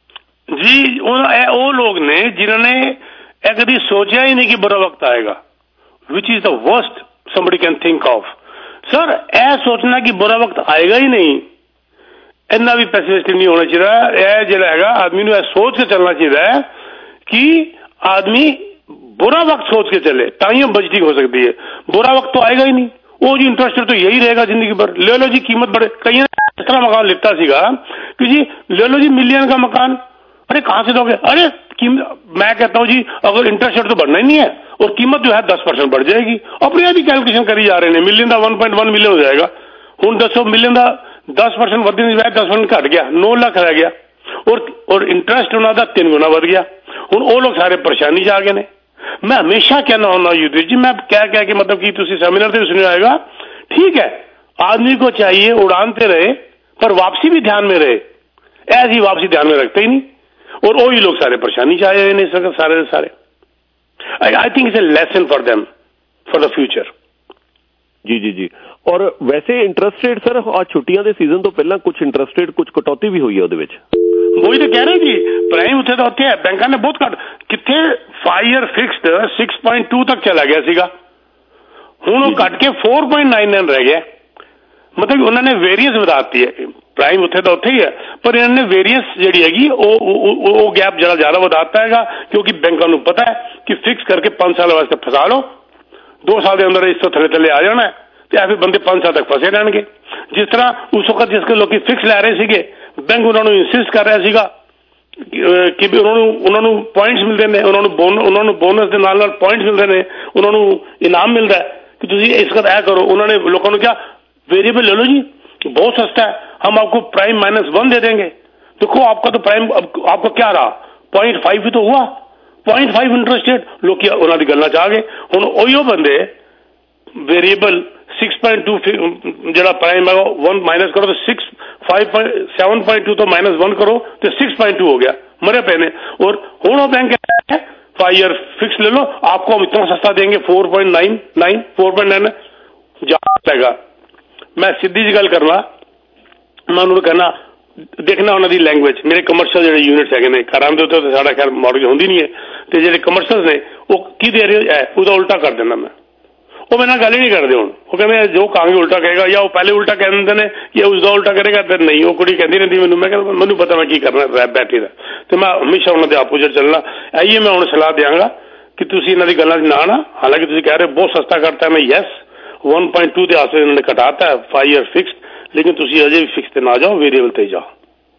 ਜੀ, ਉਹ ਉਹ ਲੋਕ ਨੇ ਜਿਨ੍ਹਾਂ ਨੇ ਇਹ ਕਦੀ ਸੋਚਿਆ ਹੀ ਨਹੀਂ ਕਿ ਬੁਰਾ ਵਕਤ ਆਏਗਾ, which is the worst somebody can think of. Sir ਇਹ ਸੋਚਣਾ ਕਿ ਬੁਰਾ ਵਕਤ ਆਏਗਾ ਹੀ ਨਹੀਂ, ਇੰਨਾ ਵੀ ਪੈਸਿਮਿਸਟਿਕ ਨਹੀਂ ਹੋਣਾ ਚਾਹੀਦਾ। ਇਹ ਜਿਹੜਾ ਹੈਗਾ ਆਦਮੀ ਨੂੰ ਇਹ ਸੋਚ ਕੇ ਚੱਲਣਾ ਚਾਹੀਦਾ ਹੈ ਕਿ ਆਦਮੀ बुरा वक्त सोच के चले, ताई बजटिंग हो सकती है। बुरा वक्त तो आएगा ही नहीं, वो जी इंटरेस्ट तो यही रहेगा जिंदगी भर। ले लो जी कीमत बढ़े, कई इस तरह मकान लेता सीगा कि जी ले लो जी मिलियन का मकान, अरे कहां से दोगे, अरे मैं कहता हूं जी अगर इंटरेस्ट तो बढ़ना ही नहीं है और कीमत जो है दस परसेंट बढ़ जाएगी, अपने आप ही कैलकुलेशन करी जा रहे हैं, मिलियन का वन पॉइंट वन मिलियन हो जाएगा, हूं दसो मिलियन का दस परसेंट वध नहीं जाए, दस परसेंट घट गया, नौ लाख रह गया और और इंटरेस्ट उन्होंने तीन गुना बढ़ गया। हूं वो लोग सारे परेशानी च आ गए ने। मैं हमेशा कहना होना युद्धवीर जी, मैं कह कह के मतलब कि तुम सेमिनार से सुनने आएगा, ठीक है आदमी को चाहिए उड़ानते रहे पर वापसी भी ध्यान में रहे, ऐसी वापसी ध्यान में रखते ही नहीं और वही लोग सारे परेशानी से आए हुए इस वक्त सारे सारे। I think it's a lesson for them for the future. ਜੀ ਜੀ ਜੀ। ਔਰ ਵੈਸੇ ਇੰਟਰਸਟ ਰੇਟ ਸਰ ਆ ਛੁੱਟੀਆਂ ਦੇ ਸੀਜ਼ਨ ਤੋਂ ਪਹਿਲਾਂ ਕੁਝ ਇੰਟਰਸਟ ਰੇਟ ਕੁਝ ਕਟੌਤੀ ਵੀ ਹੋਈ ਹੈ ਉਹਦੇ ਵਿੱਚ। ਉਹੀ ਤਾਂ ਕਹਿ ਰਹੇ ਜੀ, ਪ੍ਰਾਈਮ ਉੱਥੇ ਤਾਂ ਉੱਥੇ ਹੈ, ਬੈਂਕਾਂ ਨੇ ਬਹੁਤ ਘੱਟ, ਕਿੱਥੇ five year fixed six point two ਤੱਕ ਚਲਾ ਗਿਆ ਸੀਗਾ, ਹੁਣ ਉਹ ਘੱਟ ਕੇ ਫੋਰ ਪੁਆਇੰਟ ਨਾਈਨ ਨਾਈਨ ਰਹਿ ਗਿਆ। ਮਤਲਬ ਉਹਨਾਂ ਨੇ ਵੇਰੀਅੰਸ ਵਧਾਤੀ ਹੈ, ਪ੍ਰਾਈਮ ਉੱਥੇ ਤਾਂ ਉੱਥੇ ਹੀ ਹੈ, ਪਰ ਇਹਨਾਂ ਨੇ ਵੇਰੀਅੰਸ ਜਿਹੜੀ ਹੈਗੀ ਉਹ ਉਹ ਗੈਪ ਜਿਹੜਾ ਜ਼ਿਆਦਾ ਵਧਾਤਾ ਹੈਗਾ, ਕਿਉਂਕਿ ਬੈਂਕਾਂ ਨੂੰ ਪਤਾ ਹੈ ਕਿ ਫਿਕਸ ਕਰਕੇ ਪੰਜ ਸਾਲ ਵਾਸਤੇ ਫਸਾ ਲਓ, ਦੋ ਸਾਲ ਦੇ ਅੰਦਰ ਇਸ ਤੋਂ ਥੱਲੇ ਥੱਲੇ ਆ ਜਾਣਾ ਤੇ ਐਵੇਂ ਬੰਦੇ ਪੰਜ ਸਾਲ ਤੱਕ ਫਸੇ ਰਹਿਣਗੇ। ਜਿਸ ਤਰ੍ਹਾਂ ਉਸ ਵਕਤ ਜਿਸ ਲੋਕੀ ਫਿਕਸ ਲੈ ਰਹੇ ਸੀਗੇ, ਬੈਂਕ ਉਹਨਾਂ ਨੂੰ ਇਨਸਿਸਟ ਕਰ ਰਿਹਾ ਸੀਗਾ ਕਿ ਵੀ ਉਹਨਾਂ ਨੂੰ ਉਹਨਾਂ ਨੂੰ ਪੁਆਇੰਟਸ ਮਿਲਦੇ ਨੇ, ਉਹਨਾਂ ਨੂੰ ਬੋਨ ਉਹਨਾਂ ਨੂੰ ਬੋਨਸ ਦੇ ਨਾਲ ਨਾਲ ਪੁਆਇੰਟਸ ਮਿਲਦੇ ਨੇ, ਉਹਨਾਂ ਨੂੰ ਇਨਾਮ ਮਿਲਦਾ कि तुझे इस वक्त ऐ करो। उन्होंने लोगों ने क्या वेरिएबल ले लो जी, बहुत सस्ता है, हम आपको प्राइम माइनस वन दे देंगे। देखो आपका तो प्राइम आपका क्या रहा, पॉइंट फाइव भी तो हुआ, पॉइंट फाइव इंटरेस्ट रेट लोग उन्होंने गलना चाह गए। हुण ओहियो बंदे वेरिएबल सिक्स पॉइंट टू जो प्राइम है वन माइनस करो तो six five point seven point two तो माइनस वन करो तो सिक्स पॉइंट टू हो गया, मरे पे ने। और हुण बैंक है फाइव ईयर फिक्स ले लो, आपको हम इतना सस्ता देंगे four point nine nine four point nine जाएगा। मैं सीधी जी गल करना, मैं उन्होंने कहना देखना उन्होंने लैंग्वेज। मेरे कमर्शियल जो यूनिट्स है ने घर आते होते तो साढ़ा खैर मॉडल होंगी नहीं है, तो जो कमर्शियल ने वो की दे रहे है उसका उल्टा कर देना। मैं वो मेरे गल ही नहीं करते हूँ, वो कहते जो कहांगे उल्टा कहेगा, या वो पहले उल्टा कह देंगे ने या उसका उल्टा करेगा तो नहीं। वो कुड़ी कहती रहती मैंने, मैं मैनू पता मैं की करना रैप बैठी का, तो मैं हमेशा उन्होंने अपोजिट चलना। आइए मैं उन्हें सलाह देंगा कि तुम इन्होंने गलों ना आना। हालांकि तुम कह रहे हो बहुत सस्ता करता है, मैं यस वन पॉइंट टू के आसपास इन्होंने घटाता है फाइव ईयर फिक्स, लेकिन तुम अजे भी फिक्स ते ना जाओ, वेरिएबल ते जाओ।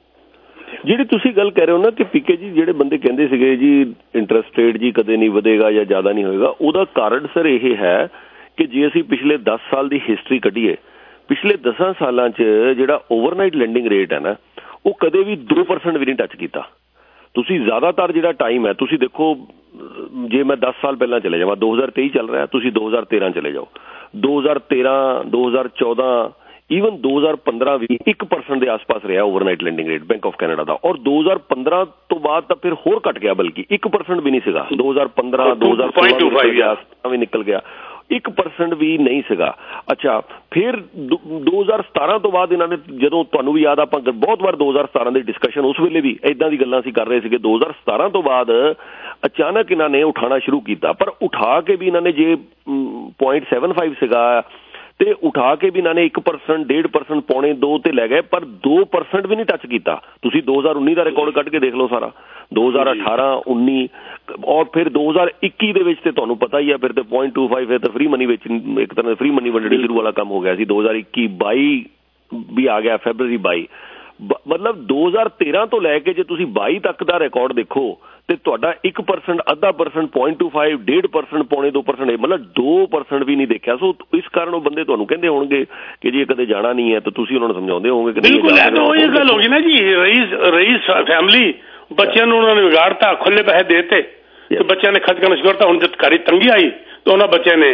ਜਿਹੜੀ ਤੁਸੀਂ ਗੱਲ ਕਹਿ ਰਹੇ ਹੋ ਨਾ ਕਿ ਪੀਕੇ ਜੀ ਜਿਹੜੇ ਬੰਦੇ ਕਹਿੰਦੇ ਸੀਗੇ ਜੀ ਇੰਟਰਸਟ ਰੇਟ ਜੀ ਕਦੇ ਨਹੀਂ ਵਧੇਗਾ ਜਾਂ ਜ਼ਿਆਦਾ ਨਹੀਂ ਹੋਏਗਾ, ਉਹਦਾ ਕਾਰਨ ਸਰ ਇਹ ਹੈ ਕਿ ਜੇ ਅਸੀਂ ਪਿਛਲੇ ਦਸ ਸਾਲ ਦੀ ਹਿਸਟਰੀ ਕੱਢੀਏ, ਪਿਛਲੇ ਦਸਾਂ ਸਾਲਾਂ 'ਚ ਜਿਹੜਾ ਓਵਰਨਾਈਟ ਲੈਂਡਿੰਗ ਰੇਟ ਹੈ ਨਾ ਉਹ ਕਦੇ ਵੀ ਦੋ ਪਰਸੈਂਟ ਵੀ ਨਹੀਂ ਟੱਚ ਕੀਤਾ। ਤੁਸੀਂ ਜ਼ਿਆਦਾਤਰ ਜਿਹੜਾ ਟਾਈਮ ਹੈ ਤੁਸੀਂ ਦੇਖੋ, ਜੇ ਮੈਂ ਦਸ ਸਾਲ ਪਹਿਲਾਂ ਚਲੇ ਜਾਵਾਂ, ਦੋ ਹਜ਼ਾਰ ਤੇਈ ਚੱਲ ਰਿਹਾ, ਤੁਸੀਂ ਦੋ ਹਜ਼ਾਰ ਤੇਰਾਂ ਚਲੇ ਜਾਓ, ਦੋ ਹਜ਼ਾਰ ਤੇਰਾਂ ਦੋ ਹਜ਼ਾਰ ਚੌਦਾਂ ਈਵਨ ਦੋ ਹਜ਼ਾਰ ਪੰਦਰਾਂ ਵੀ ਇੱਕ ਪਰਸੈਂਟ ਦੇ ਆਸ-ਪਾਸ ਰਿਹਾ overnight lending rate Bank of Canada ਦਾ। ਔਰ ਦੋ ਹਜ਼ਾਰ ਪੰਦਰਾਂ ਤੋਂ ਬਾਅਦ ਤਾਂ ਫਿਰ ਹੋਰ ਘਟ ਗਿਆ, ਬਲਕਿ ਇੱਕ ਪਰਸੈਂਟ ਵੀ ਨਹੀਂ ਸੀਗਾ। ਦੋ ਹਜ਼ਾਰ ਪੰਦਰਾਂ ਦੋ ਹਜ਼ਾਰ ਸੋਲਾਂ ਵੀ ਨਿਕਲ ਗਿਆ, ਇੱਕ ਪਰਸੈਂਟ ਵੀ ਨਹੀਂ ਸੀਗਾ। ਅੱਛਾ, ਫਿਰ ਦੋ ਹਜ਼ਾਰ ਸਤਾਰਾਂ ਤੋਂ ਬਾਅਦ ਇਹਨਾਂ ਨੇ, ਜਦੋਂ ਤੁਹਾਨੂੰ ਵੀ ਯਾਦ, ਆਪਾਂ ਬਹੁਤ ਵਾਰ ਦੋ ਹਜ਼ਾਰ ਸਤਾਰਾਂ ਦੀ ਡਿਸਕਸ਼ਨ, ਉਸ ਵੇਲੇ ਵੀ ਇੱਦਾਂ ਦੀ ਗੱਲਾਂ ਅਸੀਂ ਕਰ ਰਹੇ ਸੀਗੇ। ਦੋ ਹਜ਼ਾਰ ਸਤਾਰਾਂ ਤੋਂ ਬਾਅਦ ਅਚਾਨਕ ਇਹਨਾਂ ਨੇ ਉਠਾਉਣਾ ਸ਼ੁਰੂ ਕੀਤਾ, ਪਰ ਉਠਾ ਕੇ ਵੀ ਇਹਨਾਂ ਨੇ ਜੇ ਪੁਆਇੰਟ ਸੈਵਨ ਫਾਈਵ ਸੀਗਾ ਤੇ ਉਠਾ ਕੇ ਵੀ ਇਹਨਾਂ ਨੇ ਇੱਕ ਪਰਸੈਂਟ ਡੇਢ ਪਰਸੈਂਟ ਪੌਣੇ ਦੋ ਤੇ ਲੈ ਗਏ, ਪਰ ਦੋ ਪਰਸੈਂਟ ਵੀ ਨਹੀਂ ਟੱਚ ਕੀਤਾ। ਤੁਸੀਂ ਦੋ ਹਜ਼ਾਰ ਉੱਨੀ ਦਾ ਰਿਕਾਰਡ ਕੱਢ ਕੇ ਦੇਖ ਲਓ ਸਾਰਾ, ਦੋ ਹਜ਼ਾਰ ਅਠਾਰਾਂ ਉੱਨੀ ਔਰ ਫਿਰ ਦੋ ਹਜ਼ਾਰ ਇੱਕੀ ਦੇ ਵਿੱਚ ਤੇ ਤੁਹਾਨੂੰ ਪਤਾ ਹੀ ਆ, ਫਿਰ ਤੇ ਪੁਆਇੰਟ ਟੂ ਫਾਈਵ ਤਾਂ ਫਰੀ ਮਨੀ ਵਿੱਚ ਇੱਕ ਤਰ੍ਹਾਂ ਫਰੀ ਮਨੀ ਵੰਡਣੀ ਸ਼ੁਰੂ ਵਾਲਾ ਕੰਮ ਹੋ ਗਿਆ ਸੀ। ਦੋ ਹਜ਼ਾਰ ਇੱਕੀ ਬਾਈ ਵੀ ਆ ਗਿਆ, ਫੈਬਰਰੀ ਬਾਈ, ਮਤਲਬ ਦੋ ਹਜ਼ਾਰ ਤੇਰਾਂ ਤੋਂ ਲੈ ਕੇ ਜੇ ਤੁਸੀਂ ਬਾਈ ਤੱਕ ਦਾ ਰਿਕਾਰਡ ਦੇਖੋ ਤੇ ਤੁਹਾਡਾ ਇੱਕ ਪਰਸੈਂਟ, ਅੱਧਾ ਪਰਸੈਂਟ, ਪੁਆਇੰਟ ਟੂ ਫਾਈਵ, ਡੇਢ ਪਰਸੈਂਟ, ਪੌਣੇ ਦੋ ਪਰਸੈਂਟ, ਮਤਲਬ ਦੋ ਪਰਸੈਂਟ ਵੀ ਨਹੀਂ ਦੇਖਿਆ। ਸੋ ਇਸ ਕਾਰਨ ਉਹ ਬੰਦੇ ਤੁਹਾਨੂੰ ਕਹਿੰਦੇ ਹੋਣਗੇ ਕਿ ਜੀ ਕਦੇ ਜਾਣਾ ਨਹੀਂ ਹੈ, ਤਾਂ ਤੁਸੀਂ ਉਹਨਾਂ ਨੂੰ ਸਮਝਾਉਂਦੇ ਹੋਵੋਗੇ ਕਿ ਬਿਲਕੁਲ ਇਹ ਤਾਂ ਉਹੀ ਗੱਲ ਹੋ ਗਈ ਨਾ ਜੀ। ਰਈਸ ਰਈਸ ਫੈਮਿਲੀ ਬੱਚਿਆਂ ਨੂੰ ਉਹਨਾਂ ਨੇ ਵਿਗਾੜਤਾ, ਖੁੱਲੇ ਪੈਸੇ ਦੇਤੇ ਤੇ ਬੱਚਿਆਂ ਨੇ ਖਰਚ ਕਰਨਾ ਸ਼ੁਰੂ ਕਰਤਾ। ਹੁਣ ਜਦ ਘਰੀ ਤੰਗੀ ਆਈ ਤਾਂ ਉਹਨਾਂ ਬੱਚਿਆਂ ਨੇ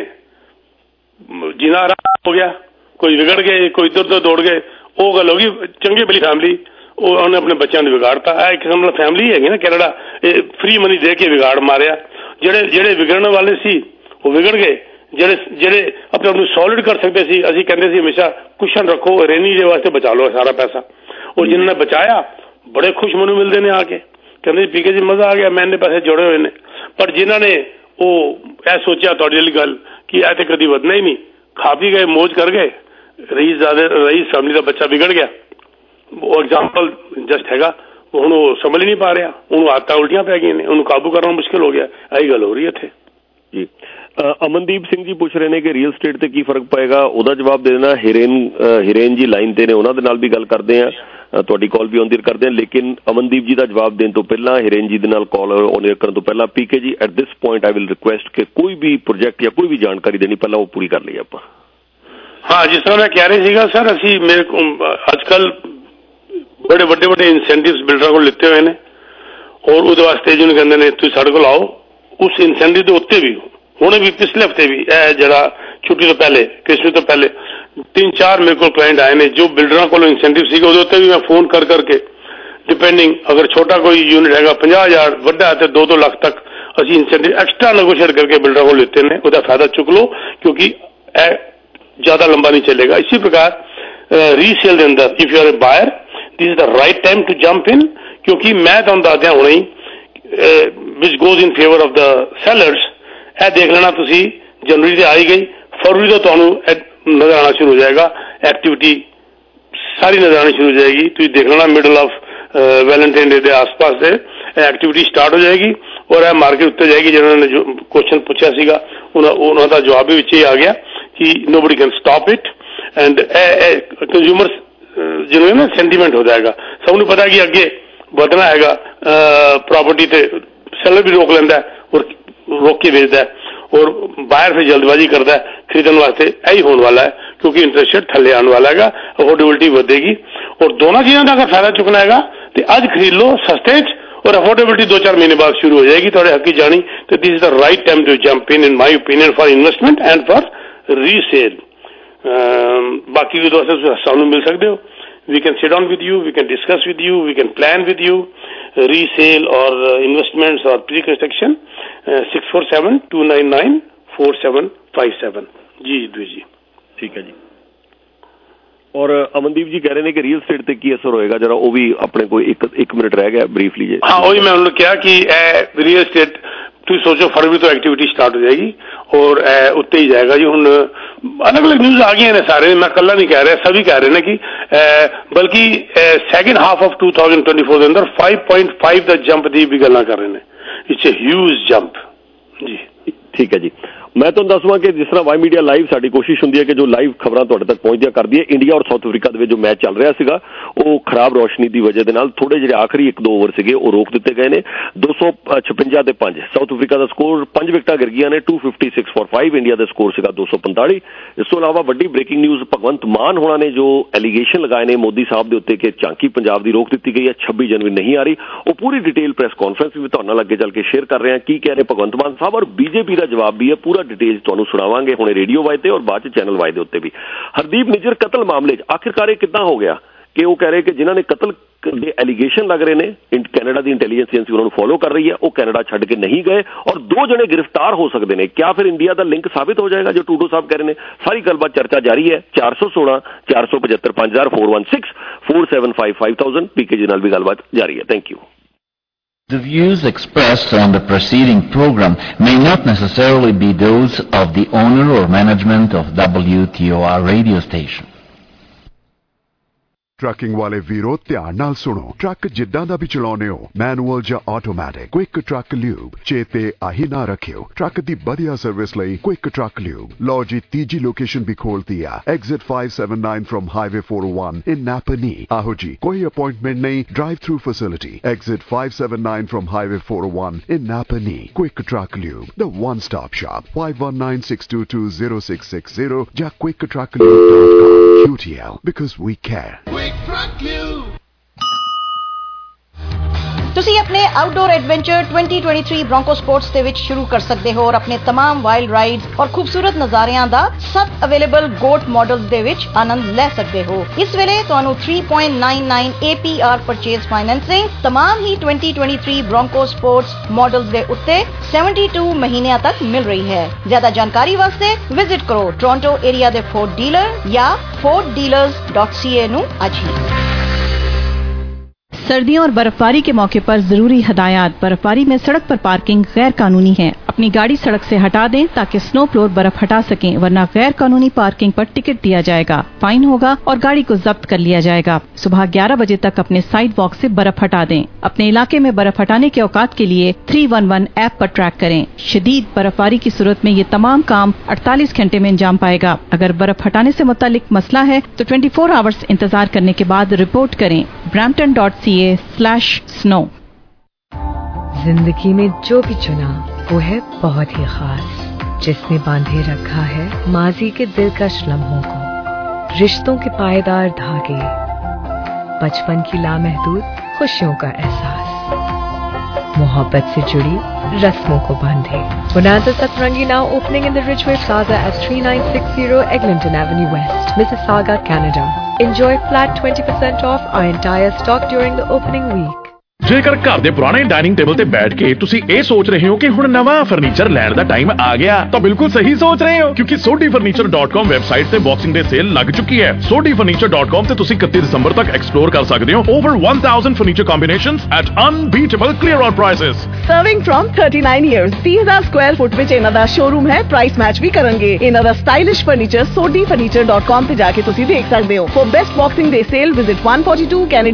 ਜੀਣਾ ਆਰਾਮ ਹੋ ਗਿਆ, ਕੋਈ ਵਿਗੜ ਗਏ, ਕੋਈ ਇੱਧਰ ਉੱਧਰ ਦੌੜ ਗਏ। ਉਹ ਗੱਲ ਹੋ ਗਈ ਚੰਗੀ ਭਲੀ ਫੈਮਿਲੀ, ਉਹ ਉਹਨੇ ਆਪਣੇ ਬੱਚਿਆਂ ਨੂੰ ਵਿਗਾੜਤਾ। ਇਹ ਇੱਕ ਕਿਸਮ ਨਾਲ ਫੈਮਿਲੀ ਹੈਗੀ ਨਾ ਕੈਨੇਡਾ, ਇਹ ਫ੍ਰੀ ਮਨੀ ਦੇ ਕੇ ਵਿਗਾੜ ਮਾਰਿਆ। ਜਿਹੜੇ ਜਿਹੜੇ ਵਿਗੜਨ ਵਾਲੇ ਸੀ ਉਹ ਵਿਗੜ ਗਏ, ਜਿਹੜੇ ਜਿਹੜੇ ਆਪਣੇ ਆਪ ਨੂੰ ਸੋਲਿਡ ਕਰ ਸਕਦੇ ਸੀ, ਅਸੀਂ ਕਹਿੰਦੇ ਸੀ ਹਮੇਸ਼ਾ ਕੁਸ਼ਨ ਰੱਖੋ, ਰੇਨੀ ਦੇ ਵਾਸਤੇ ਬਚਾ ਲਓ ਸਾਰਾ ਪੈਸਾ। ਉਹ ਜਿਨ੍ਹਾਂ ਨੇ ਬਚਾਇਆ ਬੜੇ ਖੁਸ਼ ਮਨੂੰ ਮਿਲਦੇ ਨੇ ਆ ਕੇ, ਕਹਿੰਦੇ ਪੀਕੇ ਜੀ ਮਜ਼ਾ ਆ ਗਿਆ, ਮੈਂ ਇੰਨੇ ਪੈਸੇ ਜੋੜੇ ਹੋਏ ਨੇ। ਪਰ ਜਿਨ੍ਹਾਂ ਨੇ ਉਹ ਇਹ ਸੋਚਿਆ ਤੁਹਾਡੀ ਵਾਲੀ ਗੱਲ ਕਿ ਇਹ ਤੇ ਕਦੀ ਵਧਣਾ ਹੀ ਨਹੀਂ, ਖਾ ਪੀ ਗਏ, ਮੌਜ ਕਰ ਗਏ, ਰਈਸ ਜ਼ਿਆਦਾ ਰਈਸ ਫੈਮਿਲੀ ਦਾ ਬੱਚਾ ਵਿਗੜ ਗਿਆ। ਉਹ ਐਗਜ਼ਾਮਪਲ ਜਸਟ ਹੈਗਾ, ਹੁਣ ਉਹ ਸਮਝ ਨਹੀਂ ਪਾ ਰਿਹਾ, ਉਹਨੂੰ ਆਦਤਾਂ ਉਲਟੀਆਂ ਪੈ ਗਈਆਂ ਨੇ, ਉਹਨੂੰ ਕਾਬੂ ਕਰਨਾ ਮੁਸ਼ਕਿਲ ਹੋ ਗਿਆ। ਇਹੀ ਗੱਲ ਹੋ ਰਹੀ ਹੈ ਇੱਥੇ ਜੀ। ਅਮਨਦੀਪ ਸਿੰਘ ਜੀ ਪੁੱਛ ਰਹੇ ਨੇ ਕਿ ਰੀਅਲ ਸਟੇਟ ਤੇ ਕੀ ਫਰਕ ਪਏਗਾ, ਉਹਦਾ ਜਵਾਬ ਦੇ ਦੇਣਾ। ਹਿਰੇਨ ਹਿਰੇਨ ਜੀ ਲਾਈਨ ਤੇ ਨੇ, ਉਹਨਾਂ ਦੇ ਨਾਲ ਵੀ ਗੱਲ ਕਰਦੇ ਆ, ਤੁਹਾਡੀ ਕਾਲ ਵੀ ਆਉਂਦੀ ਕਰਦੇ ਆ। ਲੇਕਿਨ ਅਮਨਦੀਪ ਜੀ ਦਾ ਜਵਾਬ ਦੇਣ ਤੋਂ ਪਹਿਲਾਂ, ਹਿਰੇਨ ਜੀ ਦੇ ਨਾਲ ਕਾਲ ਆਨ ਕਰਨ ਤੋਂ ਪਹਿਲਾਂ, PK ji at this point I will request ਕਿ ਕੋਈ ਵੀ ਪ੍ਰੋਜੈਕਟ ਜਾਂ ਕੋਈ ਵੀ ਜਾਣਕਾਰੀ ਦੇਣੀ ਪਹਿਲਾਂ ਉਹ ਪੂਰੀ ਕਰ ਲਈਏ ਆਪਾਂ। ਹਾਂ, ਜਿਸ ਤਰ੍ਹਾਂ ਮੈਂ ਕਹਿ ਰਹੀ ਸੀਗਾ ਸਰ, ਅਸੀਂ ਮੇਰੇ ਅੱਜ ਕੱਲ੍ਹ ਬੜੇ ਵੱਡੇ ਵੱਡੇ ਇਨਸੈਂਟਿਵਸ ਬਿਲਡਰਾਂ ਕੋਲ ਲਿੱਤੇ ਹੋਏ ਨੇ, ਔਰ ਉਹਦੇ ਵਾਸਤੇ ਜਿਹਨੂੰ ਕਹਿੰਦੇ ਨੇ ਤੁਸੀਂ ਸਾਡੇ ਕੋਲ ਆਓ, ਉਸ ਇਨਸੈਂਟਿਵ ਦੇ ਉੱਤੇ ਵੀ ਹੁਣੇ ਵੀ ਪਿਛਲੇ ਹਫ਼ਤੇ ਵੀ ਇਹ ਜਿਹੜਾ ਛੁੱਟੀ ਤੋਂ ਪਹਿਲੇ, ਕ੍ਰਿਸਮਸ ਤੋਂ ਪਹਿਲੇ ਤਿੰਨ ਚਾਰ ਮੇਰੇ ਕੋਲ ਕਲਾਇੰਟ ਆਏ ਨੇ ਜੋ ਬਿਲਡਰਾਂ ਕੋਲ ਇਨਸੈਂਟਿਵ ਸੀਗੇ, ਉਹਦੇ ਉੱਤੇ ਵੀ ਮੈਂ ਫੋਨ ਕਰ ਕਰਕੇ ਡਿਪੈਂਡਿੰਗ, ਅਗਰ ਛੋਟਾ ਕੋਈ ਯੂਨਿਟ ਹੈਗਾ ਪੰਜਾਹ ਹਜ਼ਾਰ, ਵੱਡਾ ਤੇ ਦੋ ਦੋ ਲੱਖ ਤੱਕ ਅਸੀਂ ਇਨਸੈਂਟਿਵ ਐਕਸਟਰਾ ਨੈਗੋਸ਼ੀਏਟ ਕਰਕੇ ਬਿਲਡਰਾਂ ਕੋਲ ਲਿੱਤੇ ਨੇ। ਉਹਦਾ ਫਾਇਦਾ ਚੁੱਕ ਲਓ, ਕਿਉਂਕਿ ਇਹ ज्यादा लंबा नहीं चलेगा। इसी प्रकार रीसेल के अंदर if you are a buyer this is the right time to jump in, क्योंकि मैं तुहानू दस दिया हुणे which goes in favour of the sellers. यह देख लेना तुसी जनवरी से आई गई, फरवरी तो तुहानू नजर आना शुरू हो जाएगा, एक्टिविटी सारी नजर आनी शुरू हो जाएगी। तुम देख लेना मिडल ऑफ वैलेंटाइन डे के आसपास से एक्टिविटी स्टार्ट हो जाएगी और यह मार्केट उत्ते जाएगी। जिन्होंने जो क्वेश्चन पूछा सीगा उन्होंने जवाब भी विच आ गया कि nobody can stop it and consumer जिन्होंने ना सेंटीमेंट हो जाएगा। सबनू पता है कि अगे बढ़ना हैगा, प्रॉपर्टी ते सेलर भी रोक लेंदा है और रोक के बेचता है और बाहर फिर जल्दबाजी करता है खरीदने वास्ते। यही होने वाला है क्योंकि इंटरेस्ट रेट थले आने वाला है, अफोर्डेबिलिटी बढ़ेगी और दोनों चीजों का अगर फायदा चुकना है तो अज खरीद लो सस्ते और अफोर्डेबिलिटी दो चार महीने बाद शुरू हो जाएगी थोड़े हकी जानी। तो this is the right time to jump in in my opinion for investment and for resale. बाकी भी दोस्तों सामने मिल सकते हो, we can sit down with you, we can discuss with you, we can plan with you uh, resale or uh, investments or pre-construction uh, six four seven two nine nine four seven five seven। जी द्विज जी ठीक है जी। और अमनदीप जी कह रहे हैं कि real estate ते की असर होएगा, जरा वो भी अपने को एक एक मिनट रह गया ब्रीफली जी। हाँ वही मैं उन्होंने कहा कि रियल स्टेट तुम सोचो फरवरी तो एक्टिविटी स्टार्ट हो जाएगी और उत्ते ही जाएगा जी। हुण अलग अलग न्यूज़ आ गई ने सारे, मैं कल्ला नहीं कह रहा, सभी कह रहे हैं कि बल्कि second half of two thousand twenty four के अंदर five point five the jump की भी गल्लां कर रहे हैं। इट्स ए ह्यूज जंप जी। ठीक है जी। मैं तुहानू दसवां कि जिस तरह वाई मीडिया लाइव साडी कोशिश हुंदी है कि जो लाइव खबरां तुहाडे तक पहुंचदियां कर दी है। इंडिया और साउथ अफ्रीका दे विच जो मैच चल रहा सीगा वो खराब रोशनी की वजह दे नाल थोड़े जिहड़े आखिरी एक दो ओवर सीगे वो रोक दिते गए ने। दो सौ छपंजा ते पंज साउथ अफ्रीका का स्कोर, पंज विकटां गिर गईयां ने, two fifty six for five. India का स्कोर सीगा दो सौ पंताली। इस तो इलावा वड्डी ब्रेकिंग न्यूज़ भगवंत मान होना ने जो एलीगेशन लगाए ने मोदी साहब के उत्ते कि झांकी पंजाब की रोक दी गई है, छब्बी जनवरी नहीं आ रही। वो पूरी डिटेल प्रेस कॉन्फ्रेंस भी तुहाडे नाल अगे चल के शेयर कर रहे हैं की कह रहे भगवंत मान साहब, और बीजेपी का जवाब भी है। पूरा डिटेल तुहानू सुणावांगे हुणे रेडियो वाई ते और बाद चैनल वाई दे उत्ते भी। हरदीप निज्जर कतल मामले आखिरकार किदां हो गया कि वो कह रहे कि जिन्होंने कतल के एलीगेशन लग रहे हैं कैनेडा की इंटैलीजेंस एजेंसी उन्होंने फॉलो कर रही है, वो कैनेडा छड़ के नहीं गए और दो जने गिरफ्तार हो सकते हैं। क्या फिर इंडिया का लिंक साबित हो जाएगा जो टूडो साहब कह रहे हैं? सारी गलबात चर्चा जारी है। चार सौ सोलह चार सौ पचहत्तर पांच हजार four one six four seven five five thousand PK ji नाल भी गलबात जारी है। Thank you. The views expressed on the preceding program may not necessarily be those of the owner or management of W T O R radio station. Trucking वाले वीरो ध्यान नाल सुनो। ट्रक जिद्दां दा भी चलाउने हो, मैनुअल या ऑटोमैटिक, क्विक ट्रक ल्यूब चेते आही ना रखियो। ट्रक दी बढ़िया सर्विस लई क्विक ट्रक ल्यूब। लो जी तीजी लोकेशन भी खोल दिया, exit five seven nine from highway four o one in Napanee. आहो जी कोई अपॉइंटमेंट नहीं, drive through facility. Exit five seven nine from highway four o one in Napanee. Quick truck lube, the one stop shop. Five one nine six two two zero six six zero या quick truck lube dot com. Q T L because we care. ਤੁਸੀਂ ਆਪਣੇ outdoor adventure twenty twenty-three Bronco Sports ਦੇ ਵਿੱਚ ਸ਼ੁਰੂ ਕਰ ਸਕਦੇ ਹੋ ਔਰ ਆਪਣੇ तमाम ਵਾਈਲਡ ਰਾਈਡਸ ਔਰ ਖੂਬਸੂਰਤ ਨਜ਼ਾਰਿਆਂ ਦਾ ਸਭ ਅਵੇਲੇਬਲ ਗੋਟ ਮਾਡਲਸ ਦੇ ਵਿੱਚ ਆਨੰਦ ਲੈ ਸਕਦੇ ਹੋ। ਇਸ ਵੇਲੇ ਤੁਹਾਨੂੰ three point nine nine A P R purchase financing तमाम ਹੀ twenty twenty-three Bronco Sports models ਦੇ ਉੱਤੇ seventy-two ਮਹੀਨਿਆਂ ਤੱਕ ਮਿਲ ਰਹੀ ਹੈ। ਜ਼ਿਆਦਾ ਜਾਣਕਾਰੀ ਵਾਸਤੇ ਵਿਜ਼ਿਟ ਕਰੋ ਟੋਰਾਂਟੋ ਏਰੀਆ ਦੇ ਫੋਰਡ ਡੀਲਰ ਜਾਂ ford dealers dot c a ਨੂੰ ਅੱਜ ਹੀ। सर्दियों और बर्फबारी के मौके पर जरूरी हदायत। बर्फबारी में सड़क पर पार्किंग गैर कानूनी है। अपनी गाड़ी सड़क से हटा दें ताकि स्नो फ्लोर बर्फ हटा सकें, वरना गैर कानूनी पार्किंग पर टिकट दिया जाएगा, फाइन होगा और गाड़ी को जब्त कर लिया जाएगा। सुबह ग्यारह बजे तक अपने साइड वॉक से बर्फ हटा दें। अपने इलाके में बर्फ हटाने के औकात के लिए three one one ऐप पर ट्रैक करें। शदीद बर्फबारी की सूरत में ये तमाम काम अड़तालीस घंटे में अंजाम पाएगा। अगर बर्फ हटाने से मुतालिक मसला है तो चौबीस आवर्स इंतजार करने के बाद रिपोर्ट करें। Brampton dot C A slash snow. जिंदगी में जो भी चुना वो है बहुत ही खास, जिसने बांधे रखा है माजी के दिलकश लम्हों को, रिश्तों के पायदार धागे, बचपन की लामहदूद खुशियों का एहसास, मोहब्बत से जुड़ी रस्मों को बांधे। Bonanza Satrangi now opening in the Ridgeway Plaza at thirty-nine sixty Eglinton Avenue West, Mississauga, Canada. Enjoy flat twenty percent off our entire stock during the opening week. ਜੇਕਰ ਘਰ ਦੇ ਪੁਰਾਣੇ ਡਾਈਨਿੰਗ ਟੇਬਲ ਤੇ ਬੈਠ ਕੇ ਤੁਸੀਂ ਇਹ ਸੋਚ ਰਹੇ ਹੋ ਕਿ ਹੁਣ ਨਵਾਂ ਫਰਨੀਚਰ ਲੈਣ ਦਾ ਟਾਈਮ ਆ ਗਿਆ ਤਾਂ ਬਿਲਕੁਲ ਸਹੀ ਸੋਚ ਰਹੇ ਹੋ ਕਿਉਂਕਿ Sodhi furniture dot com website ਤੇ ਬਾਕਸਿੰਗ ਡੇ ਸੇਲ ਲੱਗ ਚੁੱਕੀ ਹੈ। ਸੋਢੀ ਫਰਨੀਚਰ ਡਾਟ ਕਾਮ ਤੇ ਤੁਸੀਂ ਇਕੱਤੀ ਦਸੰਬਰ ਤੱਕ ਐਕਸਪਲੋਰ ਕਰ ਸਕਦੇ ਹੋ over one thousand furniture combinations at unbeatable clear out prices. Serving from thirty-nine years तीस हज़ार ਸਕੁਆਇਰ ਫੁੱਟ ਵਿੱਚ ਇਹਨਾਂ ਦਾ ਸ਼ੋਰੂਮ ਹੈ। ਪ੍ਰਾਈਸ ਮੈਚ ਵੀ ਕਰਨਗੇ। ਇਹਨਾਂ ਦਾ stylish furniture Sodhi furniture dot com ਤੇ ਜਾ ਕੇ ਤੁਸੀਂ ਦੇਖ ਸਕਦੇ ਹੋ। For best Boxing Day sale visit one forty-two Kennedy